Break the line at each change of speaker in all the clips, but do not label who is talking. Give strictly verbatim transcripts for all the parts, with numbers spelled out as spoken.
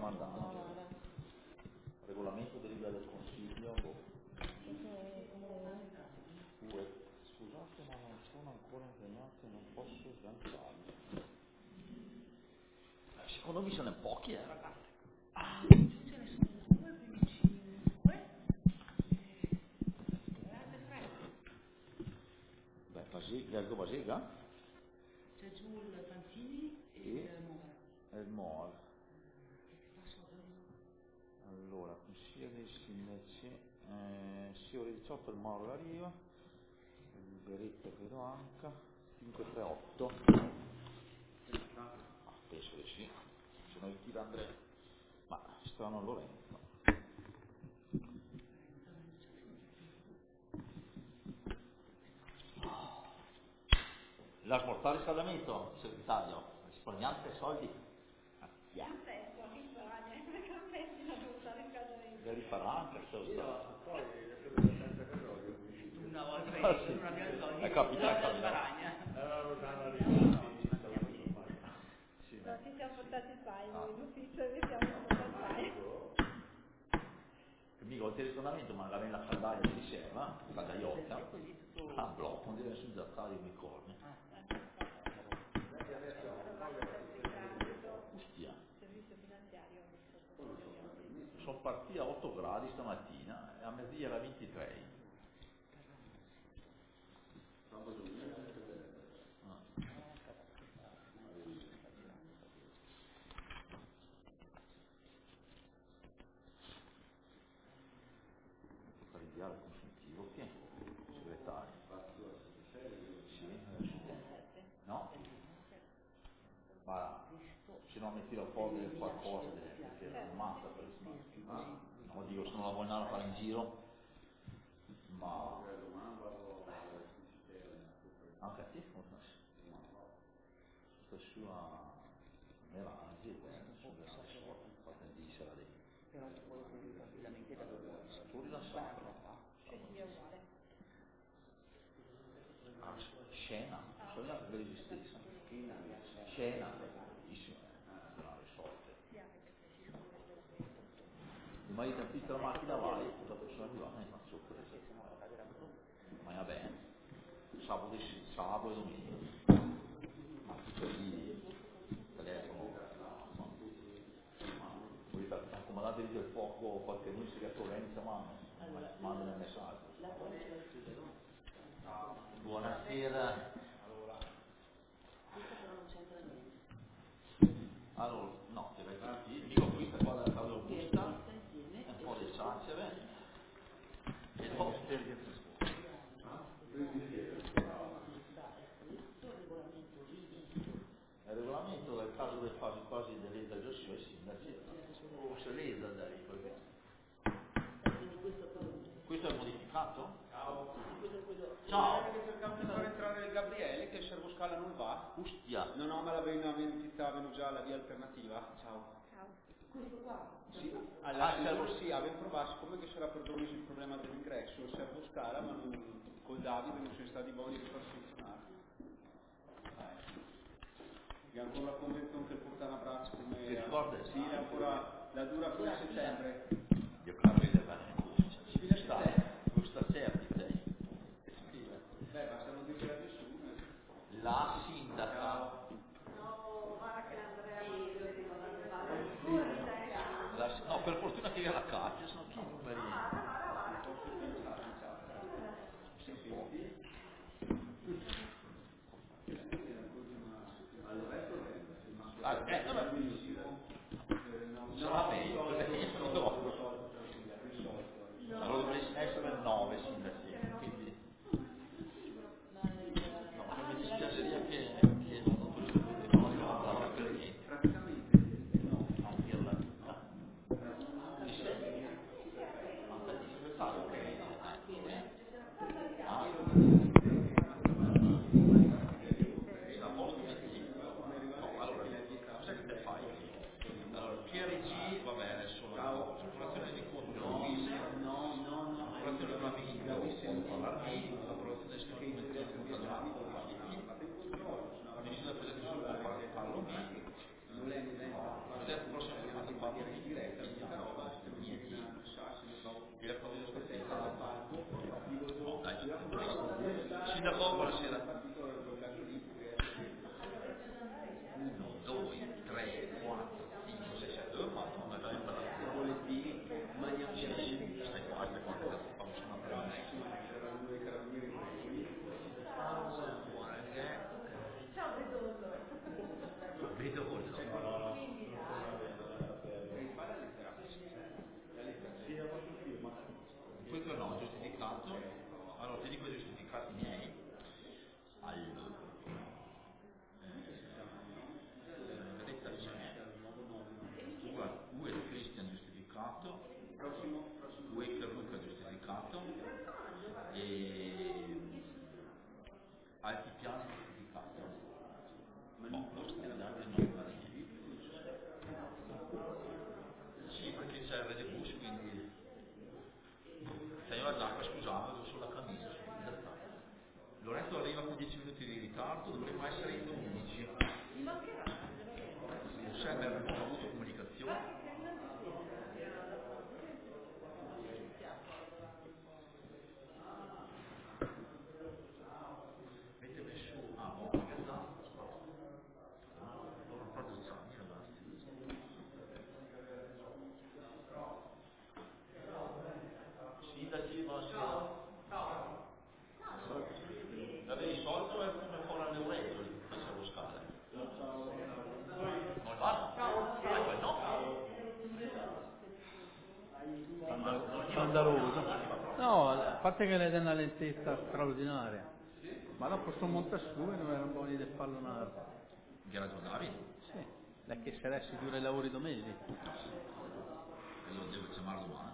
mandando. Regolamento delibera del Consiglio. Boh. Due. Scusate ma non sono ancora impegnato e non posso sganciarli. Eh, secondo me sono pochi, eh ragazzi. Ah, ce ne sono due più cinque. Beh, Basega, Aldo Basega?
C'è giù il Fantini e,
e
il Moa.
E il Moa.
Che ti passo a due.
Allora, consiglio dei sindaci, eh, sì, ore diciotto il Mauro arriva, il Beretta credo anche, cinque tre otto. Ah, penso di sì, se noi tira Andrea, ma strano Lorenzo. La smorzare riscaldamento, segretario, risparmiante soldi. Ah, yeah. Devi fare anche questo.
Una volta che
Ah, sì.
non abbiamo soldi,
È capitato, è capitato.
sparagna.
Sì,
No, ci siamo portati il paio,
ah.
in ufficio e siamo portati il paio.
Mica il riscaldamento, ma la bella caldaia di riserva, caldaiotta, a blocco, non deve nessun zattario unicorni. Ostia.
Servizio finanziario.
Sono partiti a otto gradi stamattina e a mezz'ia era ventitré. Per inviare il consuntivo, chi è? Il segretario. Sì, adesso. No? Ma se no mi tiro fuori qualcosa che è matta per ah, no, dico, se non la vuoi andare a fare in giro, ma anche a te questa sua melange sulle sorte fatta in disera lì.
Però poi tranquillamente da dove vuoi.
Tu rilassato.
Sì, è uguale.
Ah, scena, so neanche che esistesse. Scena, bellissima, eh, non le sorte. Il marito ha visto la macchina vai, dopo sono arrivato e mi faccio sorpresa. Ma va bene, sabato, sabato e domenica. Ma tutto lì, telefono, ma, ma poi ti accomodate lì del fuoco, qualche luce che torrente, ma mandano il messaggio. Buonasera. Allora, no, deve essere qui, dico questa qua della Claudio Augusta, un po' di sacere e dopo per il il regolamento del caso del quasi quasi dell'Eda del suo sindaci, o se l'Eda dai, perché questo è modificato?
Ciao.
Ciao!
Che cercavo di far entrare il Gabriele che il servoscala non va.
Ustia!
Non ho, me la venuta venuta già la via alternativa. Ciao.
Ciao.
Questo qua?
Sì, alla
Ah,
fine
servo-
sì, avevo provato, siccome che c'era perdono il problema dell'ingresso, il servoscala, ma non, col Davide non siamo stati buoni per far funzionare. E ancora la convenzione che porta una braccia come...
Ti ricordi?
Sì, è ancora, la dura fino a settembre.
Io capito bene.
Fino a
Sta,
settembre.
questa certi te.
Beh, basta non dire a nessuno.
La sindaca.
Ciao.
La, no, per fortuna che era la caccia, sono chi i numeri. Ah, eh, vabbè. Sarà meglio, perché io sono dopo. Allora dovresti essere nove sindaci, quindi no, ma mi dispiaceria che, che non potessero non arrivare per niente. Non dirla tutta. Ci sei? Anche il segretario che è ah, sta a posto metti. No, allora, cos'è che te fai? Allora, P R G, va bene, sono l'approvazione di conto Luise, l'approvazione di regolamento con l'armi, l'approvazione di strumentazione contabile con la I T, commissione per l'esecuzione con Parlo Mi, vedete il prossimo chiamato Parlo Mi, c'è il Regge Bush, quindi tengo la giacca, scusate, devo solo la camicia. Lorenzo arriva con dieci minuti di ritardo, dovremmo essere in undici. Non serve, non ho avuto comunicazione. Mettimi su, ah, oh, che esatto. Loro proprio strani ragazzi. Sindaci, buonasera. L'avevi solito è come fare alle orecchie lì, facevo scale. Non va? Ah, quel no?
Scandaloso. No, a parte che le dà una lentezza straordinaria, ma dopo sto monta su e non erano buoni del pallonare.
Che ragionavi?
Sì, da che se resti due lavori domenici.
E lo devo chiamare domani.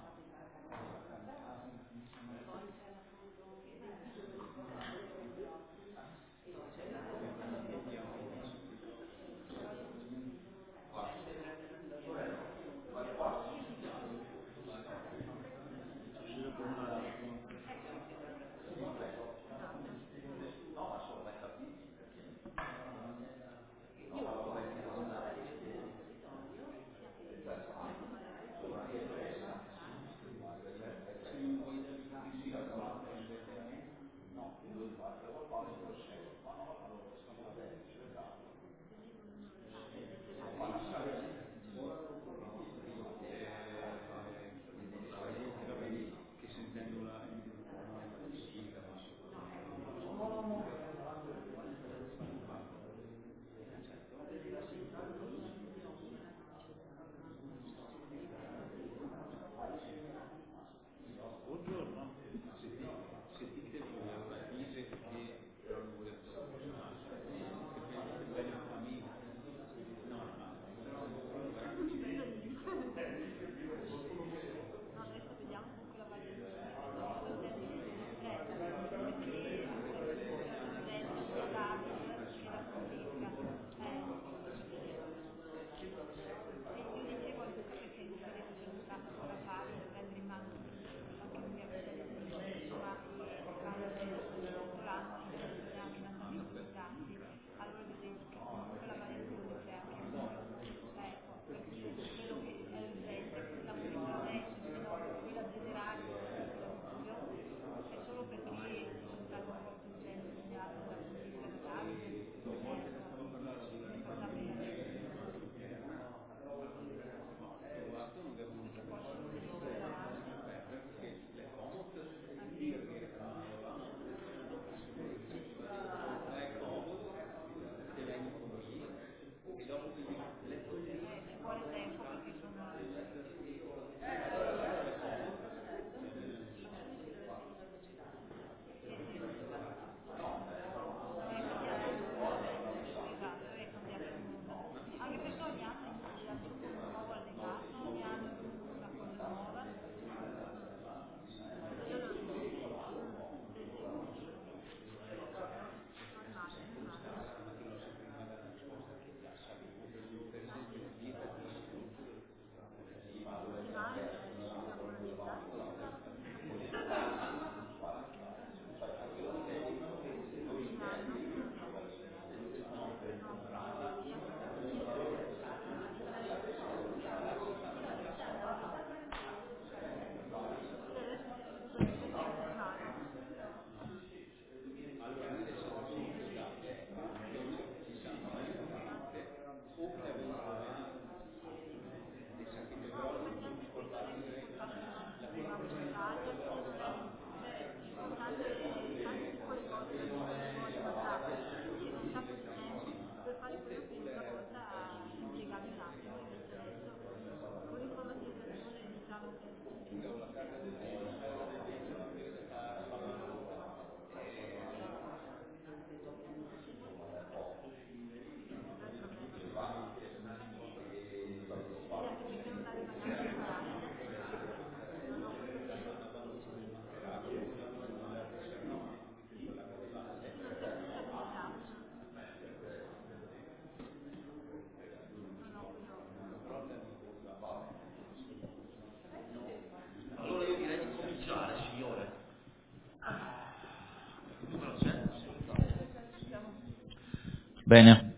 Bene,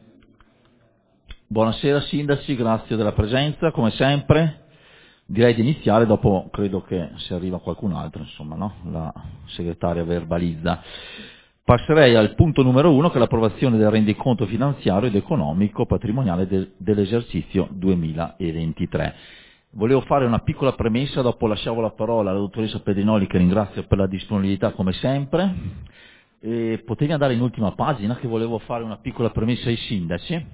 buonasera sindaci, grazie della presenza, come sempre. Direi di iniziare, dopo credo che se arriva qualcun altro, insomma, no? La segretaria verbalizza. Passerei al punto numero uno, che è l'approvazione del rendiconto finanziario ed economico patrimoniale de- dell'esercizio duemilaventitré. Volevo fare una piccola premessa, dopo lasciavo la parola alla dottoressa Pedrinoli, che ringrazio per la disponibilità come sempre. E potevi andare in ultima pagina, che volevo fare una piccola premessa ai sindaci.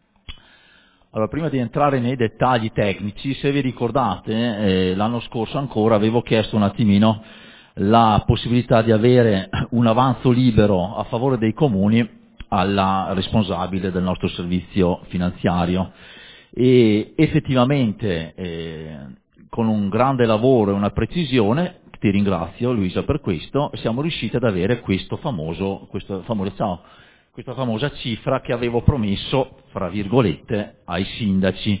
Allora, prima di entrare nei dettagli tecnici, se vi ricordate, eh, l'anno scorso ancora avevo chiesto un attimino la possibilità di avere un avanzo libero a favore dei comuni alla responsabile del nostro servizio finanziario. E effettivamente, eh, con un grande lavoro e una precisione, ti ringrazio Luisa per questo, siamo riusciti ad avere questo famoso, questo famoso, ciao, questa famosa cifra che avevo promesso, fra virgolette, ai sindaci.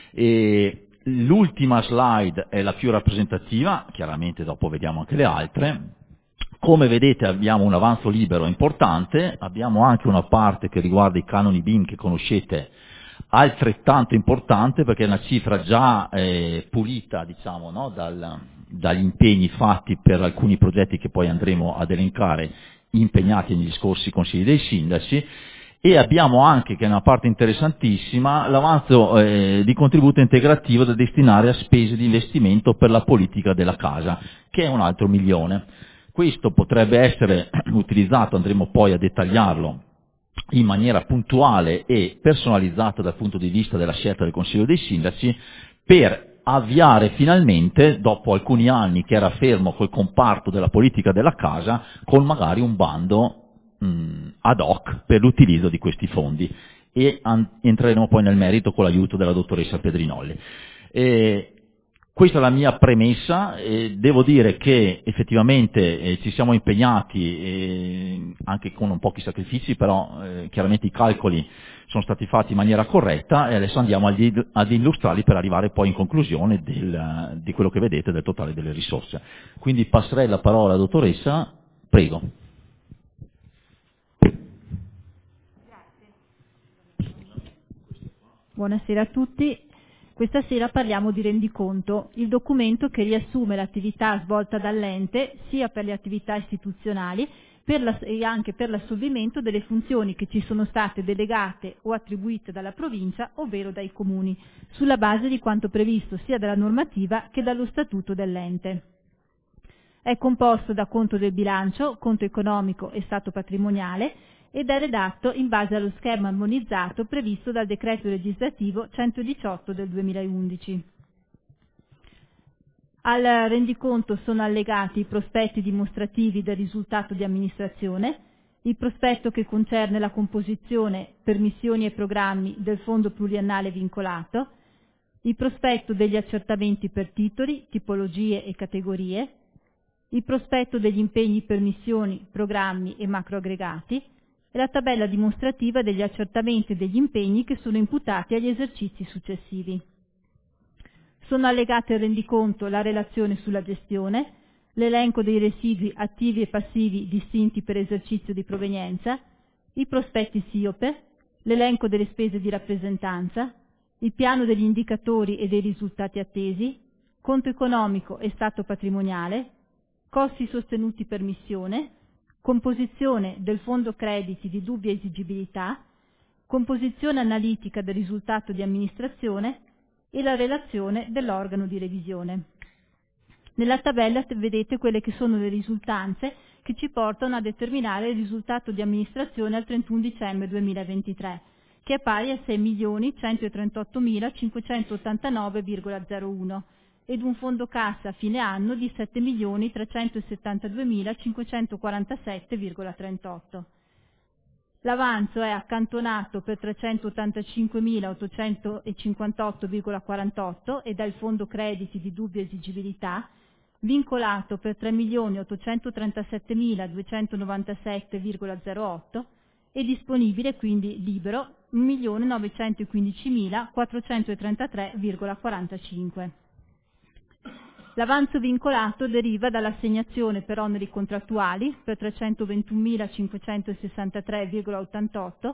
E l'ultima slide è la più rappresentativa, chiaramente dopo vediamo anche le altre. Come vedete abbiamo un avanzo libero importante, abbiamo anche una parte che riguarda i canoni B I M che conoscete, altrettanto importante, perché è una cifra già eh, pulita, diciamo, no? Dal, dagli impegni fatti per alcuni progetti che poi andremo ad elencare, impegnati negli scorsi consigli dei sindaci. E abbiamo anche, che è una parte interessantissima, l'avanzo eh, di contributo integrativo da destinare a spese di investimento per la politica della casa, che è un altro milione. Questo potrebbe essere utilizzato, andremo poi a dettagliarlo, in maniera puntuale e personalizzata dal punto di vista della scelta del Consiglio dei Sindaci, per avviare finalmente, dopo alcuni anni che era fermo col comparto della politica della casa, con magari un bando mh, ad hoc per l'utilizzo di questi fondi. E an- entreremo poi nel merito con l'aiuto della dottoressa Pedrinoli. E questa è la mia premessa, e devo dire che effettivamente eh, ci siamo impegnati, eh, anche con un pochi sacrifici, però eh, chiaramente i calcoli sono stati fatti in maniera corretta, e adesso andiamo agli, ad illustrarli per arrivare poi in conclusione del, di quello che vedete del totale delle risorse. Quindi passerei la parola alla dottoressa, prego.
Buonasera a tutti. Questa sera parliamo di rendiconto, il documento che riassume l'attività svolta dall'ente sia per le attività istituzionali per la, e anche per l'assolvimento delle funzioni che ci sono state delegate o attribuite dalla provincia, ovvero dai comuni, sulla base di quanto previsto sia dalla normativa che dallo statuto dell'ente. È composto da conto del bilancio, conto economico e stato patrimoniale, ed è redatto in base allo schema armonizzato previsto dal decreto legislativo centodiciotto del duemilaundici. Al rendiconto sono allegati i prospetti dimostrativi del risultato di amministrazione, il prospetto che concerne la composizione per missioni e programmi del fondo pluriennale vincolato, il prospetto degli accertamenti per titoli, tipologie e categorie, il prospetto degli impegni per missioni, programmi e macroaggregati, e la tabella dimostrativa degli accertamenti e degli impegni che sono imputati agli esercizi successivi. Sono allegate al rendiconto la relazione sulla gestione, l'elenco dei residui attivi e passivi distinti per esercizio di provenienza, i prospetti S I O P E, l'elenco delle spese di rappresentanza, il piano degli indicatori e dei risultati attesi, conto economico e stato patrimoniale, costi sostenuti per missione, composizione del fondo crediti di dubbia esigibilità, composizione analitica del risultato di amministrazione e la relazione dell'organo di revisione. Nella tabella vedete quelle che sono le risultanze che ci portano a determinare il risultato di amministrazione al trentuno dicembre duemilaventitré, che è pari a sei milioni centotrentottomilacinquecentottantanove virgola zero uno ed un fondo cassa a fine anno di sette milioni trecentosettantadue-cinquecentoquarantasette virgola trentotto. L'avanzo è accantonato per trecentottantacinquemilaottocentocinquantotto virgola quarantotto ed è il fondo crediti di dubbia esigibilità, vincolato per tre milioni ottocentotrentasette-duecentonovantasette virgola zero otto e disponibile, quindi libero, un milione novecentoquindicimilaquattrocentotrentatré virgola quarantacinque. L'avanzo vincolato deriva dall'assegnazione per oneri contrattuali per trecentoventunomilacinquecentosessantatré virgola ottantotto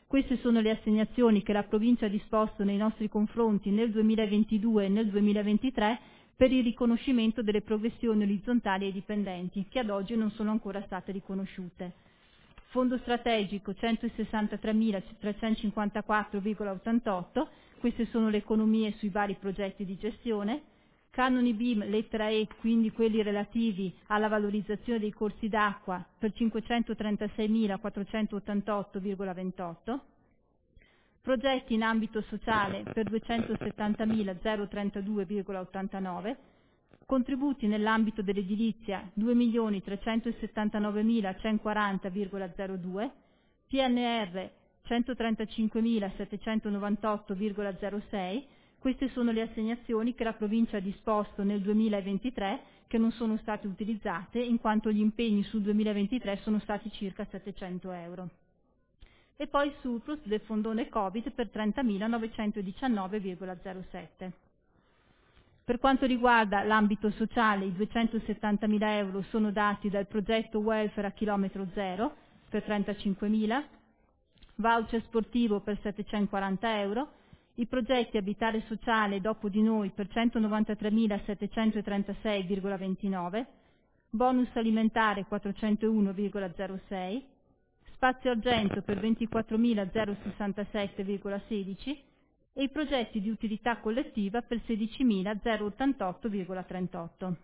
Queste sono le assegnazioni che la Provincia ha disposto nei nostri confronti nel duemilaventidue e nel duemilaventitré per il riconoscimento delle progressioni orizzontali ai dipendenti, che ad oggi non sono ancora state riconosciute. Fondo strategico centosessantatremilatrecentocinquantaquattro virgola ottantotto, queste sono le economie sui vari progetti di gestione. Canoni B I M lettera E, quindi quelli relativi alla valorizzazione dei corsi d'acqua, per cinquecentotrentaseimilaquattrocentottantotto virgola ventotto. Progetti in ambito sociale per duecentosettantamilazero trentadue virgola ottantanove. Contributi nell'ambito dell'edilizia duemilioni trecentosettantanovemilacentoquaranta virgola zero due. P N R centotrentacinquemilasettecentonovantotto virgola zero sei. Queste sono le assegnazioni che la Provincia ha disposto nel duemilaventitré, che non sono state utilizzate in quanto gli impegni sul duemilaventitré sono stati circa settecento euro. E poi il surplus del fondone Covid per trentamilanovecenkodiciannove virgola zero sette. Per quanto riguarda l'ambito sociale, i duecentosettantamila euro sono dati dal progetto welfare a chilometro zero per trentacinquemila, voucher sportivo per settecentoquaranta euro, i progetti abitare sociale dopo di noi per centonovantatremilasettecentotrentasei virgola ventinove, bonus alimentare quattrocentouno virgola zero sei, spazio argento per ventiquattromilazerosessantasette virgola sedici e i progetti di utilità collettiva per sedicimilaottantotto virgola trentotto.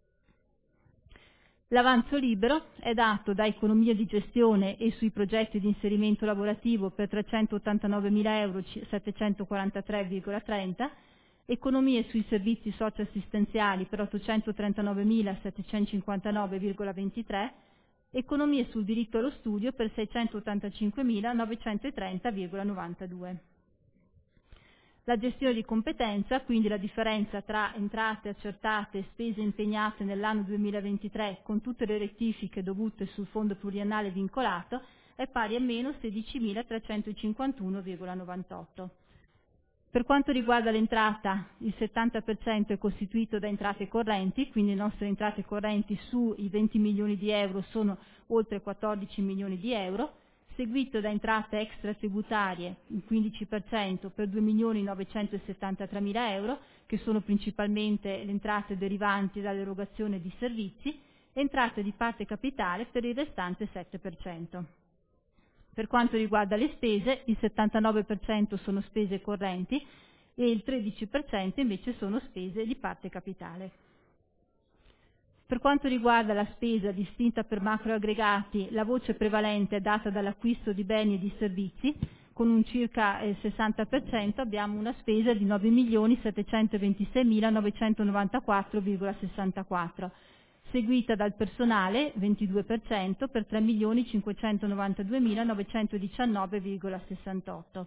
L'avanzo libero è dato da economia di gestione e sui progetti di inserimento lavorativo per trecentottantanovemila euro settecentoquarantatré virgola trenta, economie sui servizi socioassistenziali per ottocentotrentanovemilasettecentocinquantanove virgola ventitré, economie sul diritto allo studio per seicentottantacinquemilanovecentotrenta virgola novantadue. La gestione di competenza, quindi la differenza tra entrate accertate e spese impegnate nell'anno duemilaventitré con tutte le rettifiche dovute sul fondo pluriennale vincolato, è pari a meno sedicimilatrecentocinquantuno virgola novantotto. Per quanto riguarda l'entrata, il settanta per cento è costituito da entrate correnti, quindi le nostre entrate correnti sui venti milioni di euro sono oltre quattordici milioni di euro, seguito da entrate extratributarie, il quindici per cento per due milioni novecentosettantatremila euro, che sono principalmente le entrate derivanti dall'erogazione di servizi, e entrate di parte capitale per il restante sette per cento. Per quanto riguarda le spese, il settantanove per cento sono spese correnti e il tredici per cento invece sono spese di parte capitale. Per quanto riguarda la spesa distinta per macroaggregati, la voce prevalente è data dall'acquisto di beni e di servizi, con un circa eh, sessanta per cento abbiamo una spesa di nove milioni settecentoventiseimilanovecentonovantaquattro virgola sessantaquattro, seguita dal personale ventidue per cento per tre milioni cinquecentonovantaduemilanovecentodiciannove virgola sessantotto.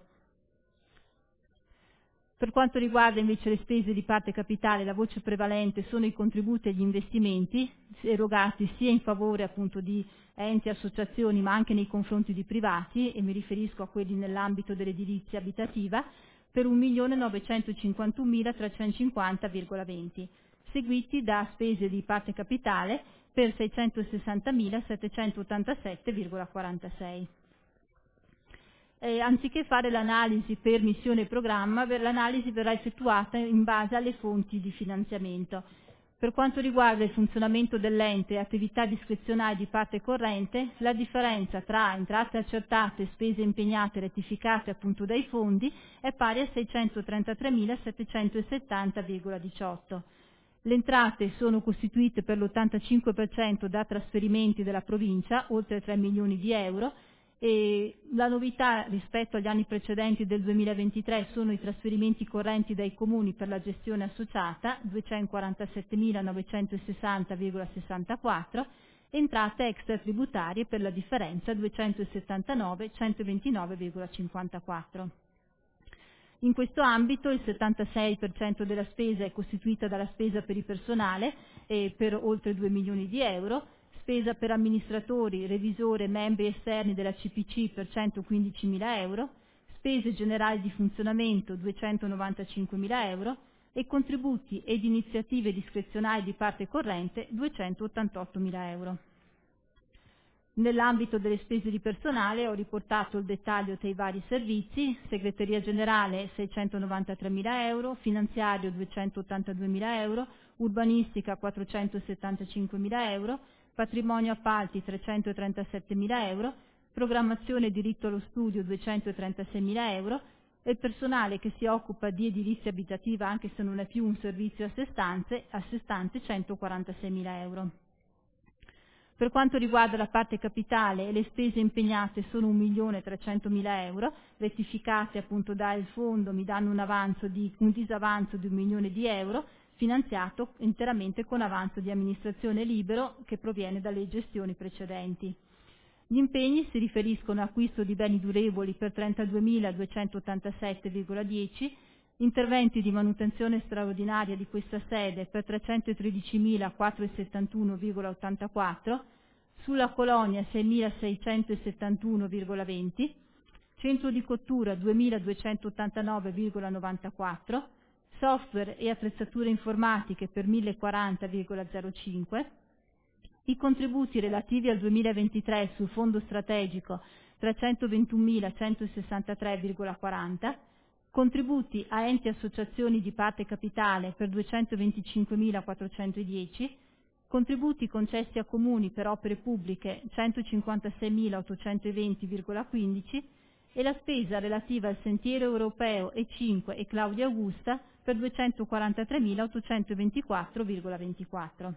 Per quanto riguarda invece le spese di parte capitale, la voce prevalente sono i contributi agli investimenti erogati sia in favore appunto di enti e associazioni ma anche nei confronti di privati, e mi riferisco a quelli nell'ambito dell'edilizia abitativa, per un milione novecentocinquantunomilatrecentocinquanta virgola venti, seguiti da spese di parte capitale per seicentosessantamilasettecentottantasette virgola quarantasei. Eh, anziché fare l'analisi per missione e programma, l'analisi verrà effettuata in base alle fonti di finanziamento. Per quanto riguarda il funzionamento dell'ente e attività discrezionali di parte corrente, la differenza tra entrate accertate e spese impegnate e rettificate appunto dai fondi è pari a seicentotrentatremilasettecentosettanta virgola diciotto. Le entrate sono costituite per l'ottantacinque per cento da trasferimenti della provincia, oltre tre milioni di euro, e la novità rispetto agli anni precedenti del duemilaventitré sono i trasferimenti correnti dai comuni per la gestione associata, duecentoquarantasettemilanovecentosessanta virgola sessantaquattro, entrate extratributarie per la differenza duecentosettantanove-centoventinove virgola cinquantaquattro. In questo ambito il settantasei per cento della spesa è costituita dalla spesa per il personale eh, per oltre due milioni di euro, spesa per amministratori, revisore e membri esterni della C P C per centoquindicimila euro, spese generali di funzionamento duecentonovantacinquemila euro e contributi ed iniziative discrezionali di parte corrente duecentottantottomila euro. Nell'ambito delle spese di personale ho riportato il dettaglio dei vari servizi: segreteria generale seicentonovantatremila euro, finanziario duecentottantaduemila euro, urbanistica quattrocentosettantacinquemila euro, patrimonio appalti trecentotrentassettemila euro, programmazione e diritto allo studio duecentotrentaseiemila euro e il personale che si occupa di edilizia abitativa, anche se non è più un servizio a sé stante, a sé stante centoquarantaseimila euro. Per quanto riguarda la parte capitale, le spese impegnate sono un milione trecentomila euro, rettificate appunto dal fondo mi danno un, avanzo di, un disavanzo di un milione di euro, finanziato interamente con avanzo di amministrazione libero che proviene dalle gestioni precedenti. Gli impegni si riferiscono a acquisto di beni durevoli per trentaduemiladuecentottantasette virgola dieci, interventi di manutenzione straordinaria di questa sede per trecentotredicimilaquattrocentosettantuno virgola ottantaquattro, sulla colonia seimilaseicentosettantuno virgola venti, centro di cottura duemiladuecentottantanove virgola novantaquattro, software e attrezzature informatiche per millequaranta virgola zero cinque, i contributi relativi al duemilaventitré sul fondo strategico trecentoventunomilacentosessantatré virgola quaranta, contributi a enti e associazioni di parte capitale per duecentoventicinquemilaquattrocentodieci, contributi concessi a comuni per opere pubbliche centocinquantaseimilaottocentoventi virgola quindici e la spesa relativa al Sentiero Europeo E cinque e Claudia Augusta per duecentoquarantatremilaottocentoventiquattro virgola ventiquattro.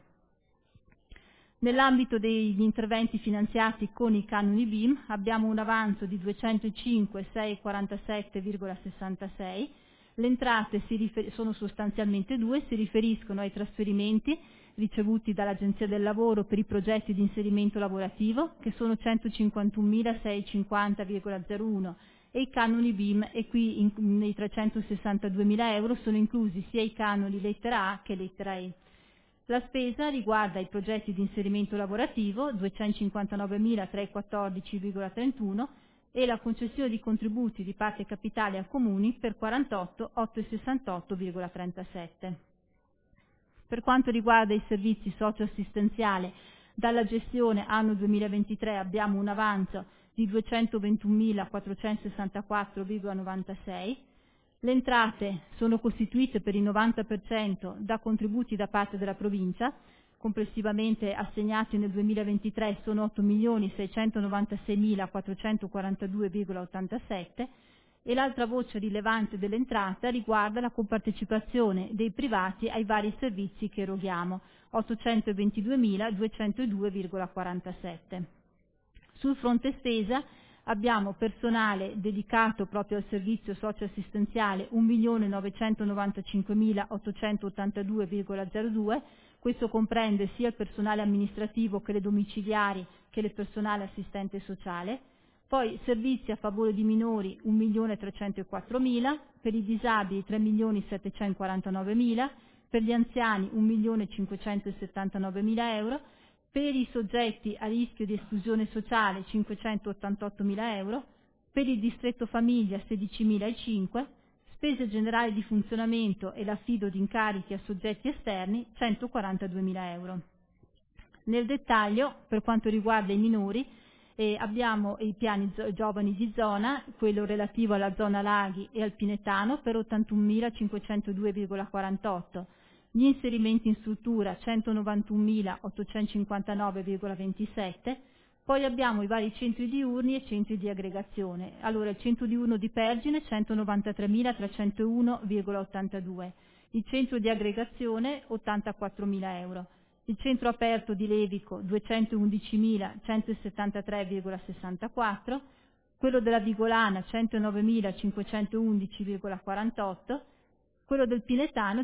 Nell'ambito degli interventi finanziati con i canoni B I M abbiamo un avanzo di duecentocinquemilaseicentoquarantasette virgola sessantasei, le entrate si rifer- sono sostanzialmente due, si riferiscono ai trasferimenti ricevuti dall'Agenzia del Lavoro per i progetti di inserimento lavorativo, che sono centocinquantunomilaseicentocinquanta virgola zero uno, e i canoni B I M, e qui in, nei trecentosessantaduemila euro sono inclusi sia i canoni lettera A che lettera E. La spesa riguarda i progetti di inserimento lavorativo duecentocinquantanovemilatrecentoquattordici virgola trentuno e la concessione di contributi di parte capitale a comuni per quarantottomilaottocentosessantotto virgola trentasette. Per quanto riguarda i servizi socioassistenziali, dalla gestione anno duemilaventitré abbiamo un avanzo di duecentoventunomilaquattrocentosessantaquattro virgola novantasei. Le entrate sono costituite per il novanta per cento da contributi da parte della provincia, complessivamente assegnati nel duemilaventitré sono otto milioni seicentonovantaseimilaquattrocentoquarantadue virgola ottantasette, e l'altra voce rilevante dell'entrata riguarda la compartecipazione dei privati ai vari servizi che eroghiamo, ottocentoventiduemiladuecentodue virgola quarantasette. Sul fronte spesa abbiamo personale dedicato proprio al servizio socioassistenziale un milione novecentonovantacinquemilaottocentottantadue virgola zero due, questo comprende sia il personale amministrativo che le domiciliari che il personale assistente sociale, poi servizi a favore di minori un milione trecentoquattromila, per i disabili tre milioni settecentoquarantanovemila, per gli anziani un milione cinquecentosettantanovemila euro, per i soggetti a rischio di esclusione sociale cinquecentottantottomila euro, per il distretto famiglia sedicimilacinque, spese generali di funzionamento e l'affido di incarichi a soggetti esterni centoquarantaduemila euro. Nel dettaglio, per quanto riguarda i minori, eh, abbiamo i piani giovani di zona, quello relativo alla zona laghi e al Pinetano per ottantunomilacinquecentodue virgola quarantotto, gli inserimenti in struttura centonovantunomilaottocentocinquantanove virgola ventisette, poi abbiamo i vari centri diurni e centri di aggregazione. Allora, il centro diurno di Pergine centonovantatremilatrecentouno virgola ottantadue, il centro di aggregazione ottantaquattromila euro, il centro aperto di Levico duecentoundicimilacentosessantatré virgola sessantaquattro, quello della Vigolana centonovemilacinquecentoundici virgola quarantotto, quello del Pinetano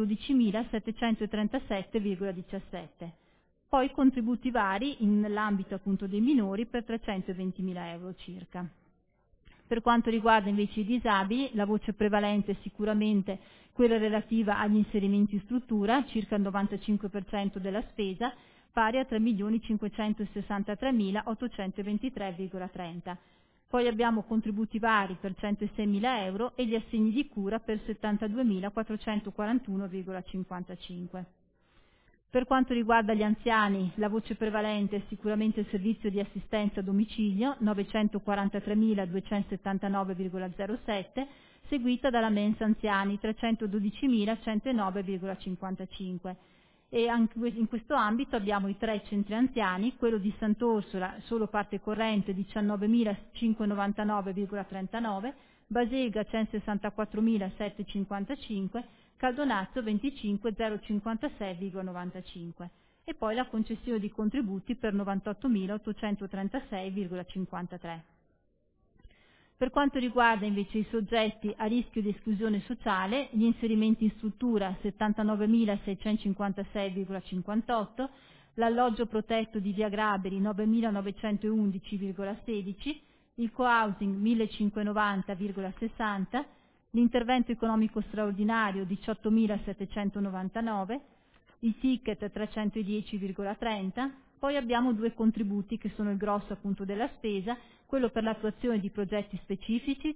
centododicimilasettecentotrentasette virgola diciassette, poi contributi vari nell'ambito appunto dei minori per trecentoventimila euro circa. Per quanto riguarda invece i disabili, la voce prevalente è sicuramente quella relativa agli inserimenti in struttura, circa il novantacinque per cento della spesa, pari a tre milioni cinquecentosessantatremilaottocentoventitré virgola trenta. Poi abbiamo contributi vari per centoseimila euro e gli assegni di cura per settantaduemilaquattrocentoquarantuno virgola cinquantacinque. Per quanto riguarda gli anziani, la voce prevalente è sicuramente il servizio di assistenza a domicilio, novecentoquarantatremiladuecentosettantanove virgola zero sette, seguita dalla mensa anziani, trecentododicimilacentonove virgola cinquantacinque. E anche in questo ambito abbiamo i tre centri anziani, quello di Sant'Orsola, solo parte corrente, diciannovemilacinquecentonovantanove virgola trentanove, Basega centosessantaquattromilasettecentocinquantacinque, Caldonazzo venticinquemilacinquantasei virgola novantacinque e poi la concessione di contributi per novantottomilauttocentotrentasei virgola cinquantatré. Per quanto riguarda invece i soggetti a rischio di esclusione sociale, gli inserimenti in struttura settantanovemilaseicentocinquantasei virgola cinquantotto, l'alloggio protetto di via Graberi novemilanovecentoundici virgola sedici, il co-housing millecinquecentonovanta virgola sessanta, l'intervento economico straordinario diciottomilasettecentonovantanove, i ticket trecentodieci virgola trenta, poi abbiamo due contributi che sono il grosso appunto della spesa, quello per l'attuazione di progetti specifici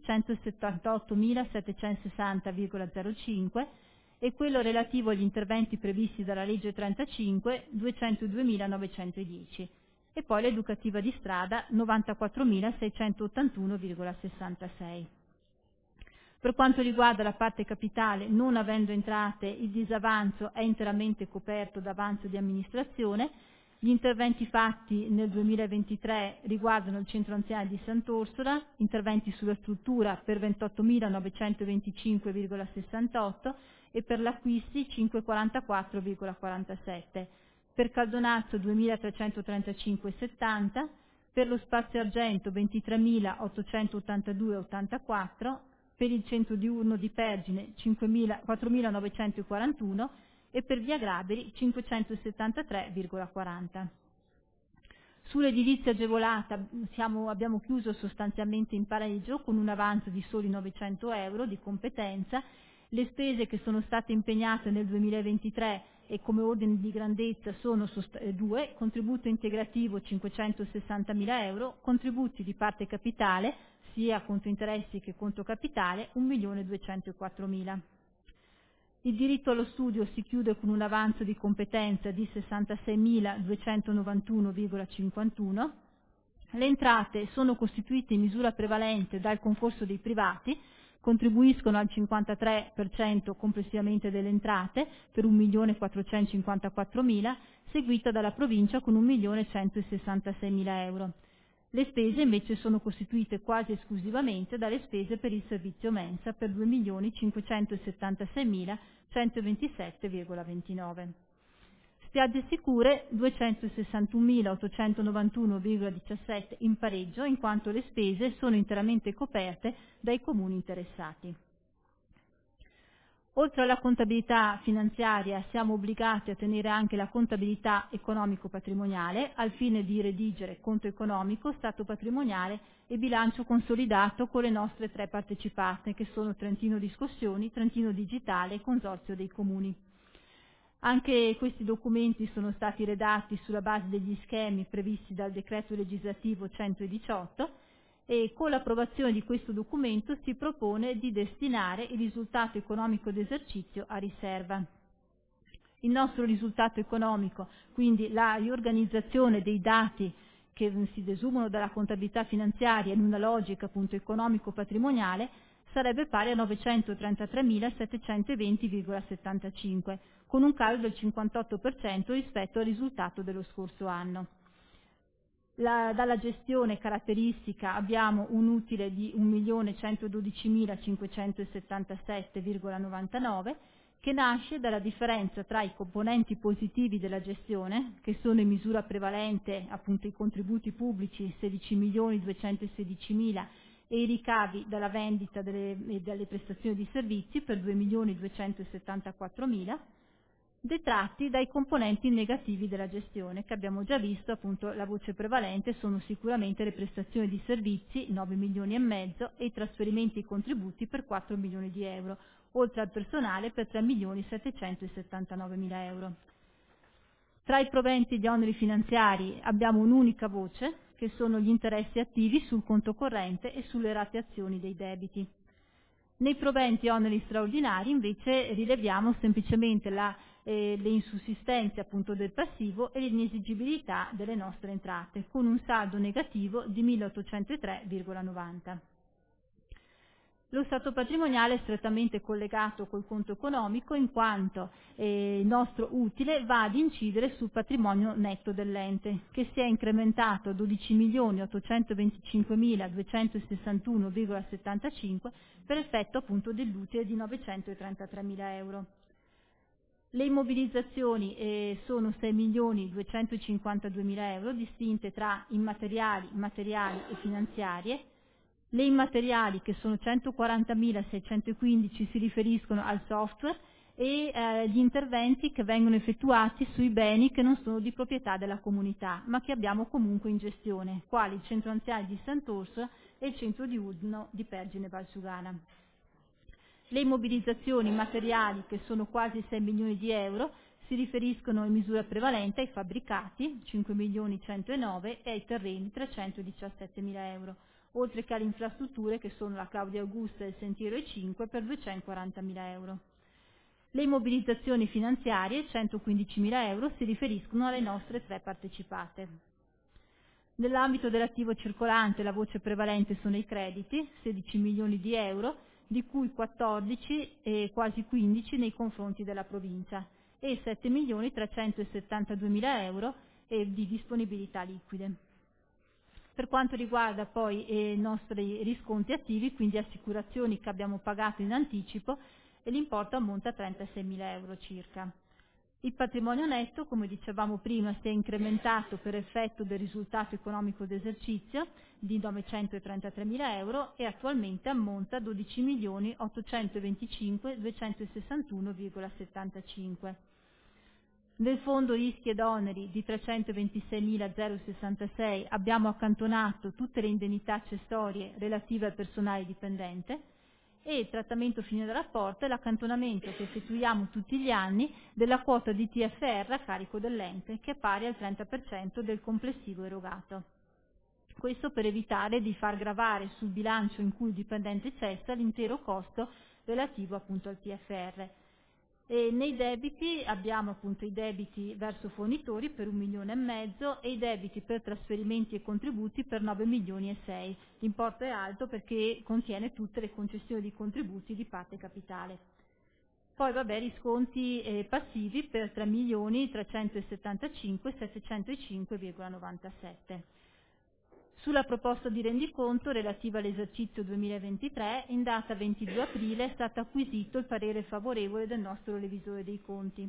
centosettantottomilasettecentosessanta virgola zero cinque e quello relativo agli interventi previsti dalla legge trentacinque duecentoduemilanovecentodieci e poi l'educativa di strada novantaquattromilaseicentottantuno virgola sessantasei. Per quanto riguarda la parte capitale, non avendo entrate, il disavanzo è interamente coperto da avanzo di amministrazione. Gli interventi fatti nel duemilaventitré riguardano il centro anziani di Sant'Orsola, interventi sulla struttura per ventottomilanovecentoventicinque virgola sessantotto e per l'acquisti cinquecentoquarantaquattro virgola quarantasette, per Caldonazzo duemilatrecentotrentacinque virgola settanta, per lo Spazio Argento ventitremilaottocentottantadue virgola ottantaquattro, per il centro diurno di Pergine quattromilanovecentoquarantuno e per via Graberi cinquecentosettantatré virgola quaranta. Sull'edilizia agevolata siamo, abbiamo chiuso sostanzialmente in pareggio con un avanzo di soli novecento euro di competenza. Le spese che sono state impegnate nel duemilaventitré e come ordine di grandezza sono due: contributo integrativo cinquecentosessantamila euro, contributi di parte capitale sia conto interessi che conto capitale un milione duecentoquattromila. Il diritto allo studio si chiude con un avanzo di competenza di sessantaseimiladuecentonovantuno virgola cinquantuno. Le entrate sono costituite in misura prevalente dal concorso dei privati, contribuiscono al cinquantatré per cento complessivamente delle entrate per un milione quattrocentocinquantaquattromila, seguita dalla provincia con un milione centosessantaseimila euro. Le spese invece sono costituite quasi esclusivamente dalle spese per il servizio mensa per due milioni cinquecentosessantaseimilacentoventisette virgola ventinove. Spiagge sicure duecentosessantunomilaottocentonovantuno virgola diciassette in pareggio, in quanto le spese sono interamente coperte dai comuni interessati. Oltre alla contabilità finanziaria siamo obbligati a tenere anche la contabilità economico-patrimoniale al fine di redigere conto economico, stato patrimoniale e bilancio consolidato con le nostre tre partecipate che sono Trentino Riscossioni, Trentino Digitale e Consorzio dei Comuni. Anche questi documenti sono stati redatti sulla base degli schemi previsti dal decreto legislativo centodiciotto e con l'approvazione di questo documento si propone di destinare il risultato economico d'esercizio a riserva. Il nostro risultato economico, quindi la riorganizzazione dei dati che si desumano dalla contabilità finanziaria in una logica appunto economico-patrimoniale, sarebbe pari a novecentotrentatremilasettecentoventi virgola settantacinque, con un calo del cinquantotto per cento rispetto al risultato dello scorso anno. La, dalla gestione caratteristica abbiamo un utile di un milione centododicimilacinquecentosettantasette virgola novantanove che nasce dalla differenza tra i componenti positivi della gestione, che sono in misura prevalente appunto i contributi pubblici sedici milioni duecentosedicimila e i ricavi dalla vendita delle, e dalle prestazioni di servizi per due milioni duecentosettantaquattromila, detratti dai componenti negativi della gestione, che abbiamo già visto, appunto la voce prevalente sono sicuramente le prestazioni di servizi, nove milioni e mezzo, e i trasferimenti e contributi per quattro milioni di euro, oltre al personale per tre milioni settecentosettantanovemila euro. Tra i proventi e gli oneri finanziari abbiamo un'unica voce, che sono gli interessi attivi sul conto corrente e sulle rateazioni dei debiti. Nei proventi e oneri straordinari invece rileviamo semplicemente la eh, le insussistenze appunto del passivo e l'inesigibilità delle nostre entrate, con un saldo negativo di milleottocentotre virgola novanta. Lo stato patrimoniale è strettamente collegato col conto economico in quanto eh, il nostro utile va ad incidere sul patrimonio netto dell'ente, che si è incrementato a dodici milioni ottocentoventicinquemiladuecentosessantuno virgola settantacinque per effetto appunto dell'utile di novecentotrentatremila euro. Le immobilizzazioni eh, sono sei milioni duecentocinquantaduemila euro, distinte tra immateriali, materiali e finanziarie. Le immateriali, che sono centoquarantamila seicentoquindici, si riferiscono al software e eh, gli interventi che vengono effettuati sui beni che non sono di proprietà della comunità, ma che abbiamo comunque in gestione, quali il centro anziani di Sant'Orsola e il centro diurno di Pergine Valsugana. Le immobilizzazioni materiali, che sono quasi sei milioni di euro, si riferiscono in misura prevalente ai fabbricati, cinque milioni centonove, e ai terreni, trecentodiciassettemila euro, oltre che alle infrastrutture, che sono la Claudia Augusta e il Sentiero E cinque, per duecentoquarantamila euro. Le immobilizzazioni finanziarie, centoquindicimila euro, si riferiscono alle nostre tre partecipate. Nell'ambito dell'attivo circolante la voce prevalente sono i crediti, sedici milioni di euro, di cui quattordici e quasi quindici nei confronti della provincia, e sette milioni trecentosettantaduemila euro di disponibilità liquide. Per quanto riguarda poi eh, i nostri risconti attivi, quindi assicurazioni che abbiamo pagato in anticipo, e l'importo ammonta a trentaseimila euro circa. Il patrimonio netto, come dicevamo prima, si è incrementato per effetto del risultato economico d'esercizio di novecentotrentatremila euro e attualmente ammonta a dodici milioni ottocentoventicinque duecentosessantuno virgola settantacinque. Nel fondo rischi ed oneri di trecentoventiseimilazessantasei abbiamo accantonato tutte le indennità accessorie relative al personale dipendente, e il trattamento fine del rapporto è l'accantonamento che effettuiamo tutti gli anni della quota di T F R a carico dell'ente, che è pari al trenta per cento del complessivo erogato. Questo per evitare di far gravare sul bilancio in cui il dipendente cessa l'intero costo relativo appunto al T F R. E nei debiti abbiamo appunto i debiti verso fornitori per un milione e mezzo e i debiti per trasferimenti e contributi per nove milioni e sei. L'importo è alto perché contiene tutte le concessioni di contributi di parte capitale. Poi vabbè, risconti eh, passivi per tre milioni trecentosettantacinque settecentocinque virgola novantasette. Sulla proposta di rendiconto relativa all'esercizio duemilaventitré, in data ventidue aprile è stato acquisito il parere favorevole del nostro revisore dei conti.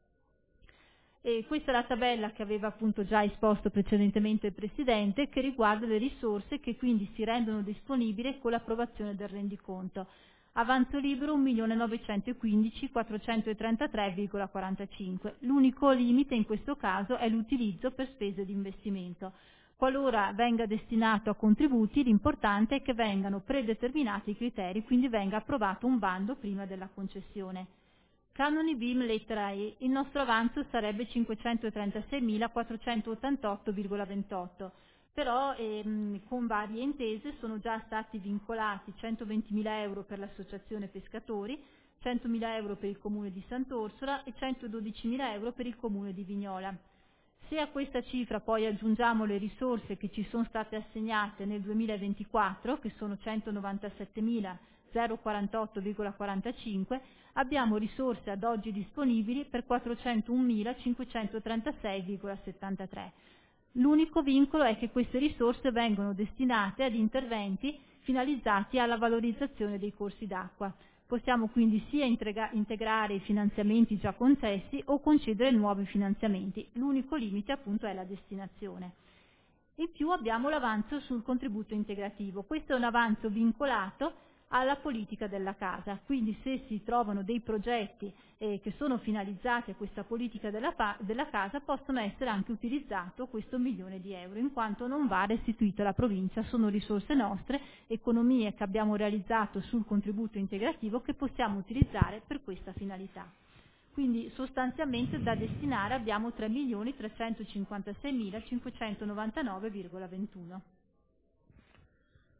E questa è la tabella che aveva appunto già esposto precedentemente il Presidente, che riguarda le risorse che quindi si rendono disponibili con l'approvazione del rendiconto. Avanzo libero un milione novecentoquindici quattrocentotrentatré virgola quarantacinque. L'unico limite in questo caso è l'utilizzo per spese di investimento. Qualora venga destinato a contributi, l'importante è che vengano predeterminati i criteri, quindi venga approvato un bando prima della concessione. Canoni B I M lettera E, il nostro avanzo sarebbe cinquecentotrentaseiemilaquattrocentottantotto virgola ventotto, però ehm, con varie intese sono già stati vincolati centoventimila euro per l'associazione pescatori, centomila euro per il comune di Sant'Orsola e centododicimila euro per il comune di Vignola. Se a questa cifra poi aggiungiamo le risorse che ci sono state assegnate nel duemilaventiquattro, che sono centonovantasettemila quarantotto virgola quarantacinque, abbiamo risorse ad oggi disponibili per quattrocentounomilacinquecentotrentasei virgola settantatré. L'unico vincolo è che queste risorse vengono destinate ad interventi finalizzati alla valorizzazione dei corsi d'acqua. Possiamo quindi sia integrare i finanziamenti già concessi o concedere nuovi finanziamenti. L'unico limite appunto è la destinazione. In più abbiamo l'avanzo sul contributo integrativo. Questo è un avanzo vincolato alla politica della casa, quindi se si trovano dei progetti eh, che sono finalizzati a questa politica della, della casa, possono essere anche utilizzato questo milione di euro, in quanto non va restituito alla provincia, sono risorse nostre, economie che abbiamo realizzato sul contributo integrativo che possiamo utilizzare per questa finalità. Quindi sostanzialmente da destinare abbiamo tre milioni trecentocinquantaseimilacinquecentonovantanove virgola ventuno.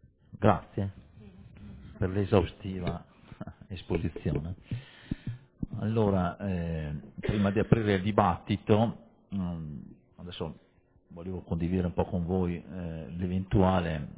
Grazie per l'esaustiva esposizione. Allora, eh, prima di aprire il dibattito, mh, adesso volevo condividere un po' con voi eh, l'eventuale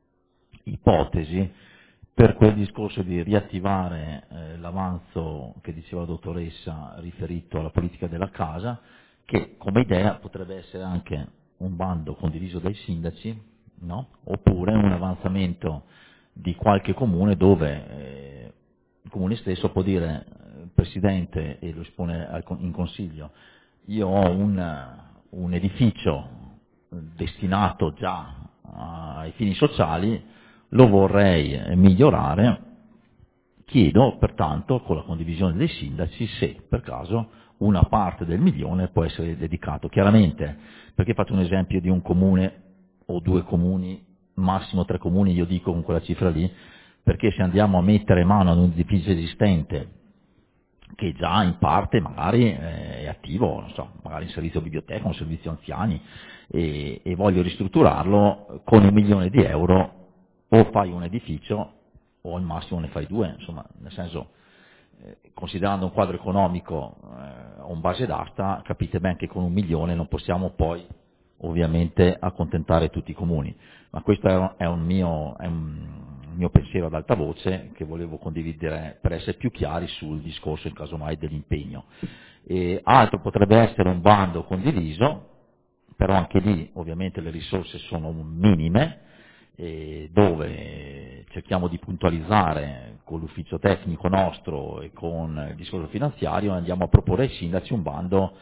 ipotesi per quel discorso di riattivare eh, l'avanzo che diceva la dottoressa riferito alla politica della casa, che come idea potrebbe essere anche un bando condiviso dai sindaci, no? Oppure un avanzamento di qualche comune dove eh, il comune stesso può dire, eh, Presidente, e lo espone al, in consiglio, io ho un, un edificio destinato già ai fini sociali, lo vorrei migliorare, chiedo pertanto con la condivisione dei sindaci se per caso una parte del milione può essere dedicato. Chiaramente, perché faccio un esempio di un comune o due comuni, massimo tre comuni, io dico con quella cifra lì, perché se andiamo a mettere mano ad un edificio esistente che già in parte magari è attivo, non so, magari in servizio biblioteca, un servizio anziani, e, e voglio ristrutturarlo, con un milione di euro o fai un edificio o al massimo ne fai due, insomma, nel senso, eh, considerando un quadro economico eh, o un base d'asta, capite ben che con un milione non possiamo poi ovviamente accontentare tutti i comuni, ma questo è un, è un, mio, è un mio pensiero ad alta voce che volevo condividere per essere più chiari sul discorso in caso mai dell'impegno. E altro potrebbe essere un bando condiviso, però anche lì ovviamente le risorse sono minime, eh, dove cerchiamo di puntualizzare con l'ufficio tecnico nostro e con il discorso finanziario, andiamo a proporre ai sindaci un bando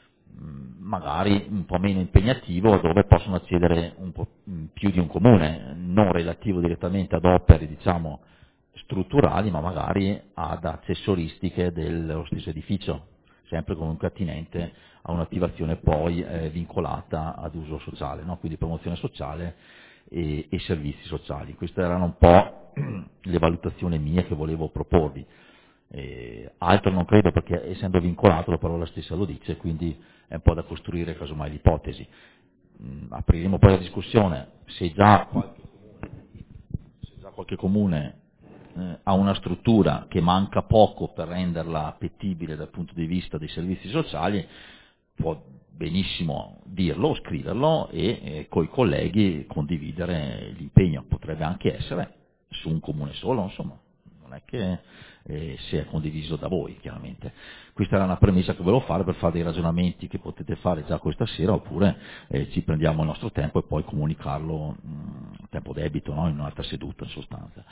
magari un po' meno impegnativo, dove possono accedere un po' più di un comune, non relativo direttamente ad opere, diciamo, strutturali, ma magari ad accessoristiche dello stesso edificio, sempre comunque attinente a un'attivazione poi eh, vincolata ad uso sociale, no? Quindi promozione sociale e, e servizi sociali. Queste erano un po' le valutazioni mie che volevo proporvi. Eh, altro non credo, perché essendo vincolato la parola stessa lo dice, quindi è un po' da costruire casomai l'ipotesi. Mm, apriremo poi la discussione se già qualche comune, se già qualche comune eh, ha una struttura che manca poco per renderla appetibile dal punto di vista dei servizi sociali, può benissimo dirlo, scriverlo e eh, coi colleghi condividere l'impegno. Potrebbe anche essere su un comune solo, insomma, non è che eh, sia condiviso da voi, chiaramente. Questa era una premessa che volevo fare per fare dei ragionamenti che potete fare già questa sera, oppure eh, ci prendiamo il nostro tempo e poi comunicarlo mh, a tempo debito, no? In un'altra seduta in sostanza.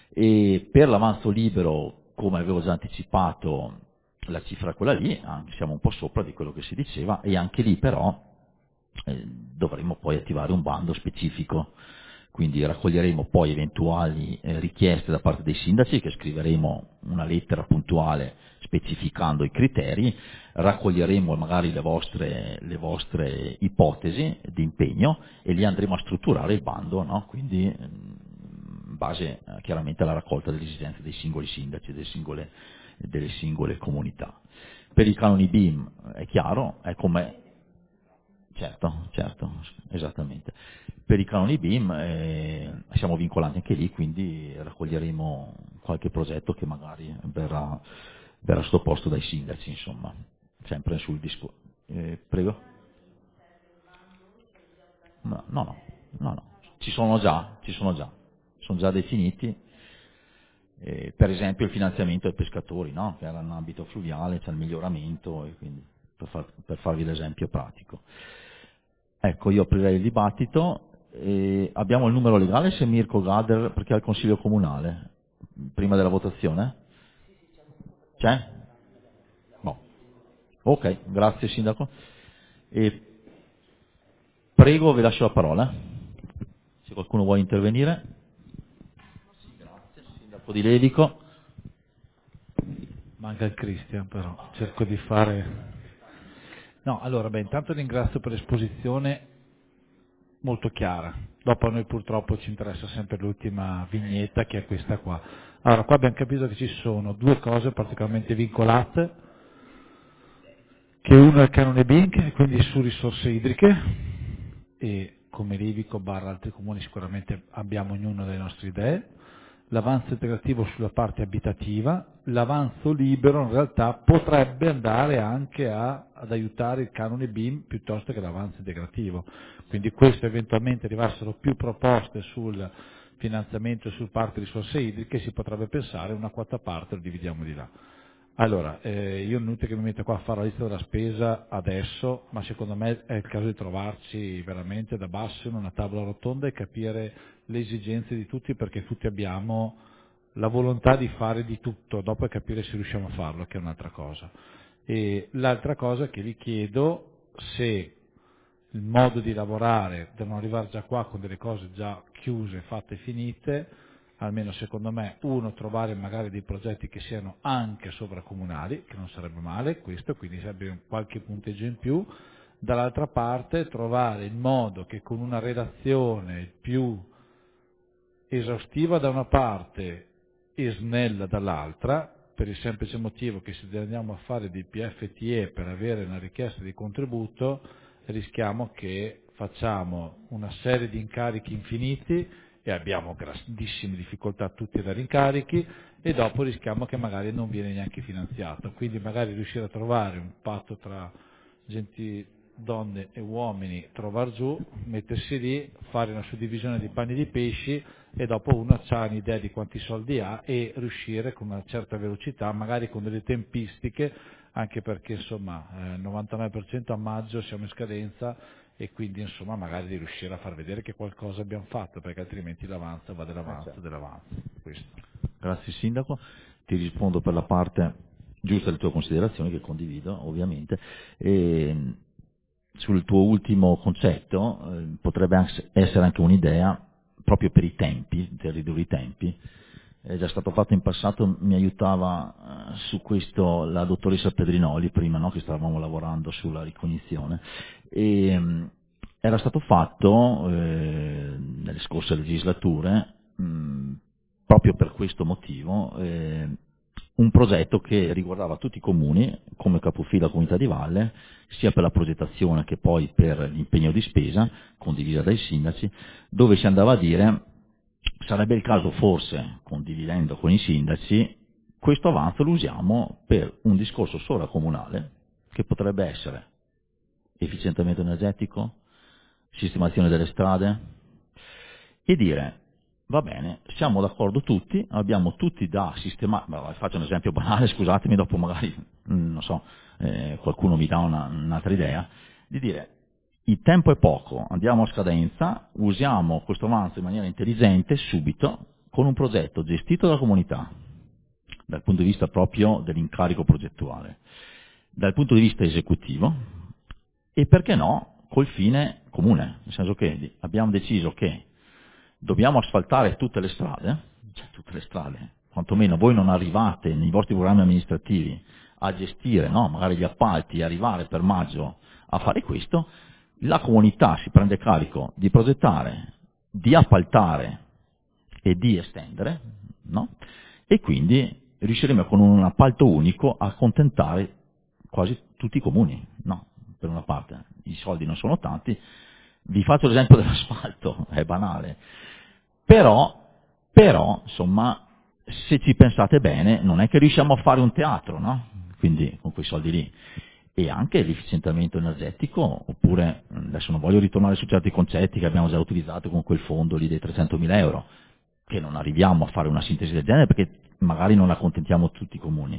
E per l'avanzo libero, come avevo già anticipato, la cifra è quella lì, anche siamo un po' sopra di quello che si diceva, e anche lì però eh, dovremo poi attivare un bando specifico. Quindi raccoglieremo poi eventuali eh, richieste da parte dei sindaci, che scriveremo una lettera puntuale specificando i criteri, raccoglieremo magari le vostre, le vostre ipotesi di impegno e lì andremo a strutturare il bando, no? Quindi in base eh, chiaramente alla raccolta delle esigenze dei singoli sindaci, delle singole, delle singole comunità. Per i canoni B I M è chiaro, è come... Certo, certo, esattamente. Per i canoni B I M eh, siamo vincolanti anche lì, quindi raccoglieremo qualche progetto che magari verrà, verrà sottoposto dai sindaci, insomma, sempre sul discorso. Eh, prego? No, no, no, no, no, ci sono già, ci sono già, sono già definiti. Eh, per esempio il finanziamento ai pescatori, no? Che era in ambito fluviale, c'è il miglioramento, e quindi per, far, per farvi l'esempio pratico. Ecco, io aprirei il dibattito. E abbiamo il numero legale, se Mirko Gader, perché è al Consiglio Comunale, prima della votazione? C'è? No. Ok, grazie Sindaco. E prego, vi lascio la parola. Se qualcuno vuole intervenire. Sì, grazie. Sindaco di Levico.
Manca il Cristian, però cerco di fare... No, allora, beh, intanto ringrazio per l'esposizione molto chiara. Dopo a noi purtroppo ci interessa sempre l'ultima vignetta, che è questa qua. Allora, qua abbiamo capito che ci sono due cose particolarmente vincolate, che uno è il canone Bink, e quindi su risorse idriche, e come Livico barra altri comuni sicuramente abbiamo ognuno delle nostre idee. l'avanzo integrativo sulla parte abitativa, l'avanzo libero in realtà potrebbe andare anche a, ad aiutare il canone B I M piuttosto che l'avanzo integrativo. Quindi questo eventualmente arrivassero più proposte sul finanziamento sul parte risorse idriche, si potrebbe pensare una quarta parte lo dividiamo di là. Allora, eh, io non è inutile che mi metta qua a fare la lista della spesa adesso, ma secondo me è il caso di trovarci veramente da basso in una tavola rotonda e capire le esigenze di tutti, perché tutti abbiamo la volontà di fare di tutto, dopo è capire se riusciamo a farlo, che è un'altra cosa. E l'altra cosa che vi chiedo, se il modo di lavorare, devono arrivare già qua con delle cose già chiuse, fatte e finite, almeno secondo me, uno, trovare magari dei progetti che siano anche sovracomunali, che non sarebbe male questo, quindi sarebbe qualche punteggio in più, dall'altra parte trovare il modo che con una redazione più esaustiva da una parte e snella dall'altra, per il semplice motivo che se andiamo a fare dei P F T E per avere una richiesta di contributo, rischiamo che facciamo una serie di incarichi infiniti e abbiamo grandissime difficoltà tutti a dare incarichi e dopo rischiamo che magari non viene neanche finanziato. Quindi magari riuscire a trovare un patto tra genti, donne e uomini, trovar giù, mettersi lì, fare una suddivisione di panni di pesci e dopo uno ha un'idea di quanti soldi ha e riuscire con una certa velocità, magari con delle tempistiche, anche perché insomma eh, novantanove per cento a maggio siamo in scadenza e quindi insomma magari di riuscire a far vedere che qualcosa abbiamo fatto, perché altrimenti l'avanzo va dell'avanzo,
certo.
dell'avanzo. Questo.
Grazie Sindaco, ti rispondo per la parte giusta delle tue considerazioni che condivido ovviamente. E sul tuo ultimo concetto eh, potrebbe essere anche un'idea proprio per i tempi, per ridurre i tempi. È già stato fatto in passato, mi aiutava eh, su questo la dottoressa Pedrinoli prima, no, che stavamo lavorando sulla ricognizione, e mh, era stato fatto eh, nelle scorse legislature mh, proprio per questo motivo eh, un progetto che riguardava tutti i comuni come capofila Comunità di Valle, sia per la progettazione che poi per l'impegno di spesa condivisa dai sindaci, dove si andava a dire sarebbe il caso forse, condividendo con i sindaci, questo avanzo lo usiamo per un discorso sovracomunale che potrebbe essere efficientamento energetico, sistemazione delle strade e dire va bene, siamo d'accordo tutti, abbiamo tutti da sistemare, faccio un esempio banale, scusatemi, dopo magari, non so, eh, qualcuno mi dà una, un'altra idea, di dire il tempo è poco, andiamo a scadenza, usiamo questo avanzo in maniera intelligente, subito, con un progetto gestito dalla comunità, dal punto di vista proprio dell'incarico progettuale, dal punto di vista esecutivo e perché no, col fine comune, nel senso che abbiamo deciso che dobbiamo asfaltare tutte le strade, cioè tutte le strade, quantomeno voi non arrivate nei vostri programmi amministrativi a gestire, no, magari gli appalti e arrivare per maggio a fare questo, la comunità si prende carico di progettare, di appaltare e di estendere, no? E quindi riusciremo con un appalto unico a accontentare quasi tutti i comuni, no? Per una parte, i soldi non sono tanti, vi faccio l'esempio dell'asfalto, è banale, però, però, insomma, se ci pensate bene, non è che riusciamo a fare un teatro, no? Quindi con quei soldi lì. E anche l'efficientamento energetico, oppure, adesso non voglio ritornare su certi concetti che abbiamo già utilizzato con quel fondo lì dei trecentomila euro, che non arriviamo a fare una sintesi del genere perché magari non accontentiamo tutti i comuni.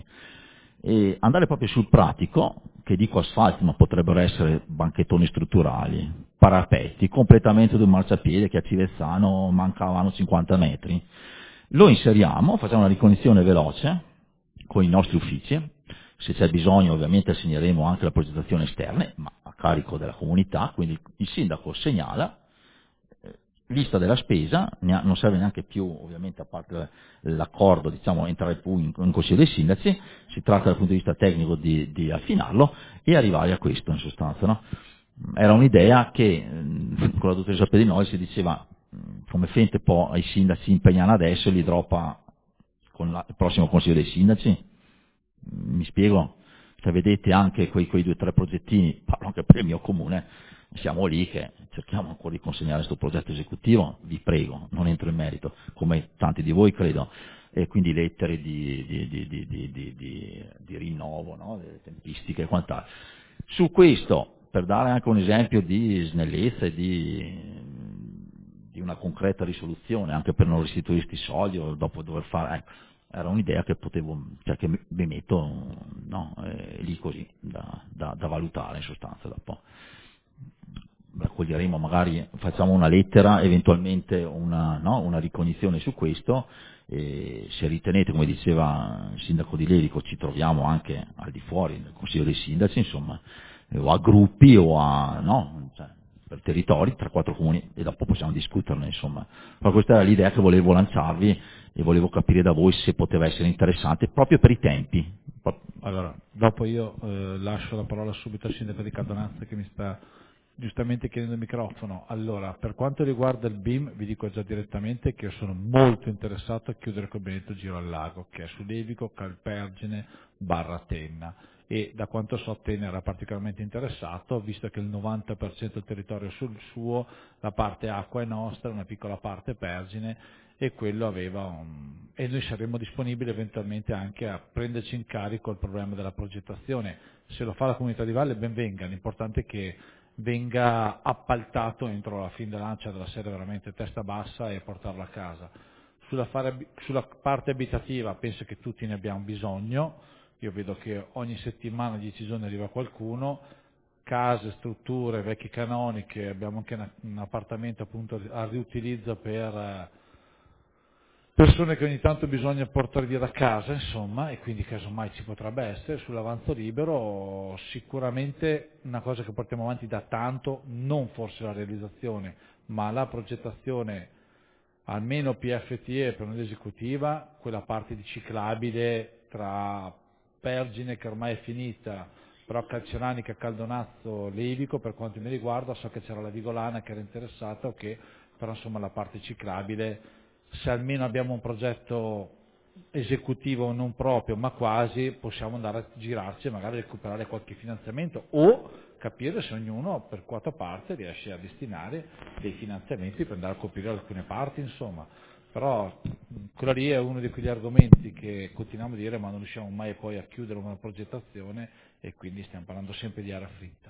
E andare proprio sul pratico, che dico asfalti, ma potrebbero essere banchettoni strutturali, parapetti, completamento di un marciapiede che a Civezzano mancavano cinquanta metri, lo inseriamo, facciamo una ricognizione veloce con i nostri uffici. Se c'è bisogno ovviamente assegneremo anche la progettazione esterna, ma a carico della comunità, quindi il sindaco segnala, eh, lista della spesa, ne ha, non serve neanche più ovviamente a parte l'accordo, diciamo, entrare più in, in consiglio dei sindaci, si tratta dal punto di vista tecnico di, di affinarlo e arrivare a questo in sostanza. No? Era un'idea che con la dottoressa Pedrinoli si diceva come fente poi ai sindaci impegnano adesso e li droppa con la, il prossimo consiglio dei sindaci. Mi spiego, se vedete anche quei, quei due o tre progettini, parlo anche per il mio comune, siamo lì che cerchiamo ancora di consegnare questo progetto esecutivo, vi prego, non entro in merito, come tanti di voi credo, e quindi lettere di, di, di, di, di, di, di, di rinnovo, no? Delle tempistiche e quant'altro. Su questo, per dare anche un esempio di snellezza e di, di una concreta risoluzione, anche per non restituire questi soldi o dopo dover fare, ecco, era un'idea che potevo, cioè che mi metto, no, eh, lì così, da, da, da valutare in sostanza dopo. Raccoglieremo, magari facciamo una lettera, eventualmente una, no, una ricognizione su questo, e se ritenete, come diceva il sindaco di Lerico, ci troviamo anche al di fuori del Consiglio dei Sindaci, insomma, o a gruppi o a, no, cioè, per territori, tra quattro comuni, e dopo possiamo discuterne, insomma. Ma questa era l'idea che volevo lanciarvi e volevo capire da voi se poteva essere interessante, proprio per i tempi.
Allora, dopo io eh, lascio la parola subito al sindaco di Cardonazza che mi sta giustamente chiedendo il microfono. Allora, per quanto riguarda il B I M, vi dico già direttamente che io sono molto interessato a chiudere col benedetto Giro al Lago, che è su Levico, Calpergine, barra Tenna, e da quanto so Tenna era particolarmente interessato, visto che il novanta per cento del territorio è sul suo, la parte acqua è nostra, una piccola parte Pergine, e quello aveva un... e noi saremmo disponibili eventualmente anche a prenderci in carico il problema della progettazione. Se lo fa la comunità di Valle, ben venga, l'importante è che venga appaltato entro la fine dell'ancia della serie veramente testa bassa e portarlo a casa. Sulla, fare, sulla parte abitativa penso che tutti ne abbiamo bisogno, io vedo che ogni settimana, dieci giorni arriva qualcuno, case, strutture, vecchie canoniche, abbiamo anche una, un appartamento appunto a riutilizzo per persone che ogni tanto bisogna portare via da casa, insomma, e quindi casomai ci potrebbe essere. Sull'avanzo libero sicuramente una cosa che portiamo avanti da tanto, non forse la realizzazione, ma la progettazione, almeno P F T E per un'esecutiva, quella parte di ciclabile tra Pergine che ormai è finita, però Calceranica, Caldonazzo, Levico, per quanto mi riguarda, so che c'era la Vigolana che era interessata, okay, però insomma la parte ciclabile, se almeno abbiamo un progetto esecutivo non proprio ma quasi, possiamo andare a girarci e magari recuperare qualche finanziamento o capire se ognuno per quota parte riesce a destinare dei finanziamenti per andare a coprire alcune parti, insomma. Però quello lì è uno di quegli argomenti che continuiamo a dire ma non riusciamo mai poi a chiudere una progettazione e quindi stiamo parlando sempre di aria fritta.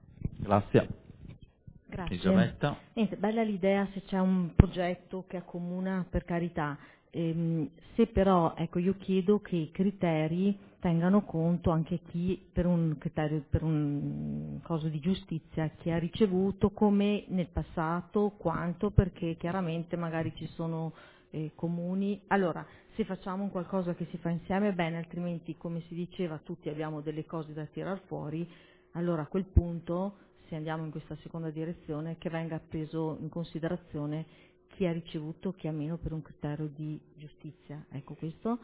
Grazie.
Grazie.
Elisabetta.
Niente, bella l'idea se c'è un progetto che accomuna, per carità. Ehm, se però, ecco, io chiedo che i criteri tengano conto anche chi per un criterio, per un coso di giustizia, chi ha ricevuto, come nel passato, quanto, perché chiaramente magari ci sono eh, comuni. Allora, se facciamo un qualcosa che si fa insieme, bene, altrimenti, come si diceva, tutti abbiamo delle cose da tirar fuori, allora a quel punto, se andiamo in questa seconda direzione, che venga preso in considerazione chi ha ricevuto, chi ha meno, per un criterio di giustizia. Ecco questo.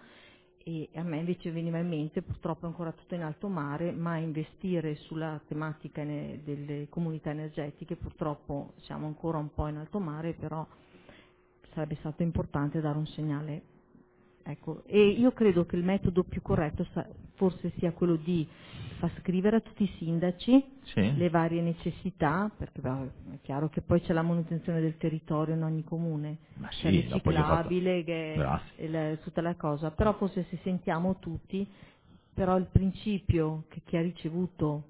E a me invece veniva in mente, purtroppo è ancora tutto in alto mare, ma investire sulla tematica delle comunità energetiche, purtroppo siamo ancora un po' in alto mare, però sarebbe stato importante dare un segnale. Ecco, e io credo che il metodo più corretto forse sia quello di far scrivere a tutti i sindaci
sì.
le varie necessità, perché beh, è chiaro che poi c'è la manutenzione del territorio in ogni comune,
Ma
c'è
sì,
il riciclabile, che è la, tutta la cosa, però forse se sentiamo tutti, però il principio che chi ha ricevuto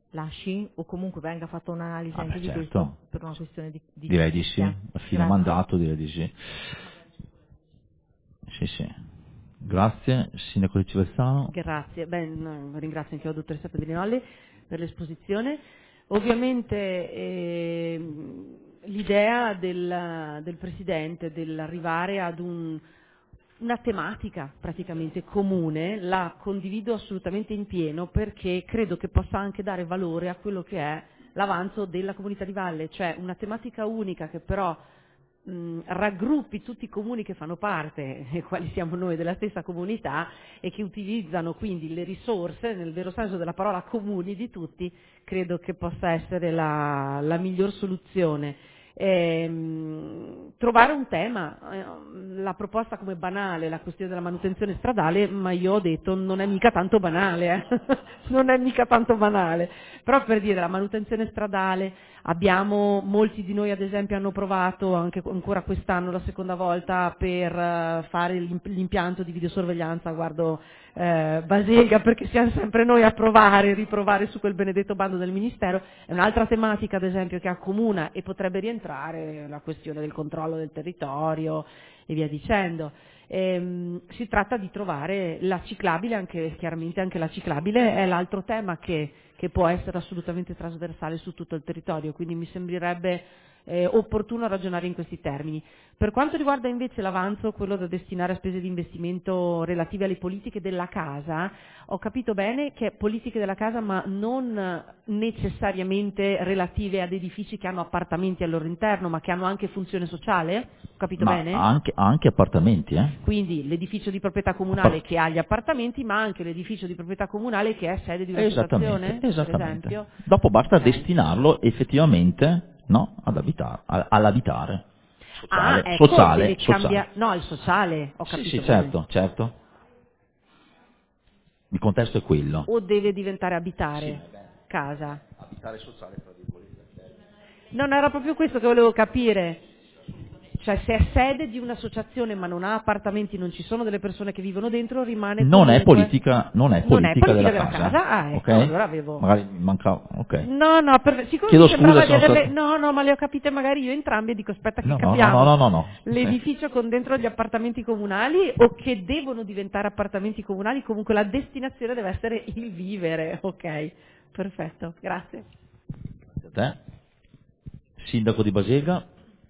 lasci o comunque venga fatta un'analisi
ah,
anche
beh,
di
certo.
questo per una questione di, di
direi di sì, a fine mandato direi di sì. Sì, sì. Grazie, Sindaco di Civersano.
Grazie, beh, no, ringrazio anche la dottoressa Pedrinolli per l'esposizione. Ovviamente eh, l'idea del, del Presidente dell'arrivare ad un, una tematica praticamente comune la condivido assolutamente in pieno, perché credo che possa anche dare valore a quello che è l'avanzo della Comunità di Valle, cioè una tematica unica che però mh, raggruppi tutti i comuni che fanno parte, e quali siamo noi, della stessa comunità, e che utilizzano quindi le risorse, nel vero senso della parola comuni di tutti, credo che possa essere la, la miglior soluzione. ehm, trovare un tema, eh, la proposta come banale, la questione della manutenzione stradale, ma io ho detto non è mica tanto banale, eh? non è mica tanto banale, però per dire la manutenzione stradale, abbiamo, molti di noi ad esempio hanno provato anche ancora quest'anno la seconda volta per uh, fare l'impianto di videosorveglianza, guardo eh, Baselga perché siamo sempre noi a provare, riprovare su quel benedetto bando del Ministero. È un'altra tematica ad esempio che accomuna e potrebbe rientrare la questione del controllo del territorio e via dicendo. Ehm, si tratta di trovare la ciclabile, anche chiaramente anche la ciclabile è l'altro tema che, che può essere assolutamente trasversale su tutto il territorio, quindi mi sembrerebbe eh, opportuno ragionare in questi termini. Per quanto riguarda invece l'avanzo, quello da destinare a spese di investimento relative alle politiche della casa, ho capito bene che politiche della casa ma non necessariamente relative ad edifici che hanno appartamenti al loro interno, ma che hanno anche funzione sociale? Ho capito
Ma
bene?
anche, anche appartamenti, eh?
Quindi l'edificio di proprietà comunale che ha gli appartamenti, ma anche l'edificio di proprietà comunale che è sede di un'associazione,
Esattamente, esattamente.
per esempio.
Dopo basta
Ok.
destinarlo effettivamente, no, ad abitare, a- all'abitare. Sociale,
Ah, ecco,
sociale,
deve
sociale.
cambiare. No, il sociale, ho
Sì,
capito
sì,
bene.
certo, certo. Il contesto è quello.
O deve diventare abitare casa?
Abitare sociale, tra virgolette.
Non era proprio questo che volevo capire. Cioè, se è sede di un'associazione ma non ha appartamenti, non ci sono delle persone che vivono dentro, rimane
Non
comunque...
è politica, non è
Non è
politica,
politica
della,
della
casa.
casa? Ah, ecco,
ok?
allora avevo-
Magari mancava, ok.
No, no, per... siccome
Chiedo
mi sembrava
scusa
di
se sono
averle...
stato-
No, no, ma le ho capite magari io entrambe e dico aspetta che
No, no,
capiamo.
no, no, no, no.
L'edificio con dentro gli appartamenti comunali o che devono diventare appartamenti comunali, comunque la destinazione deve essere il vivere, ok? Perfetto, grazie.
A te? Sindaco di Baselga?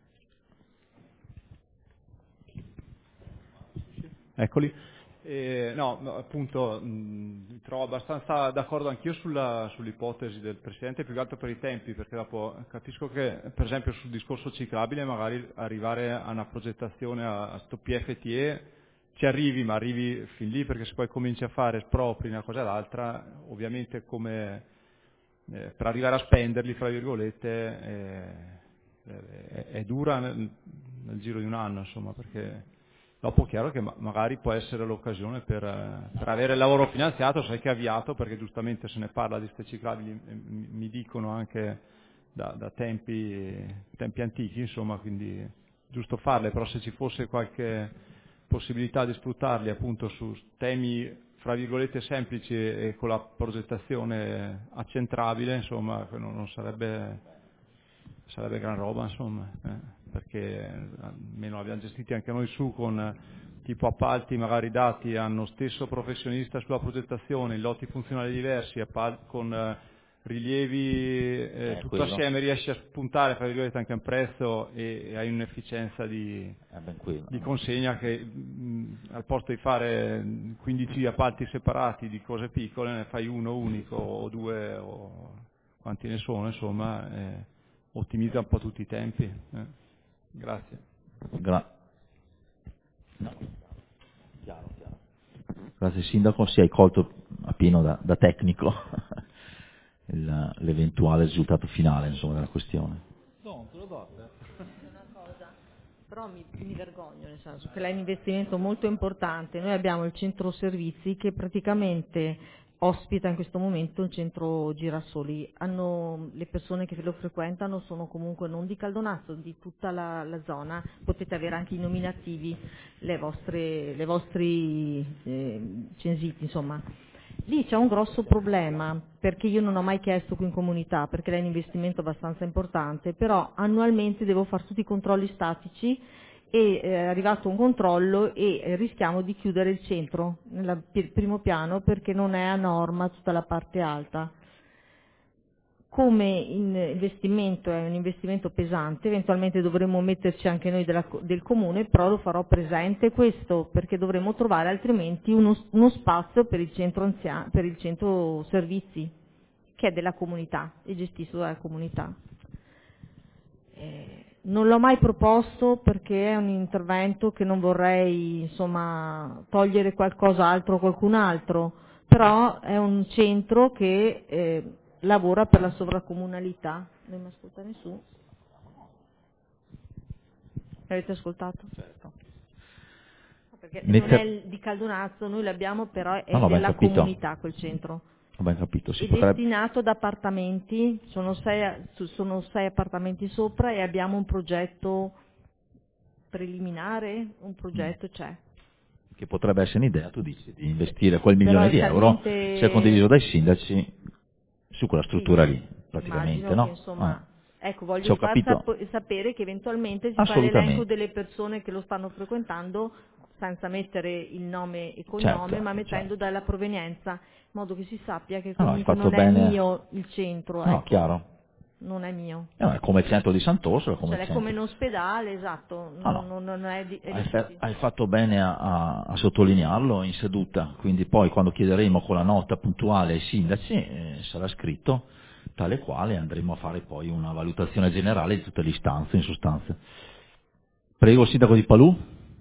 Eccoli. Eh, no, no, appunto, mh, trovo abbastanza d'accordo anch'io sulla, sull'ipotesi del Presidente, più che altro per i tempi, perché dopo capisco che, per esempio, sul discorso ciclabile, magari arrivare a una progettazione a, a sto P F T E ci arrivi, ma arrivi fin lì, perché se poi cominci a fare espropri una cosa e l'altra, ovviamente come eh, per arrivare a spenderli, fra virgolette, eh, è, è dura nel, nel giro di un anno, insomma, perché... Dopo è chiaro che ma- magari può essere l'occasione per, eh, per avere il lavoro finanziato, sai che è avviato, perché giustamente se ne parla di ste ciclabili, eh, mi, mi dicono anche da, da tempi, tempi antichi, insomma, quindi giusto farle, però se ci fosse qualche possibilità di sfruttarli appunto su temi, fra virgolette, semplici e, e con la progettazione accentrabile, insomma, non, non sarebbe, sarebbe gran roba, insomma. Eh. Perché almeno abbiamo gestiti anche noi su con eh, tipo appalti magari dati hanno stesso professionista sulla progettazione, lotti funzionali diversi, appalti con eh, rilievi eh,
Eh,
tutto
quello.
assieme, riesci a spuntare fra virgolette anche un prezzo e, e hai un'efficienza di,
Eh, ben quello.
di consegna che mh, al posto di fare quindici appalti separati di cose piccole ne fai uno unico o due o quanti ne sono, insomma, eh, ottimizza un po' tutti i tempi. Eh. Grazie.
Gra- no. Chiaro, chiaro. Grazie Sindaco, si hai colto a pieno da, da tecnico il- l'eventuale risultato finale, insomma, della questione.
No, te lo do a te.
Una cosa, però mi, mi vergogno, nel senso che è un investimento molto importante. Noi abbiamo il centro servizi che praticamente ospita in questo momento il centro girasoli. Hanno, le persone che lo frequentano sono comunque non di Caldonazzo, di tutta la, la zona. Potete avere anche i nominativi, le vostre, le vostri eh, censiti, insomma. Lì c'è un grosso problema, perché io non ho mai chiesto qui in comunità, perché è un investimento abbastanza importante, però annualmente devo fare tutti i controlli statici e eh, è arrivato un controllo e eh, rischiamo di chiudere il centro nel primo piano perché non è a norma tutta la parte alta. Come investimento è un investimento pesante, eventualmente dovremmo metterci anche noi della, del comune, però lo farò presente questo perché dovremmo trovare altrimenti uno, uno spazio per il centro anziani, per il centro servizi che è della comunità, è gestito dalla comunità. Eh, non l'ho mai proposto perché è un intervento che non vorrei, insomma, togliere qualcos'altro a qualcun altro, però è un centro che eh, lavora per la sovracomunalità. Non mi ascolta nessuno? Avete ascoltato?
Certo.
Perché
Mette...
non è il di Caldonazzo, noi l'abbiamo, però è
no, no,
della
capito.
comunità quel centro.
Ho ben capito. Si
È
potrebbe...
destinato ad appartamenti, sono sei, sono sei appartamenti sopra e abbiamo un progetto preliminare, un progetto c'è.
Che potrebbe essere un'idea, tu dici, di investire quel
Però
milione
è
di euro,
talmente-
se condiviso dai sindaci, su quella struttura
Sì,
lì, praticamente,
immagino
no?
che, insomma,
Ah.
ecco,
Se
voglio
ho
far
capito.
sap- sapere che eventualmente si fa
Assolutamente.
l'elenco delle persone che lo stanno frequentando senza mettere il nome e cognome,
Certo,
ma mettendo
certo.
dalla provenienza, in modo che si sappia che
No, no, hai
comunque
fatto
non è
bene.
mio il centro,
No,
ecco,
chiaro.
non è mio.
Eh, no, è come il centro di Sant'Orsola, come
Cioè,
il
è
centro.
come in ospedale, esatto,
Ah,
non,
no.
non- non è di, è
Hai,
di
fe-
tutti.
hai fatto bene a, a- a sottolinearlo in seduta, quindi poi quando chiederemo con la nota puntuale ai sindaci eh, sarà scritto tale quale andremo a fare poi una valutazione generale di tutte le istanze in sostanza. Prego il sindaco di Palù.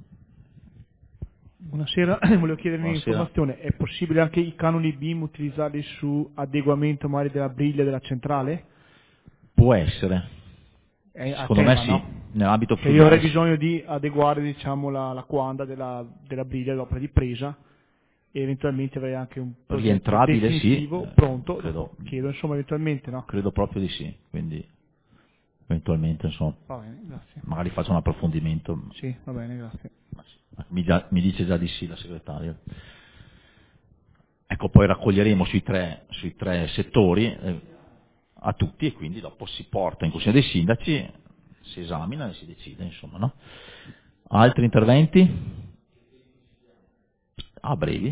Buonasera, volevo chiedere
Buonasera.
un'informazione, è possibile anche i canoni B I M utilizzarli su adeguamento magari della briglia della centrale?
Può essere,
È a
secondo
tema,
me sì,
no?
nell'ambito
Che io avrei
fluviale.
bisogno di adeguare diciamo, la, la quanda della, della briglia dell'opera di presa e eventualmente avrei anche un progetto
Rientrabile, sì,
definitivo
eh,
pronto,
credo.
chiedo insomma eventualmente, no?
Credo proprio di sì, quindi eventualmente insomma,
Va bene, grazie.
magari faccio un approfondimento.
Sì, va bene, grazie.
Ma sì, Mi, già- mi dice già di sì la segretaria. Ecco, poi raccoglieremo sui tre, sui tre settori eh, a tutti e quindi dopo si porta in consiglio dei sindaci, si esamina e si decide, insomma, no? Altri interventi? Ah, brevi.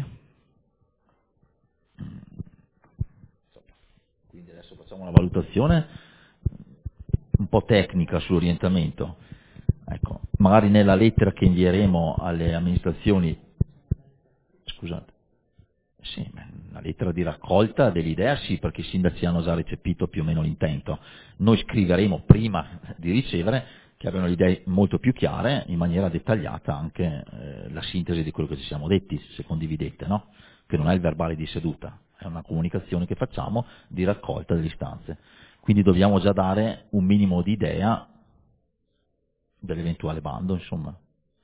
Quindi adesso facciamo una valutazione un po' tecnica sull'orientamento. Ecco, magari nella lettera che invieremo alle amministrazioni, scusate, sì, una lettera di raccolta dell'idea sì, perché i sindaci hanno già recepito più o meno l'intento. Noi scriveremo prima di ricevere che abbiano le idee molto più chiare, in maniera dettagliata anche eh, la sintesi di quello che ci siamo detti, se condividete, no? Che non è il verbale di seduta, è una comunicazione che facciamo di raccolta delle istanze. Quindi dobbiamo già dare un minimo di idea dell'eventuale bando, insomma.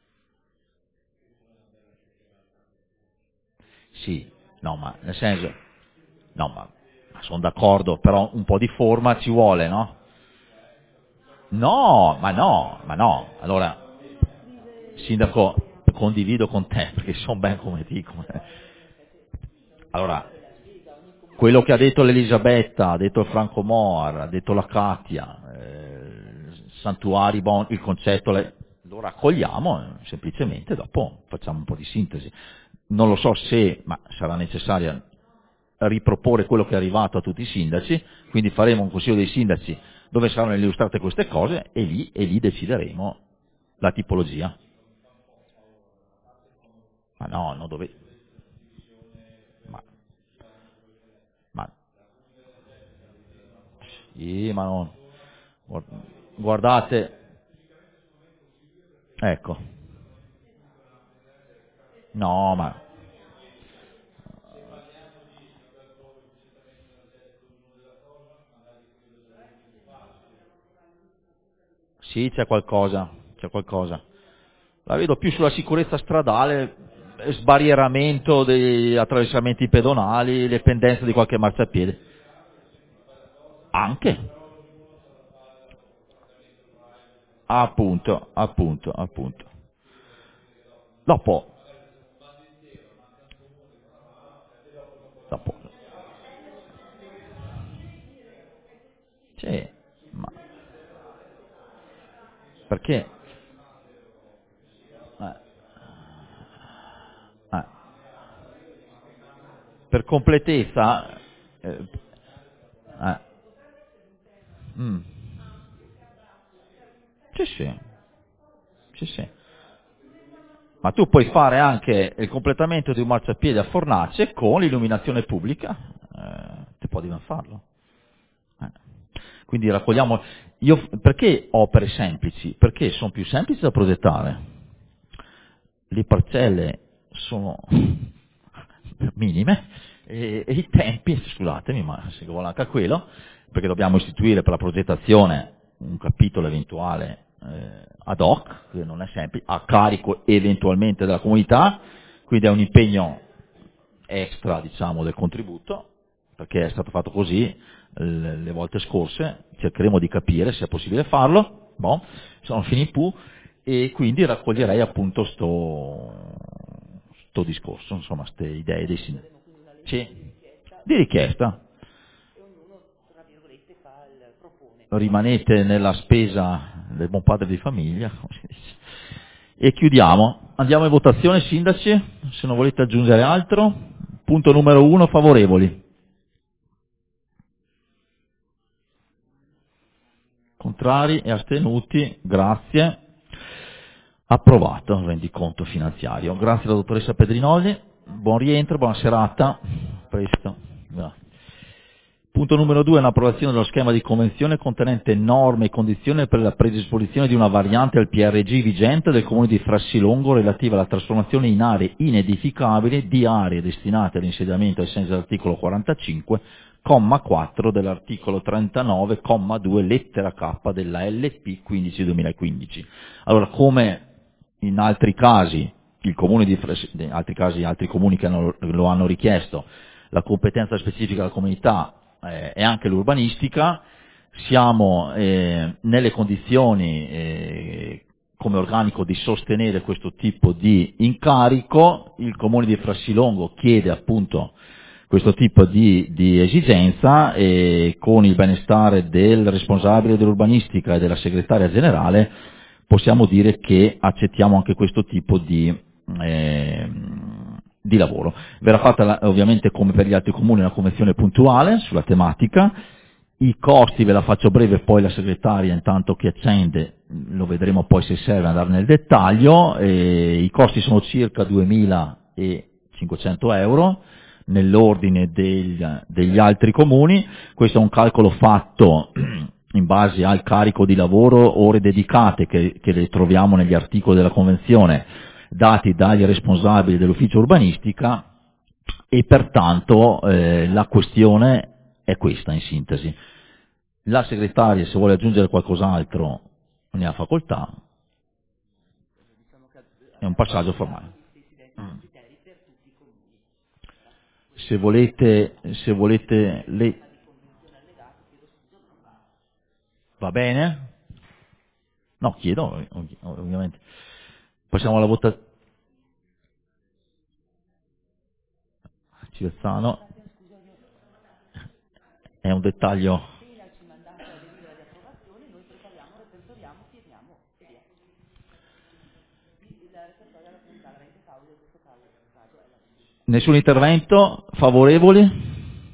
Sì, no, ma nel senso, no, ma, ma sono d'accordo, però un po' di forma ci vuole, no? No, ma no, ma no. Allora, sindaco, condivido con te, perché sono ben come dico. Allora, quello che ha detto l'Elisabetta, ha detto il Franco Moar, ha detto la Katia, eh, santuari, bon, il concetto, le, lo raccogliamo, eh, semplicemente dopo facciamo un po' di sintesi. Non lo so se, ma sarà necessario riproporre quello che è arrivato a tutti i sindaci, quindi faremo un consiglio dei sindaci dove saranno illustrate queste cose e lì, e lì decideremo la tipologia. Ma no, non dove... Ma... ma... Sì, ma non... Guardate... Ecco. No, ma... Sì, c'è qualcosa, c'è qualcosa. La vedo più sulla sicurezza stradale, sbarrieramento degli attraversamenti pedonali, le pendenze di qualche marciapiede. Anche. Appunto, appunto, appunto. Dopo. Dopo. Sì, ma... Perché? Eh. Eh. Per completezza... Eh. Eh. Mm. Sì, sì. Sì, sì. Ma tu puoi fare anche il completamento di un marciapiede a fornace con l'illuminazione pubblica, eh, ti può ben farlo. Eh. Quindi raccogliamo... Io, perché opere semplici? Perché sono più semplici da progettare. Le parcelle sono minime e, e i tempi, scusatemi, ma se vuole anche a quello, perché dobbiamo istituire per la progettazione un capitolo eventuale eh, ad hoc, che non è semplice, a carico eventualmente della comunità, quindi è un impegno extra, diciamo, del contributo, perché è stato fatto così le, le volte scorse, cercheremo di capire se è possibile farlo, boh, sono fini pu, e quindi raccoglierei appunto sto, sto discorso, insomma, queste idee dei sindaci. Sì, di richiesta. Rimanete nella spesa del buon padre di famiglia, come si dice. E chiudiamo. Andiamo in votazione, sindaci, se non volete aggiungere altro. Punto numero uno, favorevoli. Contrari e astenuti, grazie. Approvato il rendiconto finanziario. Grazie alla dottoressa Pedrinolli, buon rientro, buona serata, presto. Grazie. Punto numero due, un'approvazione dello schema di convenzione contenente norme e condizioni per la predisposizione di una variante al P R G vigente del Comune di Frassilongo relativa alla trasformazione in aree inedificabili di aree destinate all'insediamento ai sensi dell'articolo quarantacinque, comma quattro dell'articolo trentanove, comma due, lettera K della L P quindici duemilaquindici. Allora, come in altri casi, il Comune di Frassilongo, in altri casi altri comuni che hanno, lo hanno richiesto, la competenza specifica della comunità eh, è anche l'urbanistica, siamo eh, nelle condizioni eh, come organico di sostenere questo tipo di incarico. Il Comune di Frassilongo chiede appunto questo tipo di, di esigenza e con il benestare del responsabile dell'urbanistica e della segretaria generale possiamo dire che accettiamo anche questo tipo di, eh, di lavoro. Verrà fatta ovviamente come per gli altri comuni una convenzione puntuale sulla tematica. I costi ve la faccio breve, poi la segretaria intanto che accende, lo vedremo poi se serve andare nel dettaglio. E i costi sono circa duemilacinquecento euro nell'ordine degli, degli altri comuni. Questo è un calcolo fatto in base al carico di lavoro, ore dedicate che, che le troviamo negli articoli della Convenzione, dati dagli responsabili dell'ufficio urbanistica, e pertanto eh, la questione è questa in sintesi. La segretaria, se vuole aggiungere qualcos'altro, ne ha facoltà, è un passaggio formale. Mm. Se volete, se volete le... Va bene? No, chiedo, ovviamente. Passiamo alla votazione. Civezzano. È un dettaglio. Nessun intervento? Favorevoli?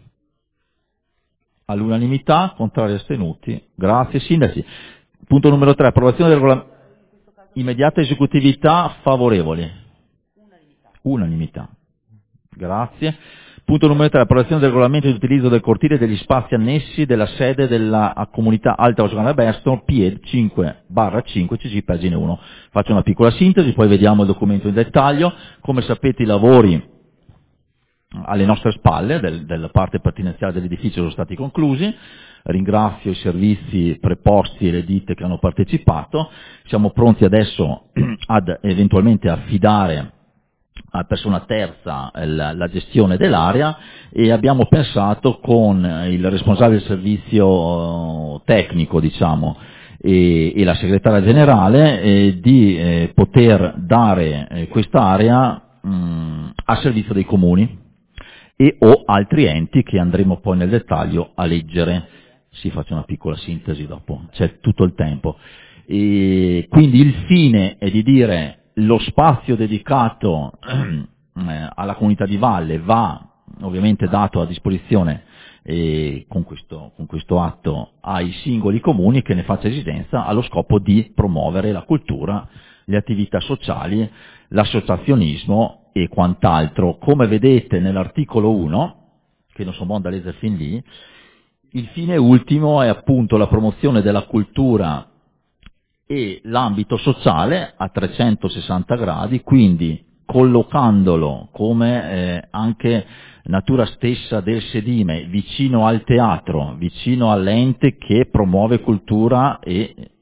All'unanimità, contrari astenuti. Grazie, sindaci. Punto numero tre, approvazione del regolamento. Immediata esecutività, favorevoli. Unanimità. Grazie. Punto numero tre, approvazione del regolamento di utilizzo del cortile e degli spazi annessi della sede della comunità Alta Osgana Bersto, P E D cinque barra cinque C G, pagina uno. Faccio una piccola sintesi, poi vediamo il documento in dettaglio. Come sapete, i lavori alle nostre spalle del, della parte pertinenziale dell'edificio sono stati conclusi. Ringrazio i servizi preposti e le ditte che hanno partecipato. Siamo pronti adesso ad eventualmente affidare a persona terza la, la gestione dell'area, e abbiamo pensato con il responsabile del servizio tecnico, diciamo, e, e la segretaria generale eh, di eh, poter dare eh, quest'area mh, a servizio dei comuni e o altri enti che andremo poi nel dettaglio a leggere. Si faccia una piccola sintesi, dopo c'è tutto il tempo. E quindi il fine è di dire: lo spazio dedicato eh, alla comunità di valle va ovviamente dato a disposizione eh, con, questo, con questo atto ai singoli comuni che ne faccia esigenza, allo scopo di promuovere la cultura, le attività sociali, l'associazionismo e quant'altro. Come vedete nell'articolo uno, che non sono buono da leggere fin lì, il fine ultimo è appunto la promozione della cultura e l'ambito sociale a trecentosessanta gradi, quindi collocandolo come eh, anche natura stessa del sedime vicino al teatro, vicino all'ente che promuove cultura e,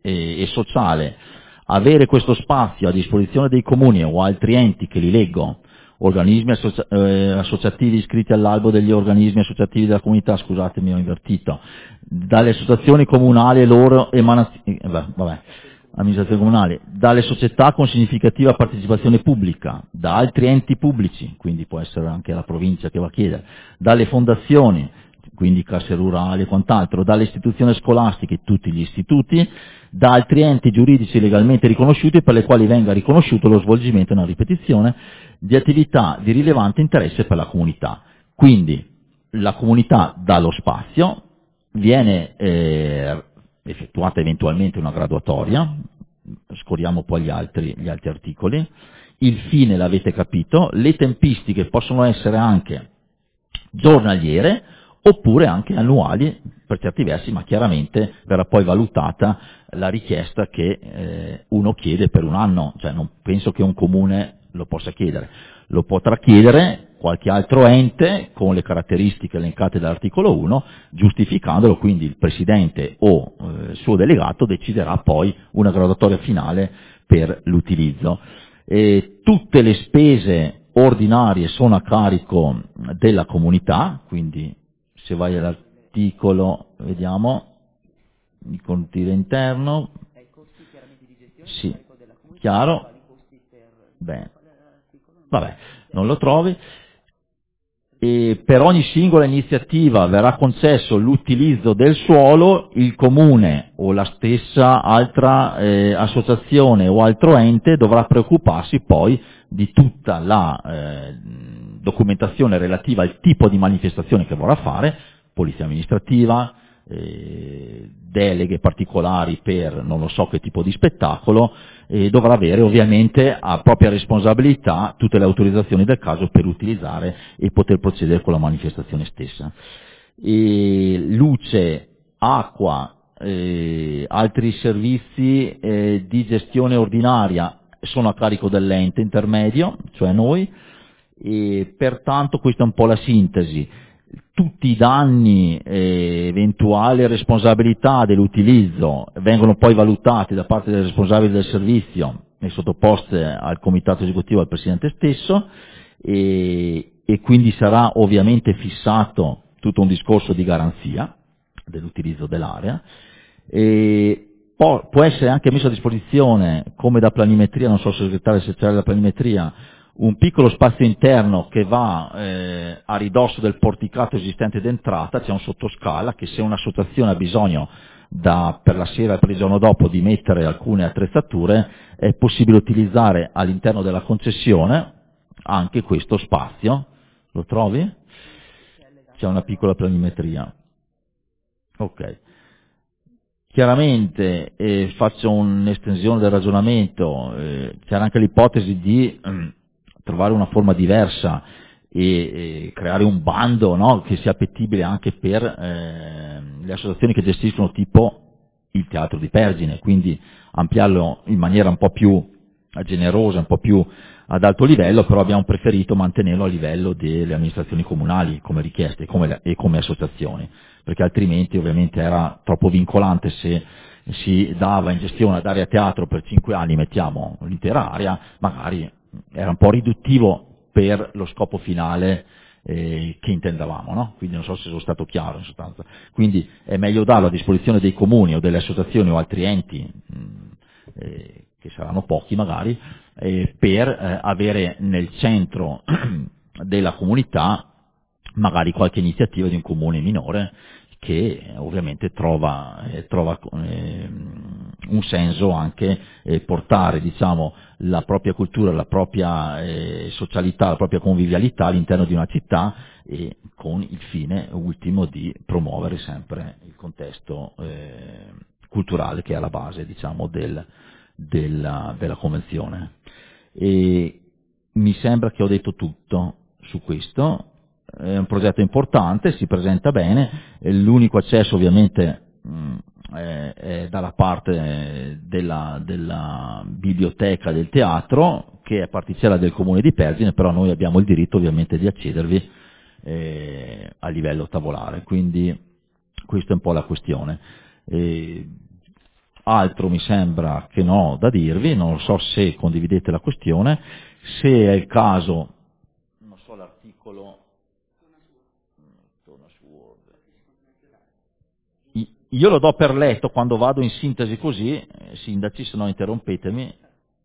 e, e sociale, avere questo spazio a disposizione dei comuni o altri enti che li leggo, organismi associa- eh, associativi iscritti all'albo degli organismi associativi della comunità, scusatemi ho invertito, dalle associazioni comunali e loro emanazioni, eh, vabbè, amministrazioni comunali, dalle società con significativa partecipazione pubblica, da altri enti pubblici, quindi può essere anche la provincia che va a chiedere, dalle fondazioni, quindi casse rurali e quant'altro, dalle istituzioni scolastiche, tutti gli istituti, da altri enti giuridici legalmente riconosciuti per le quali venga riconosciuto lo svolgimento e una ripetizione di attività di rilevante interesse per la comunità. Quindi la comunità dà lo spazio, viene eh, effettuata eventualmente una graduatoria, scorriamo poi gli altri, gli altri articoli, il fine l'avete capito, le tempistiche possono essere anche giornaliere oppure anche annuali per certi versi, ma chiaramente verrà poi valutata la richiesta che eh, uno chiede per un anno, cioè non penso che un comune lo possa chiedere, lo potrà chiedere qualche altro ente con le caratteristiche elencate dall'articolo uno, giustificandolo, quindi il presidente o eh, il suo delegato deciderà poi una graduatoria finale per l'utilizzo. E tutte le spese ordinarie sono a carico della comunità, quindi se vai all'articolo, vediamo, il contiglio interno, sì, chiaro, bene, vabbè, non lo trovi, e per ogni singola iniziativa verrà concesso l'utilizzo del suolo, il comune o la stessa altra eh, associazione o altro ente dovrà preoccuparsi poi di tutta la eh, documentazione relativa al tipo di manifestazione che vorrà fare, polizia amministrativa, eh, deleghe particolari per non lo so che tipo di spettacolo, e dovrà avere ovviamente a propria responsabilità tutte le autorizzazioni del caso per utilizzare e poter procedere con la manifestazione stessa. E luce, acqua, eh, altri servizi eh, di gestione ordinaria sono a carico dell'ente intermedio, cioè noi, e pertanto questa è un po' la sintesi. Tutti i danni e eventuali responsabilità dell'utilizzo vengono poi valutati da parte dei responsabili del servizio e sottoposte al comitato esecutivo al presidente stesso, e, e quindi sarà ovviamente fissato tutto un discorso di garanzia dell'utilizzo dell'area, e può, può essere anche messo a disposizione come da planimetria, non so se il segretario se c'è la planimetria, un piccolo spazio interno che va eh, a ridosso del porticato esistente d'entrata, c'è un sottoscala che se un'associazione ha bisogno da, per la sera e per il giorno dopo di mettere alcune attrezzature, è possibile utilizzare all'interno della concessione anche questo spazio. Lo trovi? C'è una piccola planimetria. Ok. Chiaramente eh, faccio un'estensione del ragionamento, eh, c'era anche l'ipotesi di eh, trovare una forma diversa e, e creare un bando, no, che sia appetibile anche per eh, le associazioni che gestiscono tipo il Teatro di Pergine, quindi ampliarlo in maniera un po' più generosa, un po' più ad alto livello, però abbiamo preferito mantenerlo a livello delle amministrazioni comunali come richieste e come, e come associazioni, perché altrimenti ovviamente era troppo vincolante se si dava in gestione ad area teatro per cinque anni, mettiamo l'intera area, magari era un po' riduttivo per lo scopo finale eh, che intendavamo, no? Quindi non so se sono stato chiaro in sostanza. Quindi è meglio darlo a disposizione dei comuni o delle associazioni o altri enti, mh, eh, che saranno pochi magari, eh, per eh, avere nel centro della comunità magari qualche iniziativa di un comune minore che ovviamente trova, eh, trova eh, un senso anche eh, portare, diciamo, la propria cultura, la propria eh, socialità, la propria convivialità all'interno di una città, e con il fine ultimo di promuovere sempre il contesto eh, culturale che è alla base, diciamo, del, della, della convenzione. E mi sembra che ho detto tutto su questo. È un progetto importante, si presenta bene, l'unico accesso ovviamente mh, è, è dalla parte della, della biblioteca del teatro, che è particella del comune di Pergine, però noi abbiamo il diritto ovviamente di accedervi eh, a livello tavolare, quindi questa è un po' la questione. E altro mi sembra che non ho da dirvi, non so se condividete la questione, se è il caso, non so l'articolo, torna su Word. Io lo do per letto quando vado in sintesi così, eh, sindaci, se no interrompetemi,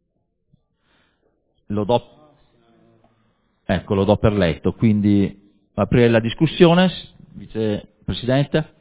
lo do, ecco, lo do per letto, quindi aprire la discussione, vicepresidente.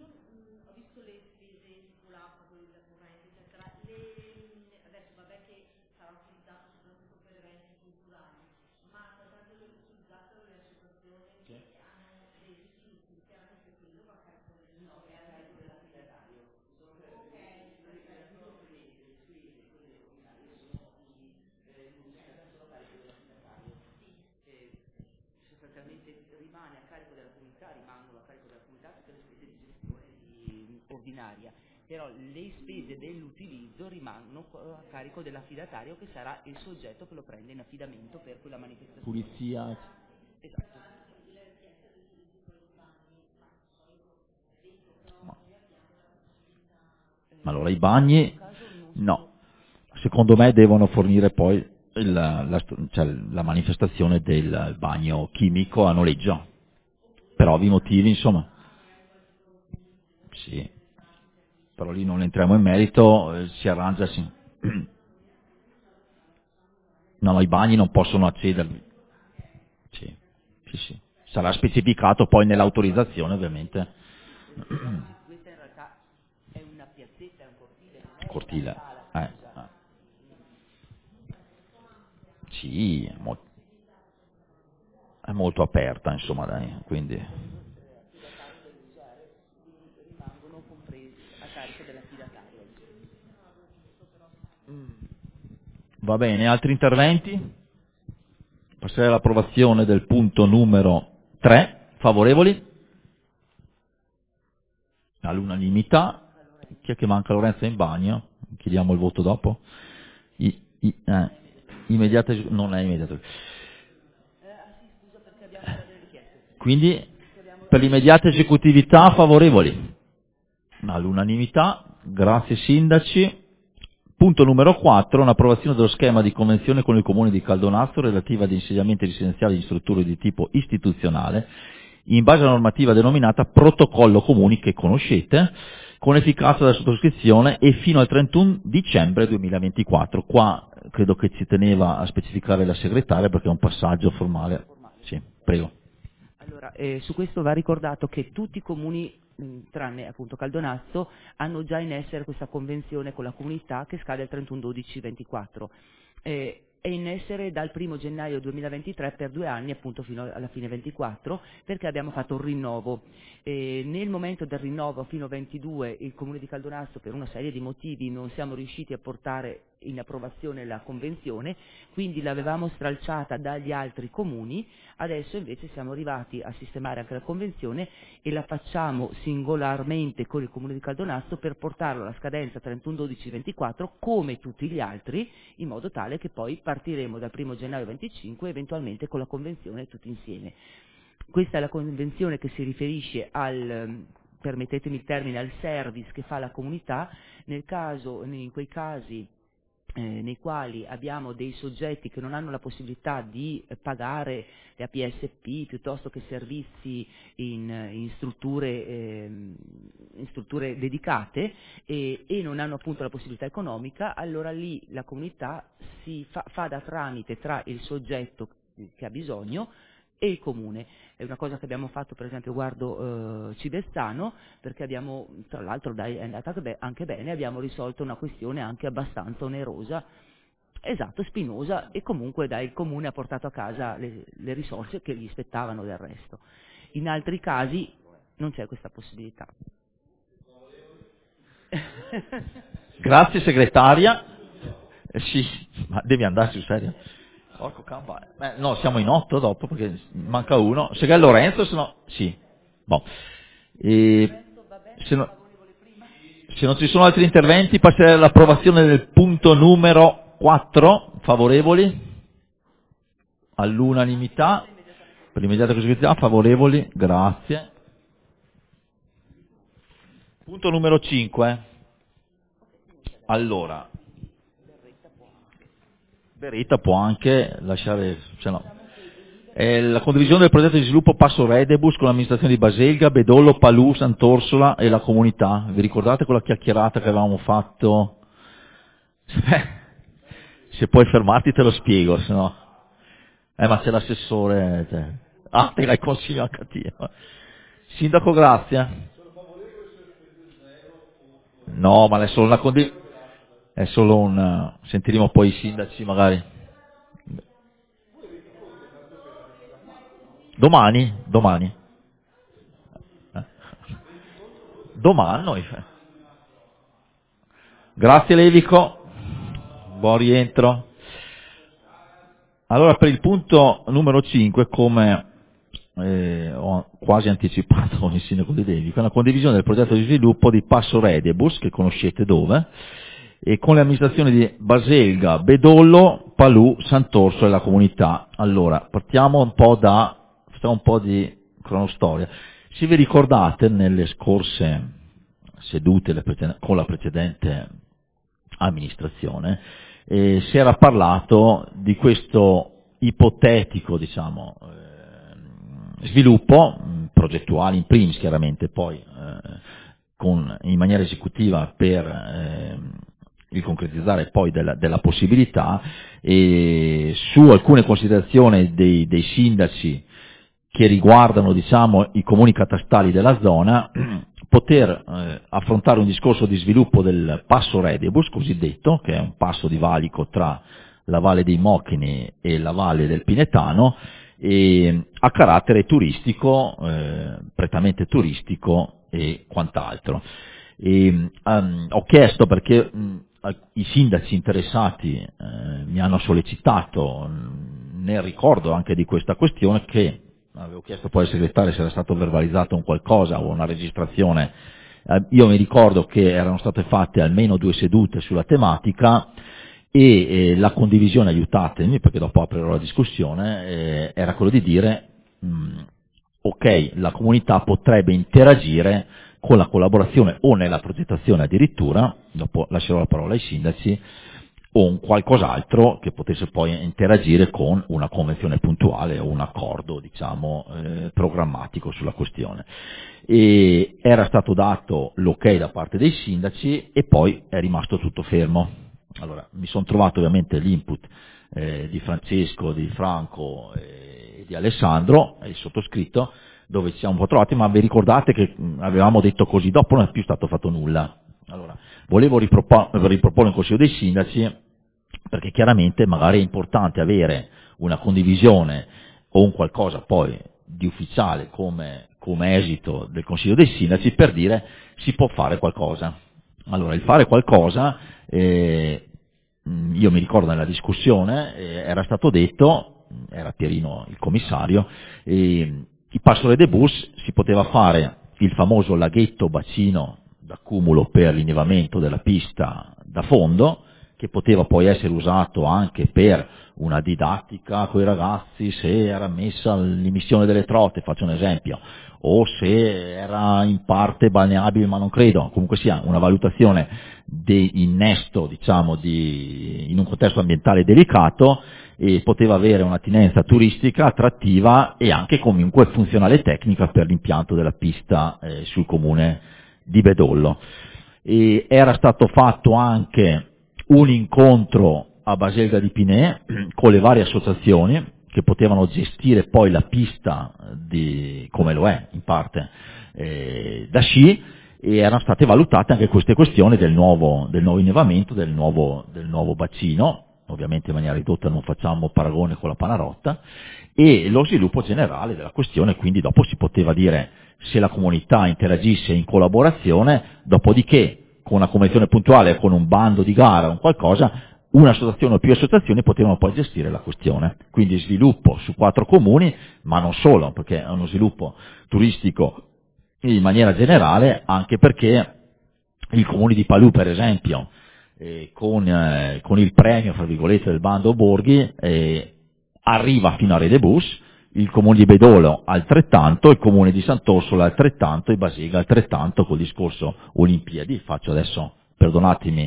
Rimane a carico della comunità, rimangono a carico della comunità tutte le spese di gestione di, ordinaria, però le spese dell'utilizzo rimangono a carico dell'affidatario, che sarà il soggetto che lo prende in affidamento per quella manifestazione.
Pulizia.
Esatto.
Ma, ma allora i bagni, no, secondo me devono fornire poi La, la, cioè la manifestazione del bagno chimico a noleggio, per ovvi motivi, insomma. Sì, però lì non entriamo in merito, eh, si arrangia, sì. No, no, i bagni non possono accedervi. Sì, sì, sì. Sarà specificato poi nell'autorizzazione, ovviamente.
Questa in realtà è una piazzetta, è un cortile.
Cortile, eh. eh. Sì, è molto, è molto aperta, insomma, dai, quindi.
Rimangono compresi a carico dell'affidatario.
Va bene, altri interventi? Passerei all'approvazione del punto numero tre, favorevoli? All'unanimità. Chi è che manca? Lorenzo è in bagno? Chiediamo il voto dopo. I, i, eh, immediata, non è immediato. Quindi per l'immediata esecutività favorevoli? All'unanimità, grazie sindaci. Punto numero quattro, un'approvazione dello schema di convenzione con il Comune di Caldonazzo relativa ad insediamenti residenziali in strutture di tipo istituzionale, in base alla normativa denominata Protocollo Comuni, che conoscete, con efficacia della sottoscrizione e fino al trentuno dicembre duemilaventiquattro. Qua credo che ci teneva a specificare la segretaria perché è un passaggio formale. Sì, prego.
Allora, eh, su questo va ricordato che tutti i comuni, mh, tranne appunto Caldonazzo, hanno già in essere questa convenzione con la comunità che scade il trentuno dodici ventiquattro. Eh, è in essere dal primo gennaio duemilaventitré per due anni, appunto fino alla fine ventiquattro, perché abbiamo fatto un rinnovo. Eh, nel momento del rinnovo fino a ventidue il Comune di Caldonazzo, per una serie di motivi, non siamo riusciti a portare in approvazione la convenzione, quindi l'avevamo stralciata dagli altri comuni. Adesso invece siamo arrivati a sistemare anche la convenzione e la facciamo singolarmente con il Comune di Caldonazzo per portarlo alla scadenza trentuno dodici ventiquattro come tutti gli altri, in modo tale che poi partiremo dal primo gennaio venticinque eventualmente con la convenzione tutti insieme. Questa è la convenzione che si riferisce al, permettetemi il termine, al service che fa la comunità nel caso, in quei casi Eh, nei quali abbiamo dei soggetti che non hanno la possibilità di eh, pagare le A P S P piuttosto che servizi in, in, strutture, eh, in strutture dedicate e, e non hanno appunto la possibilità economica, allora lì la comunità si fa, fa da tramite tra il soggetto che ha bisogno e il comune. È una cosa che abbiamo fatto per esempio riguardo eh, Civestano, perché abbiamo, tra l'altro dai, è andata anche bene, abbiamo risolto una questione anche abbastanza onerosa, esatto, spinosa, e comunque dai, il comune ha portato a casa le, le risorse che gli spettavano del resto. In altri casi non c'è questa possibilità.
Grazie segretaria. Eh, sì, ma devi andare sul serio? Porco campo. Beh, no, siamo in otto dopo perché manca uno. Se è Lorenzo, se no. Sì. Boh. E, se, no, se non ci sono altri interventi, passerei all'approvazione del punto numero quattro. Favorevoli? All'unanimità. Per l'immediata consecutività, favorevoli? Grazie. Punto numero cinque. allora, Beretta può anche lasciare, cioè no. È la condivisione del progetto di sviluppo Passo Redebus con l'amministrazione di Baselga, Bedollo, Palù, Sant'Orsola e la comunità. Vi ricordate quella chiacchierata che avevamo fatto? Se puoi fermarti te lo spiego, se no. Eh, ma c'è l'assessore, cioè. Ah, te l'hai consigliato a te. Sindaco, grazie. No, ma è solo una condivisione. È solo un... sentiremo poi i sindaci magari. Domani? Domani? Eh. Domani noi. Grazie Levico, buon rientro. Allora per il punto numero cinque, come eh, ho quasi anticipato con il sindaco di Levico, è una condivisione del progetto di sviluppo di Passo Redebus, che conoscete dove, e con le amministrazioni di Baselga, Bedollo, Palù, Sant'Orso e la comunità. Allora, partiamo un po' da, facciamo un po' di cronostoria. Se vi ricordate, nelle scorse sedute con la precedente amministrazione, eh, si era parlato di questo ipotetico, diciamo, eh, sviluppo, progettuale in primis chiaramente, poi eh, con, in maniera esecutiva per eh, il concretizzare poi della, della possibilità, e su alcune considerazioni dei, dei sindaci che riguardano, diciamo, i comuni catastali della zona, poter eh, affrontare un discorso di sviluppo del Passo Redebus, cosiddetto, che è un passo di valico tra la Valle dei Mochini e la Valle del Pinetano, e a carattere turistico, eh, prettamente turistico e quant'altro. E, um, ho chiesto perché um, i sindaci interessati eh, mi hanno sollecitato, nel ricordo anche di questa questione, che avevo chiesto poi al segretario se era stato verbalizzato un qualcosa o una registrazione. Eh, io mi ricordo che erano state fatte almeno due sedute sulla tematica e eh, la condivisione, aiutatemi perché dopo aprirò la discussione, eh, era quello di dire mh, ok, la comunità potrebbe interagire con la collaborazione o nella progettazione addirittura, dopo lascerò la parola ai sindaci, o un qualcos'altro che potesse poi interagire con una convenzione puntuale o un accordo, diciamo, eh, programmatico sulla questione. E era stato dato l'ok da parte dei sindaci e poi è rimasto tutto fermo. Allora, mi sono trovato ovviamente l'input eh, di Francesco, di Franco e di Alessandro, e il sottoscritto, dove ci siamo un po' trovati, ma vi ricordate che mh, avevamo detto così, dopo non è più stato fatto nulla. Allora, volevo ripropo- riproporre in Consiglio dei Sindaci, perché chiaramente magari è importante avere una condivisione o un qualcosa poi di ufficiale come, come esito del Consiglio dei Sindaci per dire si può fare qualcosa. Allora, il fare qualcosa, eh, io mi ricordo nella discussione, eh, era stato detto, era Pierino il commissario, eh, il Passo Redebus si poteva fare il famoso laghetto bacino d'accumulo per l'innevamento della pista da fondo, che poteva poi essere usato anche per una didattica con i ragazzi se era messa l'immissione delle trote, faccio un esempio, o se era in parte balneabile, ma non credo, comunque sia una valutazione di innesto, diciamo, di, in un contesto ambientale delicato, e poteva avere un'attinenza turistica attrattiva e anche comunque funzionale tecnica per l'impianto della pista eh, sul comune di Bedollo. E era stato fatto anche un incontro a Baselga di Pinè con le varie associazioni che potevano gestire poi la pista di, come lo è in parte eh, da sci, e erano state valutate anche queste questioni del nuovo, del nuovo innevamento, del nuovo, del nuovo bacino, ovviamente in maniera ridotta, non facciamo paragone con la Panarotta, e lo sviluppo generale della questione. Quindi dopo si poteva dire se la comunità interagisse in collaborazione, dopodiché con una convenzione puntuale, con un bando di gara o un qualcosa, un'associazione o più associazioni potevano poi gestire la questione. Quindi sviluppo su quattro comuni, ma non solo, perché è uno sviluppo turistico in maniera generale, anche perché il comune di Palù, per esempio, eh, con, eh, con il premio, fra virgolette, del bando Borghi, eh, arriva fino a Redebus, il comune di Bedollo altrettanto, il comune di Sant'Orsola altrettanto e Baselga altrettanto, col discorso Olimpiadi. Faccio adesso, perdonatemi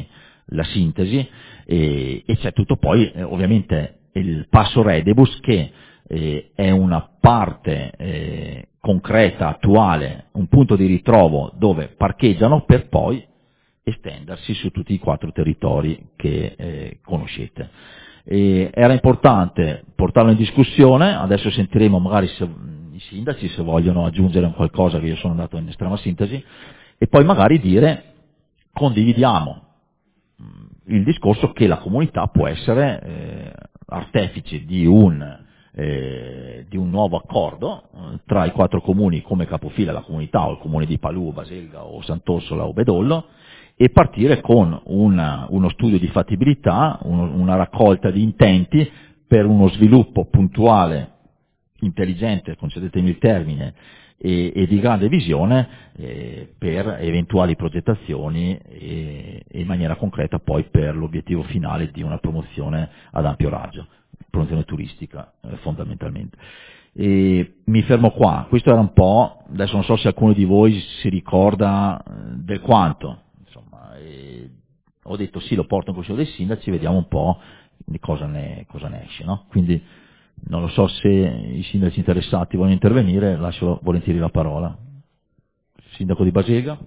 la sintesi, e, e c'è tutto poi eh, ovviamente il passo Redebus, che eh, è una parte eh, concreta, attuale, un punto di ritrovo dove parcheggiano per poi estendersi su tutti i quattro territori che eh, conoscete. E era importante portarlo in discussione, adesso sentiremo magari se, i sindaci se vogliono aggiungere un qualcosa, che io sono andato in estrema sintesi, e poi magari dire condividiamo il discorso che la comunità può essere eh, artefice di un, eh, di un nuovo accordo eh, tra i quattro comuni come capofila la comunità, o il comune di Palù, Baselga o Sant'Orsola o Bedollo, e partire con una, uno studio di fattibilità, uno, una raccolta di intenti per uno sviluppo puntuale, intelligente, concedetemi il termine, e, e di grande visione eh, per eventuali progettazioni e, e in maniera concreta poi per l'obiettivo finale di una promozione ad ampio raggio, promozione turistica eh, fondamentalmente. E mi fermo qua, questo era un po', adesso non so se qualcuno di voi si ricorda eh, del quanto, insomma, eh, ho detto sì, lo porto in consiglio dei sindaci, vediamo un po' di cosa ne, cosa ne esce, no? Quindi non lo so se i sindaci interessati vogliono intervenire, lascio volentieri la parola. Sindaco di Baselga.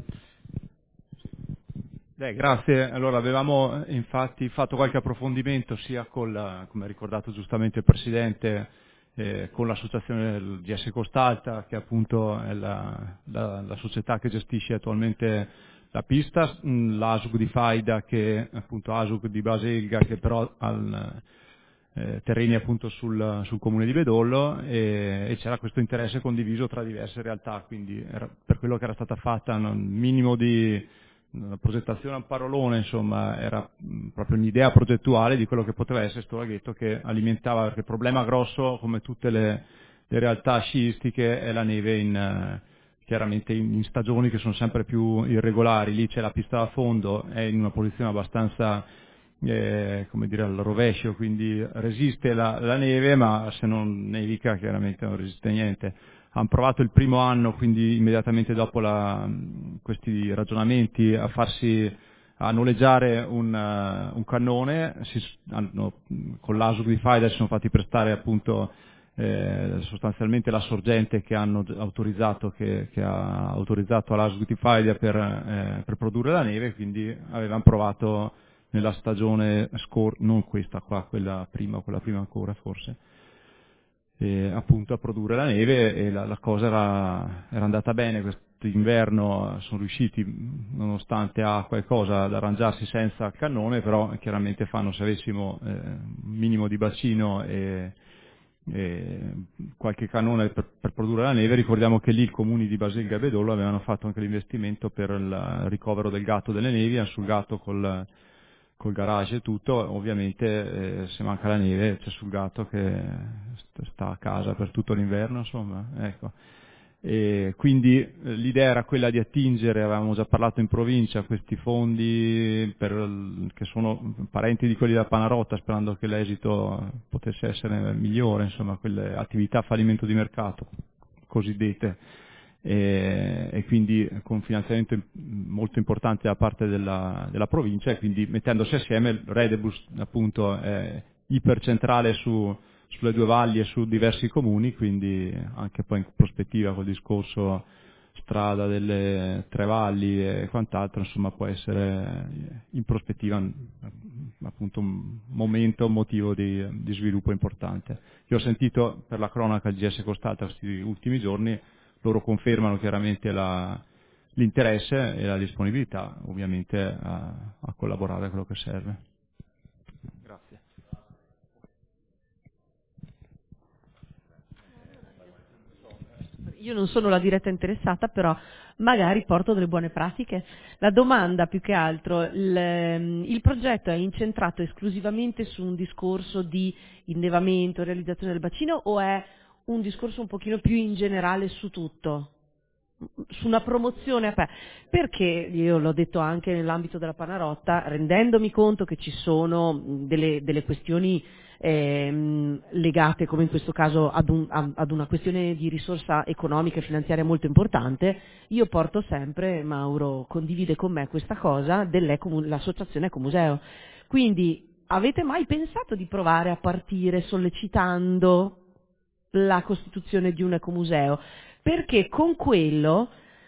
Beh, grazie. Allora, avevamo infatti fatto qualche approfondimento sia con, come ha ricordato giustamente il Presidente, eh, con l'associazione del G S Costalta, che appunto è la, la, la società che gestisce attualmente la pista, l'A S U G di Faida, che appunto A S U G di Baselga, che però al Eh, terreni appunto sul, sul comune di Bedollo, e, e c'era questo interesse condiviso tra diverse realtà, quindi era, per quello che era stata fatta un minimo di una progettazione a un parolone, insomma era mh, proprio un'idea progettuale di quello che poteva essere questo laghetto, che alimentava, perché il problema grosso, come tutte le, le realtà sciistiche, è la neve in eh, chiaramente in, in stagioni che sono sempre più irregolari. Lì c'è la pista da fondo, è in una posizione abbastanza Eh, come dire al rovescio, quindi resiste la, la neve, ma se non nevica chiaramente non resiste niente. Hanno provato il primo anno, quindi immediatamente dopo la, questi ragionamenti, a farsi a noleggiare un, uh, un cannone, si, hanno, con l'A S U G di Faida si sono fatti prestare appunto eh, sostanzialmente la sorgente che hanno autorizzato, che, che ha autorizzato all'A S U G di Faida per, eh, per produrre la neve, quindi avevano provato nella stagione scorsa, non questa qua, quella prima, quella prima ancora forse, e appunto a produrre la neve, e la, la cosa era, era andata bene. Quest'inverno sono riusciti, nonostante acqua e cosa, ad arrangiarsi senza il cannone, però chiaramente fanno, se avessimo eh, un minimo di bacino e, e qualche cannone per, per produrre la neve. Ricordiamo che lì i comuni di Baselga e Bedollo avevano fatto anche l'investimento per il ricovero del gatto delle nevi, hanno sul gatto col col garage e tutto, ovviamente eh, se manca la neve c'è sul gatto che sta a casa per tutto l'inverno, insomma, ecco. E quindi eh, l'idea era quella di attingere, avevamo già parlato in provincia, a questi fondi per, che sono parenti di quelli da Panarotta, sperando che l'esito potesse essere migliore, insomma, quelle attività a fallimento di mercato cosiddette. E, e quindi con finanziamento molto importante da parte della, della provincia, e quindi mettendosi assieme il Redebus appunto è ipercentrale su, sulle due valli e su diversi comuni, quindi anche poi in prospettiva col discorso strada delle tre valli e quant'altro, insomma può essere in prospettiva appunto un momento, un motivo di, di sviluppo importante. Io ho sentito per la cronaca il G S Costalta questi ultimi giorni, loro confermano chiaramente la, l'interesse e la disponibilità ovviamente a, a collaborare a quello che serve. Grazie.
Io non sono la diretta interessata, però magari porto delle buone pratiche. La domanda più che altro, il, il progetto è incentrato esclusivamente su un discorso di innevamento, realizzazione del bacino, o è un discorso un pochino più in generale su tutto? su una promozione aperta, perché io l'ho detto anche nell'ambito della Panarotta, rendendomi conto che ci sono delle, delle questioni ehm, legate, come in questo caso, ad, un, ad una questione di risorsa economica e finanziaria molto importante, io porto sempre, Mauro condivide con me questa cosa, dell'associazione Ecomuseo. Quindi avete mai pensato di provare a partire sollecitando la costituzione di un ecomuseo? Perché con quello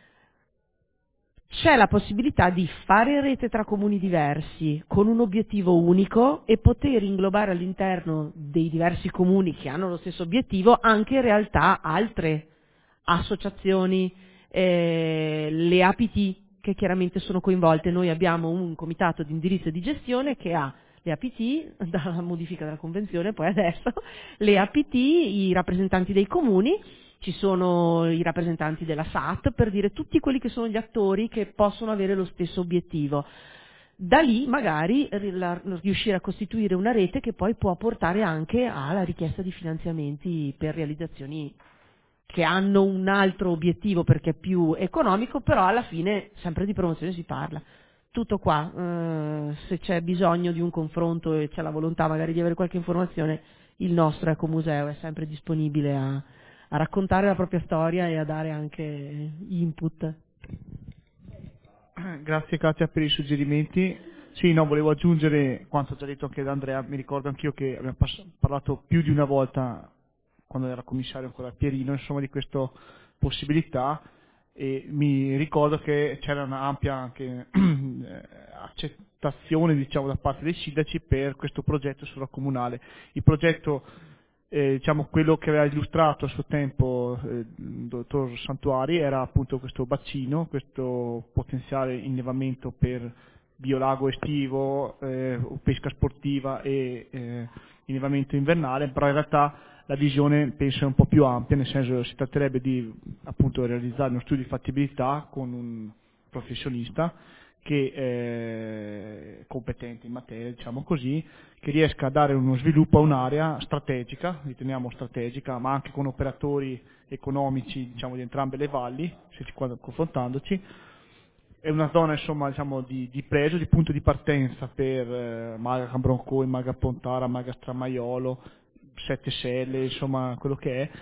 c'è la possibilità di fare rete tra comuni diversi con un obiettivo unico e poter inglobare all'interno dei diversi comuni che hanno lo stesso obiettivo anche in realtà altre associazioni, eh, le A P T che chiaramente sono coinvolte. Noi abbiamo un comitato di indirizzo e di gestione che ha le A P T, dalla modifica della convenzione poi adesso, le A P T, i rappresentanti dei comuni, ci sono i rappresentanti della S A T, per dire tutti quelli che sono gli attori che possono avere lo stesso obiettivo. Da lì magari riuscire a costituire una rete che poi può portare anche alla richiesta di finanziamenti per realizzazioni che hanno un altro obiettivo perché è più economico, però alla fine sempre di promozione si parla. Tutto qua, eh, se c'è bisogno di un confronto e c'è la volontà magari di avere qualche informazione, il nostro Ecomuseo è sempre disponibile a a raccontare la propria storia e a dare anche input.
Grazie Katia per i suggerimenti. Sì, no, volevo aggiungere quanto già detto anche da Andrea, mi ricordo anch'io che abbiamo pass- parlato più di una volta quando era commissario ancora Pierino, insomma, di questa possibilità, e mi ricordo che c'era un'ampia anche accettazione, diciamo, da parte dei sindaci per questo progetto sovracomunale. Il progetto Eh, diciamo quello che aveva illustrato a suo tempo eh, il dottor Santuari era appunto questo bacino, questo potenziale innevamento per biolago estivo, eh, pesca sportiva e eh, innevamento invernale, però in realtà la visione penso è un po' più ampia, nel senso che si tratterebbe di appunto realizzare uno studio di fattibilità con un professionista che è competente in materia, diciamo così, che riesca a dare uno sviluppo a un'area strategica, riteniamo strategica, ma anche con operatori economici, diciamo, di entrambe le valli, se ci, confrontandoci. È una zona, insomma, diciamo, di, di pregio, di punto di partenza per eh, Maga Cambroncoy, Maga Pontara, Maga Stramaiolo, Sette Selle, insomma, quello che è.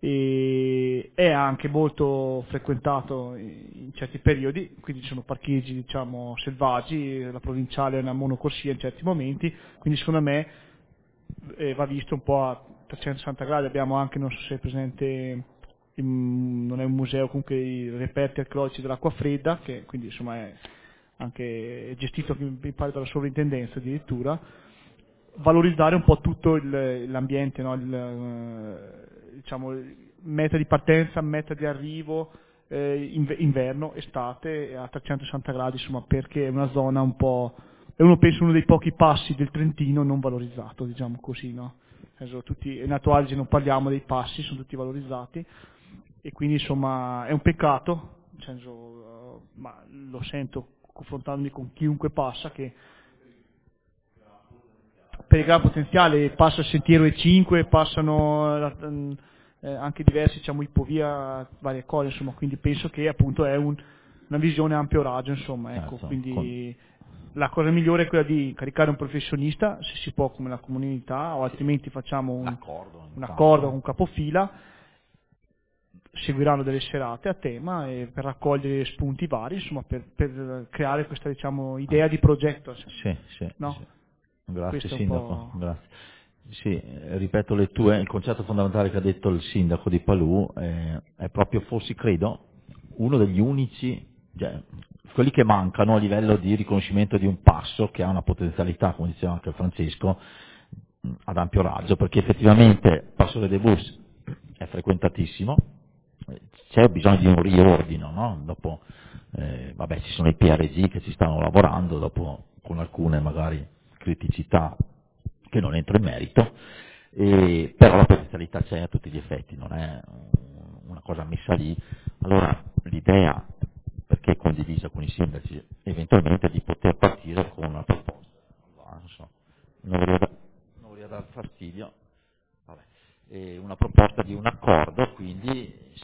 E è anche molto frequentato in certi periodi, quindi ci sono parcheggi, diciamo, selvaggi, la provinciale è una monocorsia in certi momenti, quindi secondo me eh, va visto un po' a trecentosessanta gradi. Abbiamo anche, non so se è presente, in, non è un museo, comunque i reperti archeologici dell'acqua fredda, che quindi insomma è anche gestito, mi pare, dalla sovrintendenza addirittura. Valorizzare un po' tutto il, l'ambiente, no? il, diciamo, meta di partenza, meta di arrivo, eh, inverno, estate, a trecentosessanta gradi, insomma, perché è una zona un po', è uno penso uno dei pochi passi del Trentino non valorizzato, diciamo così, no? Adesso tutti, in Alto Adige non parliamo dei passi, sono tutti valorizzati, e quindi insomma è un peccato, nel senso, uh, ma lo sento confrontandomi con chiunque passa, che per il gran potenziale passa il sentiero E cinque, passano eh, anche diversi, diciamo, ipovia, varie cose, insomma, quindi penso che appunto è un, una visione a ampio raggio, insomma, ecco,
Certo,
quindi
con...
la cosa migliore è quella di caricare un professionista, se si può, come la comunità, o altrimenti facciamo un, un accordo, un accordo con un capofila, seguiranno delle serate a tema e per raccogliere spunti vari, insomma, per, per creare questa, diciamo, idea di progetto.
Sì, sì,
no?
sì. Grazie
Questo
Sindaco, grazie. Sì, ripeto le tue, il concetto fondamentale che ha detto il Sindaco di Palù eh, è proprio, fossi credo, uno degli unici, cioè, quelli che mancano a livello di riconoscimento di un passo che ha una potenzialità, come diceva anche Francesco, ad ampio raggio, perché effettivamente Passo de Bus è frequentatissimo, c'è bisogno di un riordino, no? Dopo, eh, vabbè, ci sono i P R G che ci stanno lavorando, dopo con alcune magari criticità che non entro in merito, e, però la potenzialità c'è a tutti gli effetti, non è una cosa messa lì. Allora l'idea, perché è condivisa con i sindaci, eventualmente di poter partire con una proposta, non so, non voglio, da, non voglio dar fastidio, vabbè, e una proposta di un accordo, quindi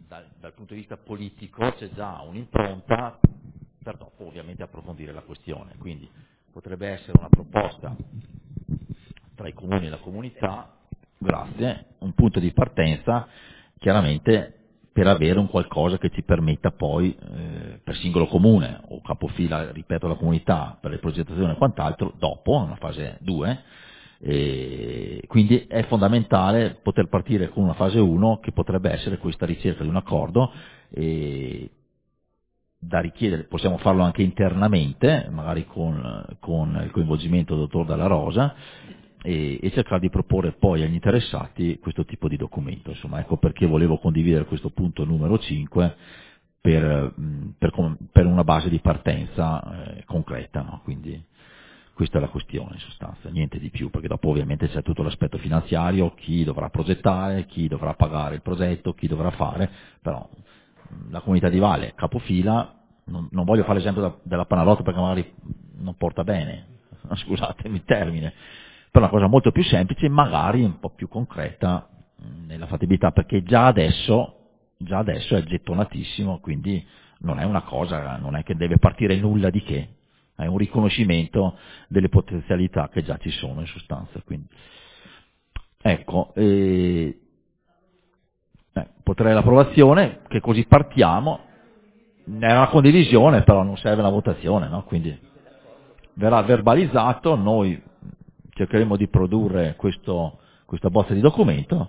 dal, dal punto di vista politico c'è già un'impronta per dopo ovviamente approfondire la questione, quindi potrebbe essere una proposta tra i comuni e la comunità, grazie, un punto di partenza chiaramente per avere un qualcosa che ci permetta poi eh, per singolo comune o capofila, ripeto, la comunità per le progettazioni e quant'altro, dopo, una fase due, e quindi è fondamentale poter partire con una fase uno che potrebbe essere questa ricerca di un accordo e da richiedere, possiamo farlo anche internamente, magari con, con il coinvolgimento del dottor Dalla Rosa, e, e cercare di proporre poi agli interessati questo tipo di documento. Insomma, ecco perché volevo condividere questo punto numero cinque per, per, per una base di partenza eh, concreta, no? Quindi questa è la questione in sostanza, niente di più, perché dopo ovviamente c'è tutto l'aspetto finanziario, chi dovrà progettare, chi dovrà pagare il progetto, chi dovrà fare, però la comunità di Valle, capofila, non, non voglio fare l'esempio da, della Panarotto perché magari non porta bene, scusatemi il termine, però una cosa molto più semplice, magari un po' più concreta nella fattibilità, perché già adesso, già adesso è gettonatissimo, quindi non è una cosa, non è che deve partire nulla di che, è un riconoscimento delle potenzialità che già ci sono in sostanza. Quindi. Ecco, eh, eh, potrei l'approvazione, che così partiamo, è una condivisione, però non serve la votazione, no? Quindi verrà verbalizzato, noi cercheremo di produrre questo, questa bozza di documento.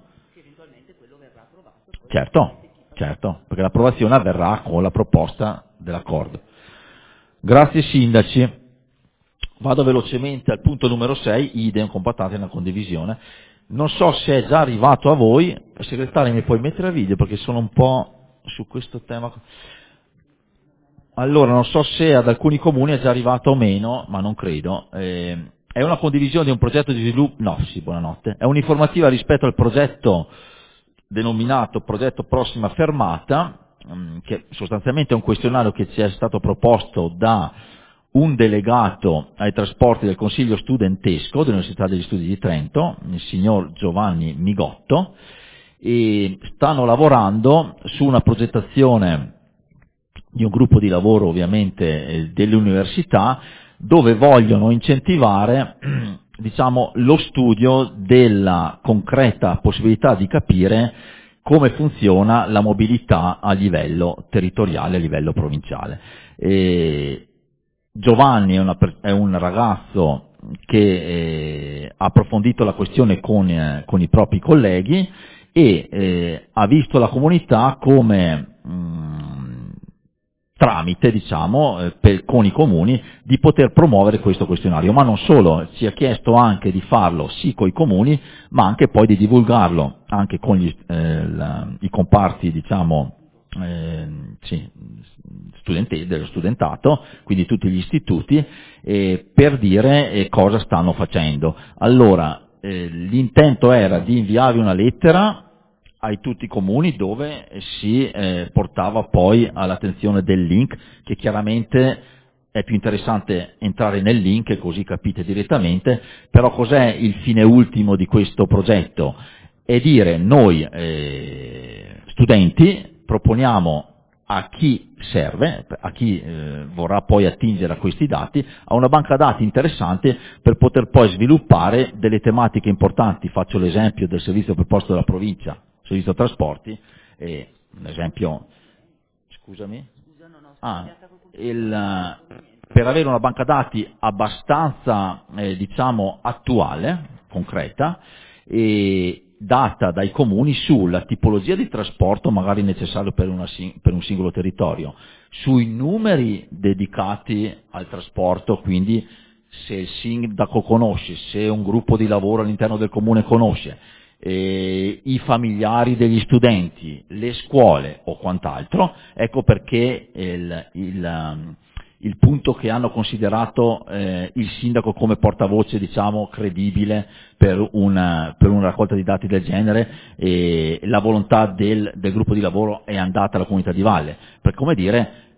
Certo, certo, perché l'approvazione avverrà con la proposta dell'accordo. Grazie sindaci. Vado velocemente al punto numero sei, idem, compattati nella condivisione. Non so se è già arrivato a voi, il segretario mi puoi mettere a video perché sono un po' su questo tema. Allora, non so se ad alcuni comuni è già arrivato o meno, ma non credo. Eh, è una condivisione di un progetto di sviluppo, no, sì, buonanotte. È un'informativa rispetto al progetto denominato progetto prossima fermata, mh, che sostanzialmente è un questionario che ci è stato proposto da un delegato ai trasporti del Consiglio studentesco dell'Università degli Studi di Trento, il signor Giovanni Migotto, e stanno lavorando su una progettazione di un gruppo di lavoro ovviamente eh, dell'università, dove vogliono incentivare diciamo, lo studio della concreta possibilità di capire come funziona la mobilità a livello territoriale, a livello provinciale. E Giovanni è, una, è un ragazzo che eh, ha approfondito la questione con, eh, con i propri colleghi e eh, ha visto la comunità come mh, tramite, diciamo, eh, per, con i comuni di poter promuovere questo questionario, ma non solo, ci ha chiesto anche di farlo sì con i comuni, ma anche poi di divulgarlo anche con gli, eh, la, i comparti, diciamo, eh, sì, studenti, dello studentato, quindi tutti gli istituti, eh, per dire eh, cosa stanno facendo. Allora, eh, l'intento era di inviarvi una lettera ai tutti i comuni dove si eh, portava poi all'attenzione del link, che chiaramente è più interessante entrare nel link e così capite direttamente, però cos'è il fine ultimo di questo progetto? È dire noi eh, studenti proponiamo a chi serve, a chi eh, vorrà poi attingere a questi dati, a una banca dati interessante per poter poi sviluppare delle tematiche importanti. Faccio l'esempio del servizio proposto dalla provincia, servizio trasporti, e un esempio, scusami, ah, il, per avere una banca dati abbastanza eh, diciamo attuale, concreta, e data dai comuni sulla tipologia di trasporto magari necessario per, una, per un singolo territorio, sui numeri dedicati al trasporto, quindi se il sindaco conosce, se un gruppo di lavoro all'interno del comune conosce, eh, i familiari degli studenti, le scuole o quant'altro, ecco perché il, il, il punto che hanno considerato eh, il sindaco come portavoce, diciamo, credibile per una, per una raccolta di dati del genere, e la volontà del, del gruppo di lavoro è andata alla comunità di valle, per come dire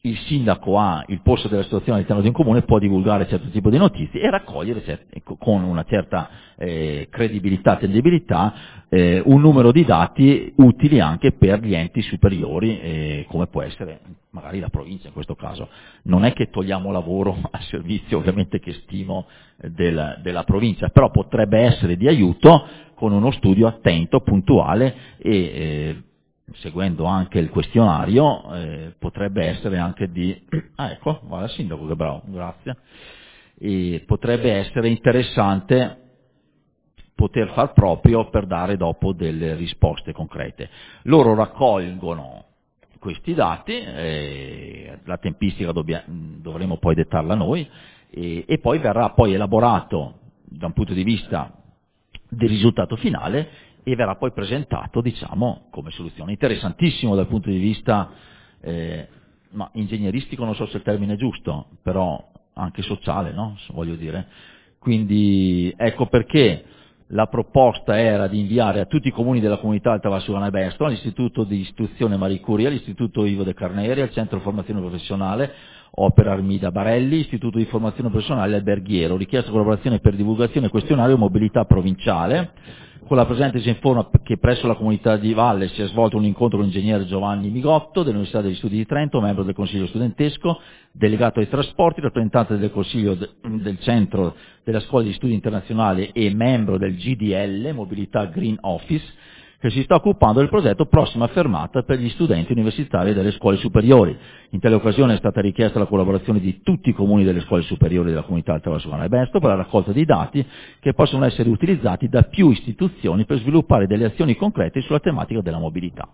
il sindaco ha il polso della situazione all'interno di un comune, può divulgare certo tipo di notizie e raccogliere cert- con una certa eh, credibilità, attendibilità, eh, un numero di dati utili anche per gli enti superiori, eh, come può essere magari la provincia in questo caso. Non è che togliamo lavoro al servizio, ovviamente, che stimo del, della provincia, però potrebbe essere di aiuto con uno studio attento, puntuale e eh, seguendo anche il questionario, eh, potrebbe essere anche di... Ah, ecco, guarda il sindaco che bravo, grazie. E potrebbe essere interessante poter far proprio per dare dopo delle risposte concrete. Loro raccolgono questi dati, eh, la tempistica dobbia, dovremo poi dettarla noi, e, e poi verrà poi elaborato da un punto di vista del risultato finale e verrà poi presentato, diciamo, come soluzione. Interessantissimo dal punto di vista, eh, ma ingegneristico non so se il termine è giusto, però anche sociale, no? Voglio dire. Quindi ecco perché la proposta era di inviare a tutti i comuni della comunità Alta Valsugana e Besto, all'Istituto di Istruzione Marie Curie, all'Istituto Ivo De Carneri, al Centro di Formazione Professionale Opera Armida Barelli, Istituto di Formazione Professionale Alberghiero, richiesta collaborazione per divulgazione questionario mobilità provinciale. Con la presente si informa che presso la comunità di Valle si è svolto un incontro con l'ingegnere Giovanni Migotto dell'Università degli Studi di Trento, membro del Consiglio Studentesco, delegato ai trasporti, rappresentante del Consiglio de, del Centro della Scuola di Studi Internazionali e membro del G D L, Mobilità Green Office, che si sta occupando del progetto Prossima Fermata per gli studenti universitari delle scuole superiori. In tale occasione è stata richiesta la collaborazione di tutti i comuni delle scuole superiori della comunità Alta Valsugana e Besto per la raccolta di dati che possono essere utilizzati da più istituzioni per sviluppare delle azioni concrete sulla tematica della mobilità.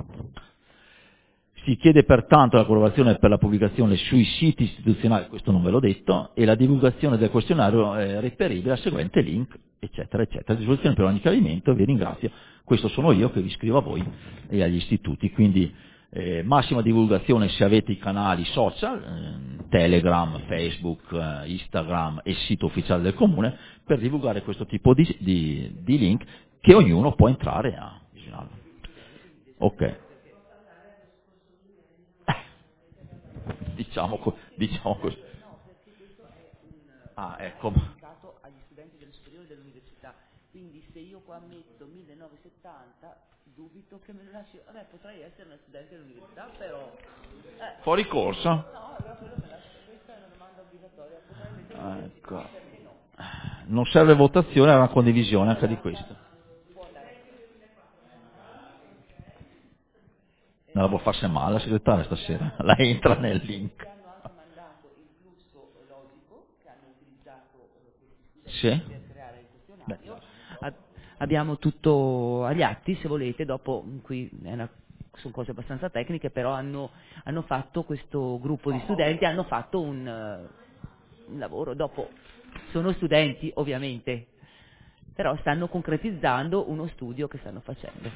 Si chiede pertanto la collaborazione per la pubblicazione sui siti istituzionali, questo non ve l'ho detto, e la divulgazione del questionario eh, reperibile al seguente link, eccetera, eccetera. Risoluzione per ogni chiarimento, vi ringrazio. Questo sono io che vi scrivo a voi e agli istituti, quindi eh, massima divulgazione se avete i canali social, eh, Telegram, Facebook, eh, Instagram e sito ufficiale del comune, per divulgare questo tipo di, di, di link che ognuno può entrare a visionarlo. Ok. Diciamo, diciamo così. Ah, ecco.
Agli studenti delle superiori dell'università, quindi se io qua metto millenovecentosettanta dubito che me lo lasci, vabbè, potrei essere una studente dell'università, però eh.
Fuori corso?
No, allora quello me lascio, questa è una domanda obbligatoria, potrei mettere
ecco. Non serve votazione, è una condivisione anche di questo. Non la può farsi male la segretaria stasera, la entra nel link. Sì?
Beh. Abbiamo tutto agli atti, se volete, dopo qui è una, sono cose abbastanza tecniche, però hanno, hanno fatto questo gruppo di studenti, hanno fatto un, uh, un lavoro, dopo sono studenti ovviamente, però stanno concretizzando uno studio che stanno facendo.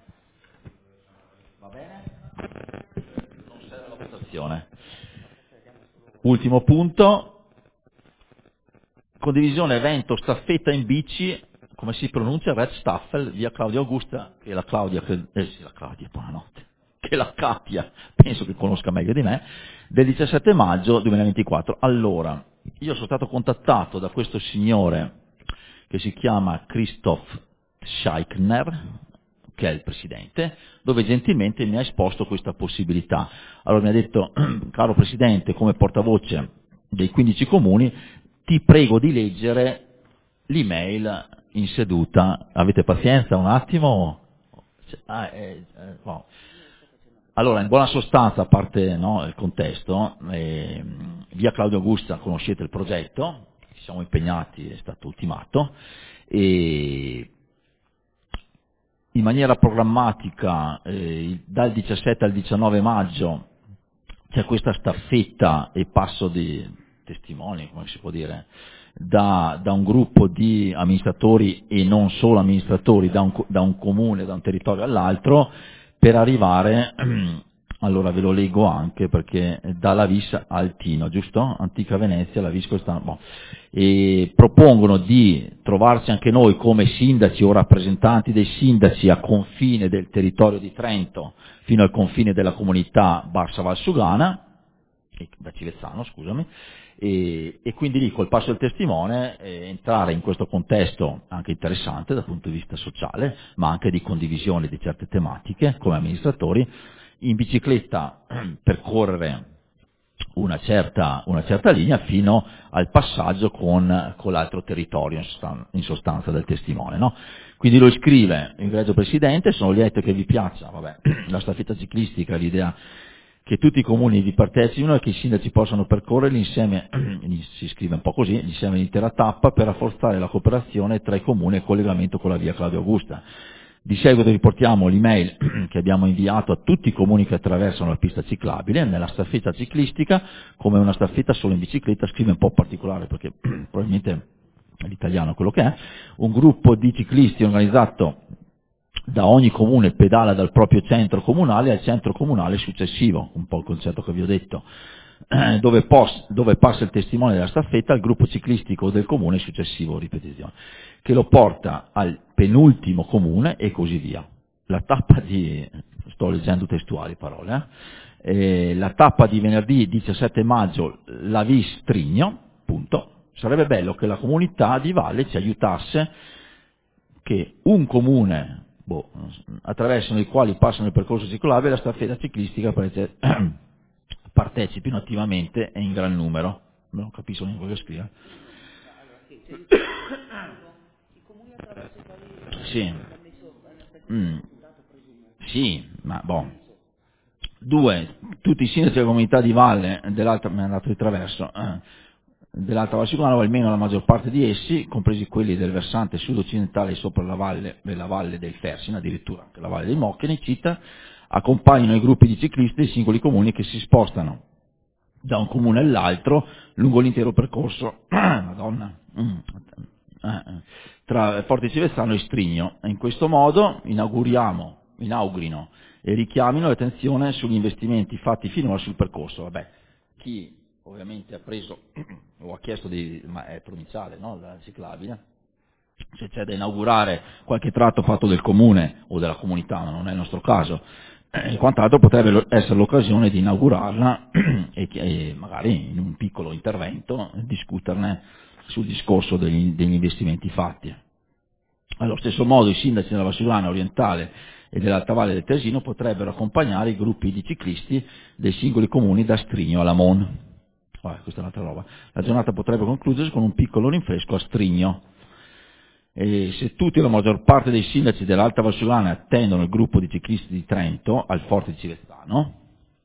Va bene? Non serve la votazione. Ultimo punto, condivisione evento staffetta in bici, come si pronuncia, Red Staffel, via Claudia Augusta, che la Claudia, che, eh sì, la Claudia, buonanotte, che la Katia, penso che conosca meglio di me, del diciassette maggio duemilaventiquattro. Allora, io sono stato contattato da questo signore che si chiama Christoph Scheichner, che è il presidente, dove gentilmente mi ha esposto questa possibilità. Allora mi ha detto, caro presidente, come portavoce dei quindici comuni, ti prego di leggere l'email in seduta. Avete pazienza un attimo? Ah, eh, eh, no. Allora, in buona sostanza, a parte no, il contesto, eh, via Claudio Augusta conoscete il progetto, ci siamo impegnati, è stato ultimato, e in maniera programmatica eh, dal diciassette al diciannove maggio c'è questa staffetta e passo di testimoni, come si può dire, da, da un gruppo di amministratori e non solo amministratori, da un, da un comune, da un territorio all'altro, per arrivare, allora ve lo leggo anche perché dalla Vis al Tino, giusto? Antica Venezia, la Vis questa, boh. E propongono di trovarci anche noi come sindaci o rappresentanti dei sindaci a confine del territorio di Trento fino al confine della comunità Barsa Valsugana, da Civezzano, scusami, e, e quindi lì col passo del testimone eh, entrare in questo contesto anche interessante dal punto di vista sociale, ma anche di condivisione di certe tematiche come amministratori, in bicicletta percorrere una certa, una certa linea fino al passaggio con, con l'altro territorio in sostanza, in sostanza del testimone, no? Quindi lo scrive il Egregio Presidente, sono lieto che vi piaccia, vabbè, la staffetta ciclistica, l'idea che tutti i comuni vi partecipino e che i sindaci possano percorrere insieme, si scrive un po' così, insieme l'intera tappa per rafforzare la cooperazione tra i comuni e il collegamento con la via Claudio Augusta. Di seguito riportiamo l'email che abbiamo inviato a tutti i comuni che attraversano la pista ciclabile nella staffetta ciclistica, come una staffetta solo in bicicletta, scrive un po' particolare perché probabilmente l'italiano è quello che è, un gruppo di ciclisti organizzato da ogni comune pedala dal proprio centro comunale al centro comunale successivo, un po' il concetto che vi ho detto, eh, dove, pos, dove passa il testimone della staffetta al gruppo ciclistico del comune successivo, ripetizione, che lo porta al penultimo comune e così via. La tappa di, sto leggendo testuali parole, eh, eh, la tappa di venerdì diciassette maggio, la Vis Trigno, punto. Sarebbe bello che la comunità di Valle ci aiutasse, che un comune Boh, attraverso i quali passano il percorso ciclabile la staffetta ciclistica partecipino attivamente e in gran numero. Non capisco neanche quello che scrive. Sì. Mm. Sì, ma boh. Due, tutti i sindaci della comunità di Valle, dell'altra, mi è andato di traverso, eh, dell'Alta Valsugana, o almeno la maggior parte di essi, compresi quelli del versante sud-occidentale sopra la valle, la valle del Fersina, addirittura anche la valle dei Moccheni, cita, accompagnano i gruppi di ciclisti dei singoli comuni che si spostano da un comune all'altro lungo l'intero percorso Madonna, mm, eh, tra Forte Civezzano e Strigno. In questo modo inauguriamo, inaugurino e richiamino l'attenzione sugli investimenti fatti finora sul percorso. Vabbè, chi ovviamente ha preso o ha chiesto di, ma è provinciale, no? La ciclabile, se c'è da inaugurare qualche tratto fatto del comune o della comunità, ma non è il nostro caso, e quant'altro potrebbe essere l'occasione di inaugurarla e, e magari in un piccolo intervento discuterne sul discorso degli, degli investimenti fatti. Allo stesso modo i sindaci della Valsugana orientale e dell'Alta Valle del Tesino potrebbero accompagnare i gruppi di ciclisti dei singoli comuni da Strigno a Lamon. Ah, questa è un'altra roba. La giornata potrebbe concludersi con un piccolo rinfresco a Strigno. E se tutti o la maggior parte dei sindaci dell'Alta Valsugana attendono il gruppo di ciclisti di Trento al Forte di Civezzano,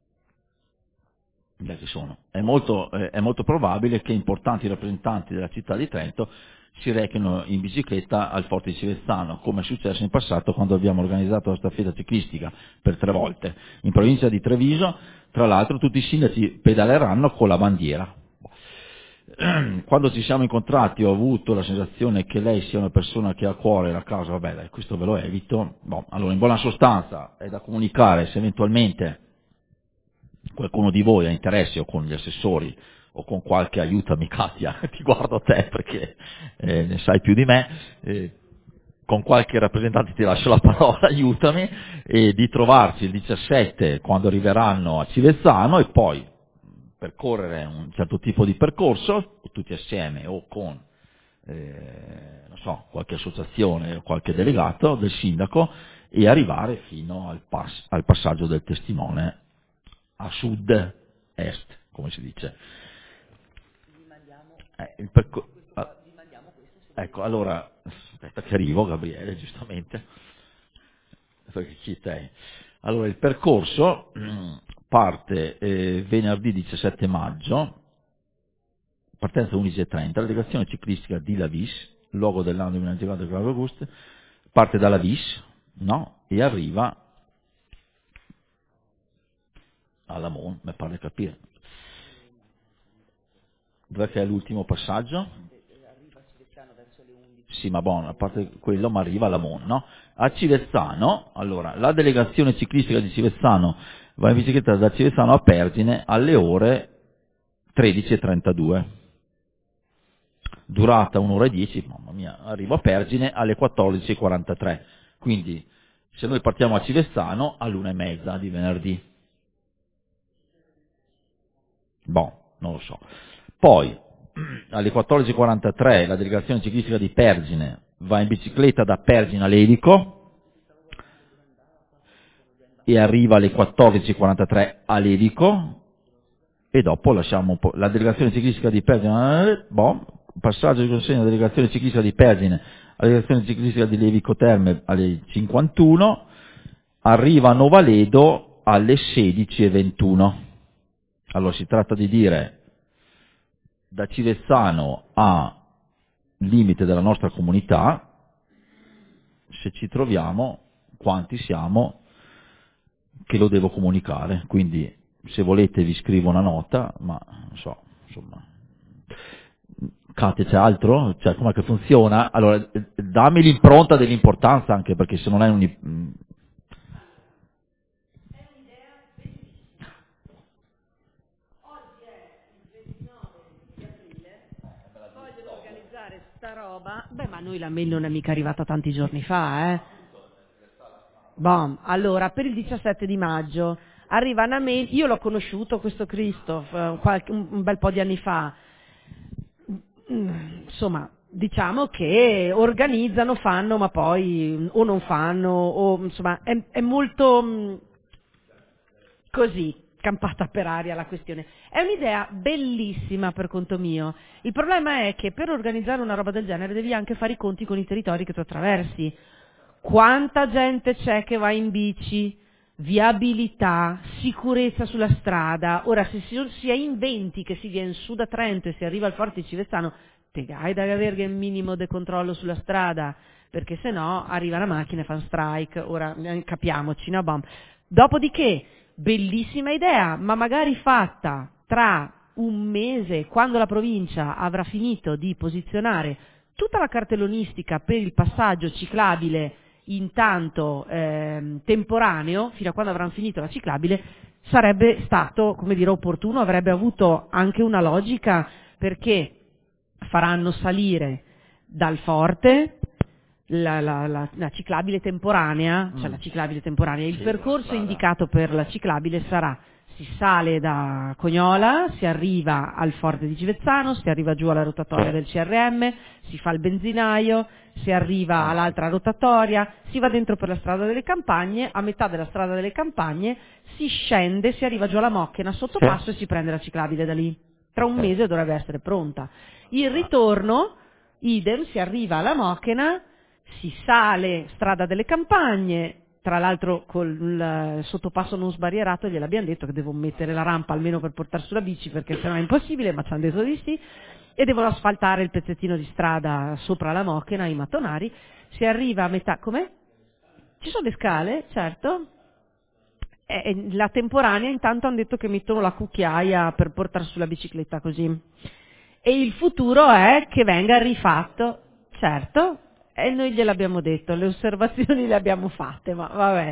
beh, che sono, è molto, eh, è molto probabile che importanti rappresentanti della città di Trento si rechino in bicicletta al Forte di Civezzano, come è successo in passato quando abbiamo organizzato la staffetta ciclistica per tre volte. In provincia di Treviso, tra l'altro, tutti i sindaci pedaleranno con la bandiera. Quando ci siamo incontrati ho avuto la sensazione che lei sia una persona che ha a cuore la causa, vabbè dai, questo ve lo evito. Bon, allora, in buona sostanza è da comunicare se eventualmente qualcuno di voi ha interesse o con gli assessori o con qualche aiutami Katia, ti guardo te perché eh, ne sai più di me, eh, con qualche rappresentante ti lascio la parola, aiutami, e di trovarci il diciassette quando arriveranno a Civezzano e poi percorrere un certo tipo di percorso, tutti assieme o con eh, non so, qualche associazione o qualche delegato del sindaco, e arrivare fino al, pass- al passaggio del testimone a sud-est, come si dice. Eh, il percor- ah, ecco, allora, aspetta che arrivo, Gabriele, giustamente, perché chi sei? Allora, il percorso parte eh, venerdì diciassette maggio, partenza undici e trenta, la delegazione ciclistica di La Vis, luogo dell'anno duemilaventiquattro di Claudio Augusta, parte dalla Vis, no? E arriva a Lamon, mi pare di capire. Dov'è che è l'ultimo passaggio? Sì, ma buono, a parte quello, ma arriva a Lamon, no? A Civezzano, allora, la delegazione ciclistica di Civezzano va in bicicletta da Civezzano a Pergine alle ore tredici e trentadue. Durata un'ora e dieci, mamma mia, arrivo a Pergine alle quattordici e quarantatré. Quindi, se noi partiamo a Civezzano, all'una e mezza di venerdì. Boh, non lo so. Poi, alle quattordici e quarantatré, la delegazione ciclistica di Pergine va in bicicletta da Pergine a Levico e arriva alle quattordici e quarantatré a Levico e dopo lasciamo un po'. La delegazione ciclistica di Pergine, boh, passaggio di consegna della delegazione ciclistica di Pergine alla delegazione ciclistica di Levico Terme alle cinquantuno, arriva a Novaledo alle sedici e ventuno. Allora si tratta di dire da Civezzano a limite della nostra comunità, se ci troviamo, quanti siamo, che lo devo comunicare. Quindi se volete vi scrivo una nota, ma non so, insomma. Katia, c'è altro? Cioè, com'è che funziona? Allora, dammi l'impronta dell'importanza, anche perché se non è un...
sta roba, beh, ma noi la mail non è mica arrivata tanti giorni fa, eh. Bom, allora, per il diciassette di maggio arriva una mail, io l'ho conosciuto questo Christoph un, qualche, un, un bel po' di anni fa, insomma, diciamo che organizzano, fanno, ma poi o non fanno, o insomma, è, è molto mh, così, campata per aria la questione. È un'idea bellissima per conto mio. Il problema è che per organizzare una roba del genere devi anche fare i conti con i territori che tu attraversi. Quanta gente c'è che va in bici, viabilità, sicurezza sulla strada. Ora, se si è in venti che si viene su da Trento e si arriva al Forte di Civezzano, te hai da avere un minimo di controllo sulla strada, perché se no arriva la macchina e fa un strike. Ora, capiamoci, no? Bom. Dopodiché, bellissima idea, ma magari fatta tra un mese, quando la provincia avrà finito di posizionare tutta la cartellonistica per il passaggio ciclabile intanto ehm, temporaneo, fino a quando avranno finito la ciclabile, sarebbe stato, come dire, opportuno, avrebbe avuto anche una logica, perché faranno salire dal forte La, la, la, la ciclabile temporanea, cioè
Mm.
la ciclabile temporanea, il
Sì,
percorso
strada.
indicato per la ciclabile sarà: si sale da Cognola, si arriva al Forte di Civezzano, si arriva giù alla rotatoria del C R M, si fa il benzinaio, si arriva all'altra rotatoria, si va dentro per la strada delle campagne, a metà della strada delle campagne si scende, si arriva giù alla Mocchena sotto passo e si prende la ciclabile da lì. Tra un mese dovrebbe essere pronta. Il ritorno, idem, si arriva alla Mocchena, si sale strada delle campagne, tra l'altro col sottopasso non sbarrierato gliel'abbiamo detto che devo mettere la rampa almeno per portare sulla bici, perché sennò è impossibile, ma ci hanno detto di sì, e devono asfaltare il pezzettino di strada sopra la Mocchena, i mattonari, si arriva a metà, com'è? Ci sono le scale, certo, e la temporanea intanto hanno detto che mettono la cucchiaia per portare sulla bicicletta così, e il futuro è che venga rifatto, certo. E noi gliel'abbiamo detto, le osservazioni le abbiamo fatte, ma vabbè.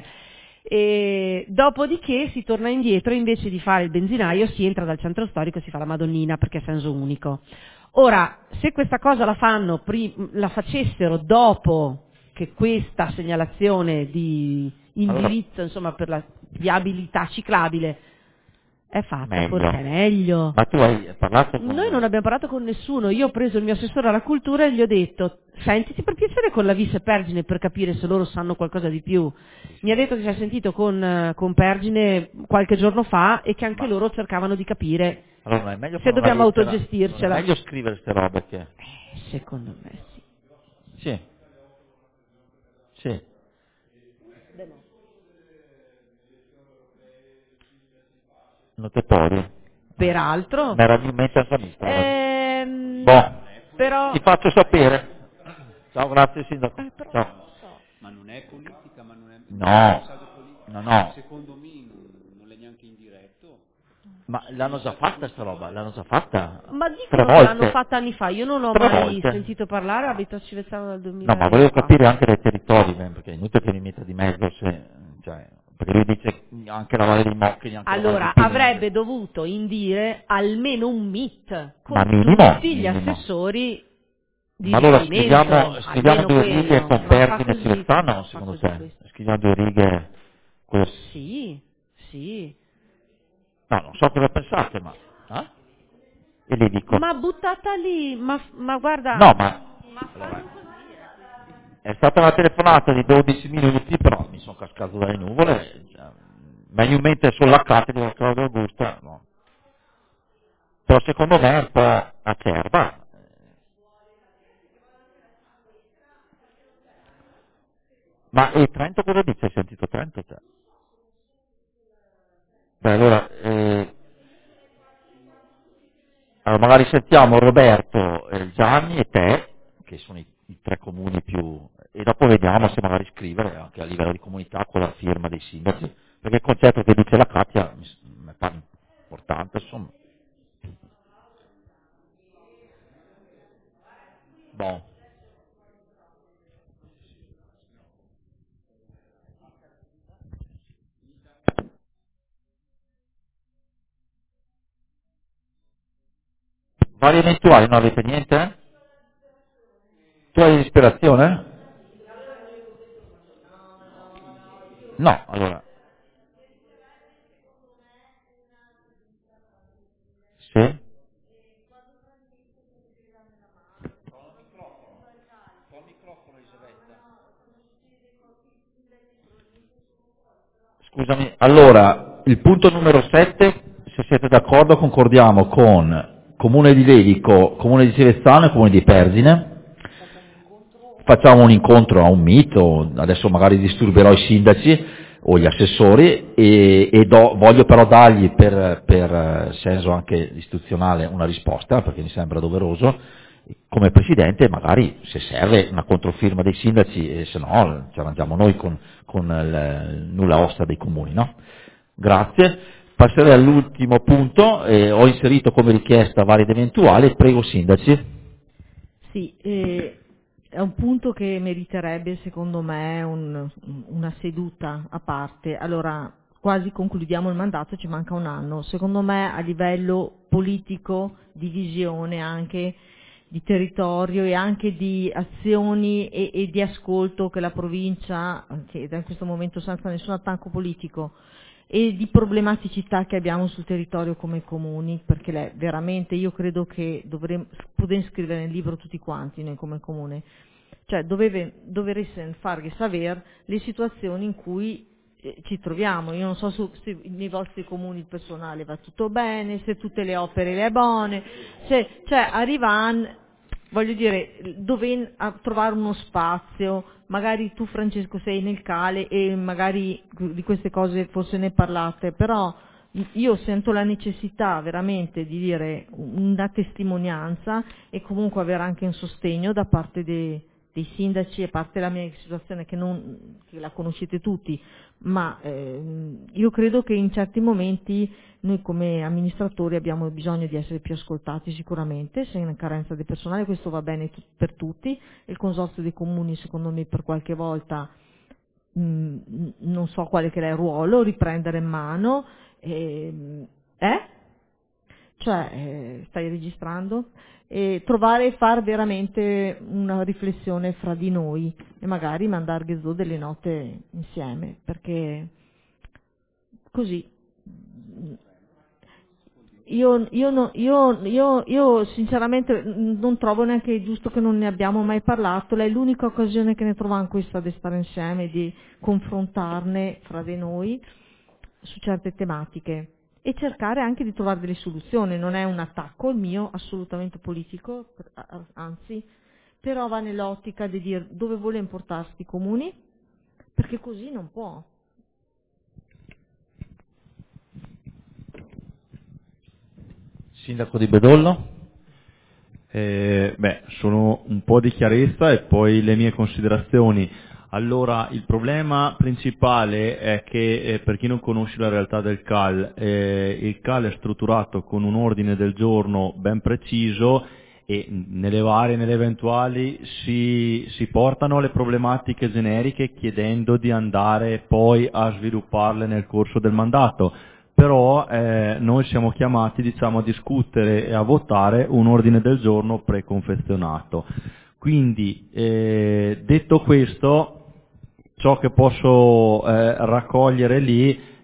E dopodiché si torna indietro, invece di fare il benzinaio si entra dal centro storico e si fa la Madonnina, perché è senso unico. Ora, se questa cosa la fanno, la facessero dopo che questa segnalazione di indirizzo, allora, insomma, per la viabilità ciclabile è fatta,
meglio.
Forse è meglio.
Ma tu hai parlato con...
Noi non abbiamo parlato con nessuno, io ho preso il mio assessore alla cultura e gli ho detto: sentiti per piacere con la Vice Pergine per capire se loro sanno qualcosa di più. Mi ha detto che si è sentito con, con Pergine qualche giorno fa e che anche
Ma...
loro cercavano di capire
allora, non è meglio
se dobbiamo
lettera...
autogestircela.
Non è meglio scrivere queste robe che...
Eh, secondo me sì.
Sì. Sì. Notatori.
Peraltro,
Meravigliosamente affanista.
ehm,
Boh,
però,
ti faccio sapere. Ciao, grazie Sindaco.
eh, però
Ciao.
non so.
Ma non è politica, ma non è
No.
non è un messaggio politico.
No, no.
Secondo me non, non è neanche indiretto.
Ma l'hanno già fatta sta roba, l'hanno già fatta.
Ma
Tre
dicono che
volte.
l'hanno fatta anni fa, io non ho
Tre
mai
volte.
sentito parlare, abito a Civezzano dal duemila.
No, ma volevo capire anche dai territori, beh, perché è inutile che mi metta di mezzo se, cioè, perché lui dice anche la Valle dei Mocchini, anche la Valle
Allora,
di Pinenze.
avrebbe dovuto indire almeno un meet con
Ma minimo,
tutti gli
minimo.
assessori di
Ma allora
riferimento,
scriviamo, scriviamo
almeno
due righe
quello.
con
Ma fa
Pergine e
così,
Civezzano,
fa
secondo
così
te?
questo.
Scriviamo due righe così.
Sì, sì.
No, non so cosa pensate, ma... Eh? E gli dico,
Ma buttata lì, ma, ma guarda...
no, ma
ma
allora, è stata una telefonata di dodici minuti, però mi sono cascato dalle nuvole, cioè, meglio in mente sulla carta di Claudio Augusta, no. Però secondo me è un po' acerba. Ma e Trento cosa dice? Hai sentito Trento te? Beh, allora, eh, allora magari sentiamo Roberto, eh, Gianni e te, che sono i, i tre comuni più... e dopo vediamo se magari scrivere anche a livello di comunità con la firma dei sindaci, perché il concetto che dice la Katia mi, mi pare importante, insomma. Boh. Vari eventuali, non avete niente? Tu hai l'ispirazione? No, allora. Sì? Scusami, allora, il punto numero sette, se siete d'accordo, concordiamo con Comune di Levico, Comune di Sivezzano e Comune di Persine. Facciamo un incontro a un mito, adesso magari disturberò i sindaci o gli assessori e, e do, voglio però dargli per, per senso anche istituzionale una risposta, perché mi sembra doveroso, come Presidente magari se serve una controfirma dei sindaci e se no ci arrangiamo noi con, con il nulla osta dei comuni, no? Grazie. Passerei all'ultimo punto, eh, ho inserito come richiesta vari ed eventuali, prego sindaci.
Sì, eh, è un punto che meriterebbe secondo me un, una seduta a parte. Allora, quasi concludiamo il mandato, ci manca un anno. Secondo me a livello politico, di visione anche, di territorio e anche di azioni e, e di ascolto che la provincia, che in questo momento senza nessun attacco politico, e di problematicità che abbiamo sul territorio come comuni, perché lei, veramente io credo che dovremmo poter scrivere nel libro tutti quanti noi come comune, cioè doveve, dovreste farvi sapere le situazioni in cui eh, ci troviamo. Io non so su, se nei vostri comuni il personale va tutto bene, se tutte le opere le buone, se, cioè arrivano, voglio dire, dove a trovare uno spazio, magari tu Francesco sei nel Cale e magari di queste cose forse ne parlate, però io sento la necessità veramente di dire una testimonianza e comunque avere anche un sostegno da parte dei, dei sindaci, a parte la mia situazione che, non, che la conoscete tutti, ma eh, io credo che in certi momenti noi come amministratori abbiamo bisogno di essere più ascoltati sicuramente, se è una carenza di personale questo va bene t- per tutti, il consorzio dei comuni secondo me per qualche volta mh, non so quale che è il ruolo, riprendere in mano, eh? eh? Cioè, eh, stai registrando? E trovare e far veramente una riflessione fra di noi e magari mandare giù delle note insieme, perché così io, io, no, io, io, io sinceramente non trovo neanche giusto che non ne abbiamo mai parlato, è l'unica occasione che ne troviamo questa di stare insieme, di confrontarne fra di noi su certe tematiche e cercare anche di trovare delle soluzioni. Non è un attacco il mio, assolutamente politico, anzi, però va nell'ottica di dire dove vogliono portarsi i comuni, perché così non può.
Sindaco di Bedollo?
Eh, beh, sono un po' di chiarezza e poi le mie considerazioni. Allora, il problema principale è che, eh, per chi non conosce la realtà del C A L, eh, il C A L è strutturato con un ordine del giorno ben preciso e nelle varie e nelle eventuali si, si portano le problematiche generiche chiedendo di andare poi a svilupparle nel corso del mandato. Però eh, noi siamo chiamati, diciamo, a discutere e a votare un ordine del giorno preconfezionato. Quindi, eh, detto questo, ciò che posso eh, raccogliere lì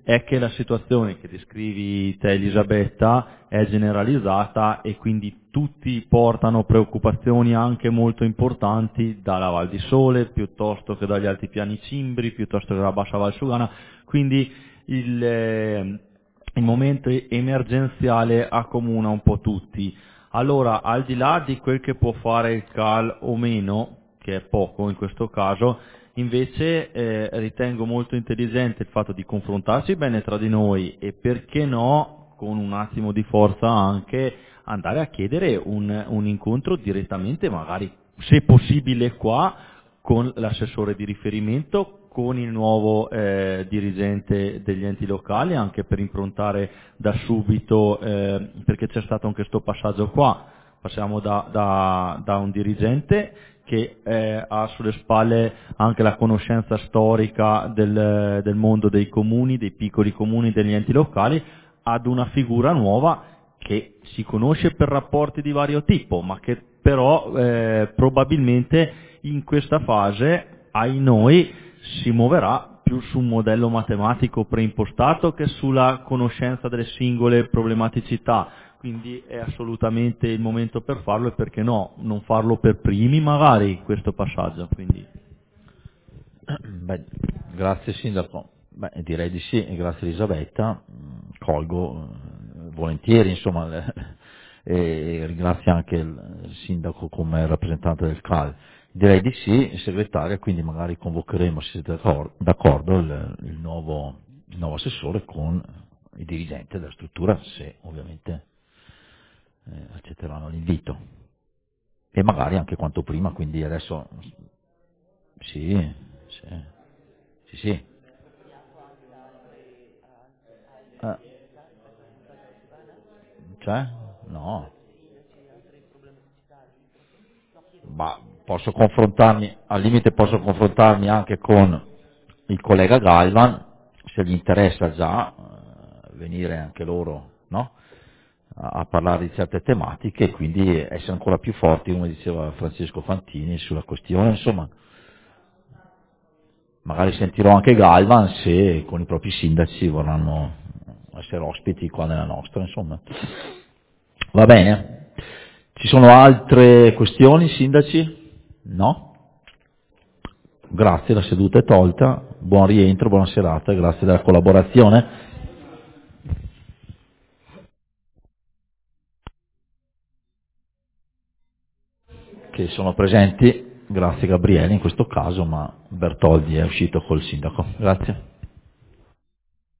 è che la situazione che descrivi te, Elisabetta, è generalizzata e quindi tutti portano preoccupazioni anche molto importanti dalla Val di Sole, piuttosto che dagli altipiani cimbri, piuttosto che dalla bassa Val Sugana, quindi il, eh, il momento emergenziale accomuna un po' tutti. Allora, al di là di quel che può fare il C A L o meno, che è poco in questo caso, invece eh, ritengo molto intelligente il fatto di confrontarsi bene tra di noi e perché no, con un attimo di forza anche, andare a chiedere un, un incontro direttamente, magari se possibile qua, con l'assessore di riferimento, con il nuovo eh, dirigente degli enti locali, anche per improntare da subito, eh, perché c'è stato anche questo passaggio qua, passiamo da, da, da un dirigente che eh, ha sulle spalle anche la conoscenza storica del, del mondo dei comuni, dei piccoli comuni, degli enti locali, ad una figura nuova che si conosce per rapporti di vario tipo, ma che però eh, probabilmente in questa fase, ai noi, si muoverà più su un modello matematico preimpostato che sulla conoscenza delle singole problematicità. Quindi è assolutamente il momento per farlo e perché no, non farlo per primi magari questo passaggio. Quindi.
Beh, grazie Sindaco, Beh, direi di sì, e grazie Elisabetta, colgo eh, volentieri insomma, le, e ringrazio anche il, il Sindaco come rappresentante del C A L. Direi di sì, segretaria, quindi magari convocheremo, se siete d'accordo, d'accordo il, il, nuovo, il nuovo assessore con il dirigente della struttura, se ovviamente eh, accetteranno l'invito. E magari anche quanto prima, quindi adesso sì, sì, sì, sì. Eh. Cioè? No. Ma posso confrontarmi, al limite posso confrontarmi anche con il collega Galvan, se gli interessa già eh, venire anche loro, no? a, a parlare di certe tematiche e quindi essere ancora più forti, come diceva Francesco Fantini, sulla questione, insomma. Magari sentirò anche Galvan se con i propri sindaci vorranno essere ospiti qua nella nostra, insomma. Va bene? Ci sono altre questioni, sindaci? No? Grazie, la seduta è tolta. Buon rientro, buona serata, grazie della collaborazione. Che sono presenti, grazie Gabriele in questo caso, ma Bertoldi è uscito col sindaco. Grazie.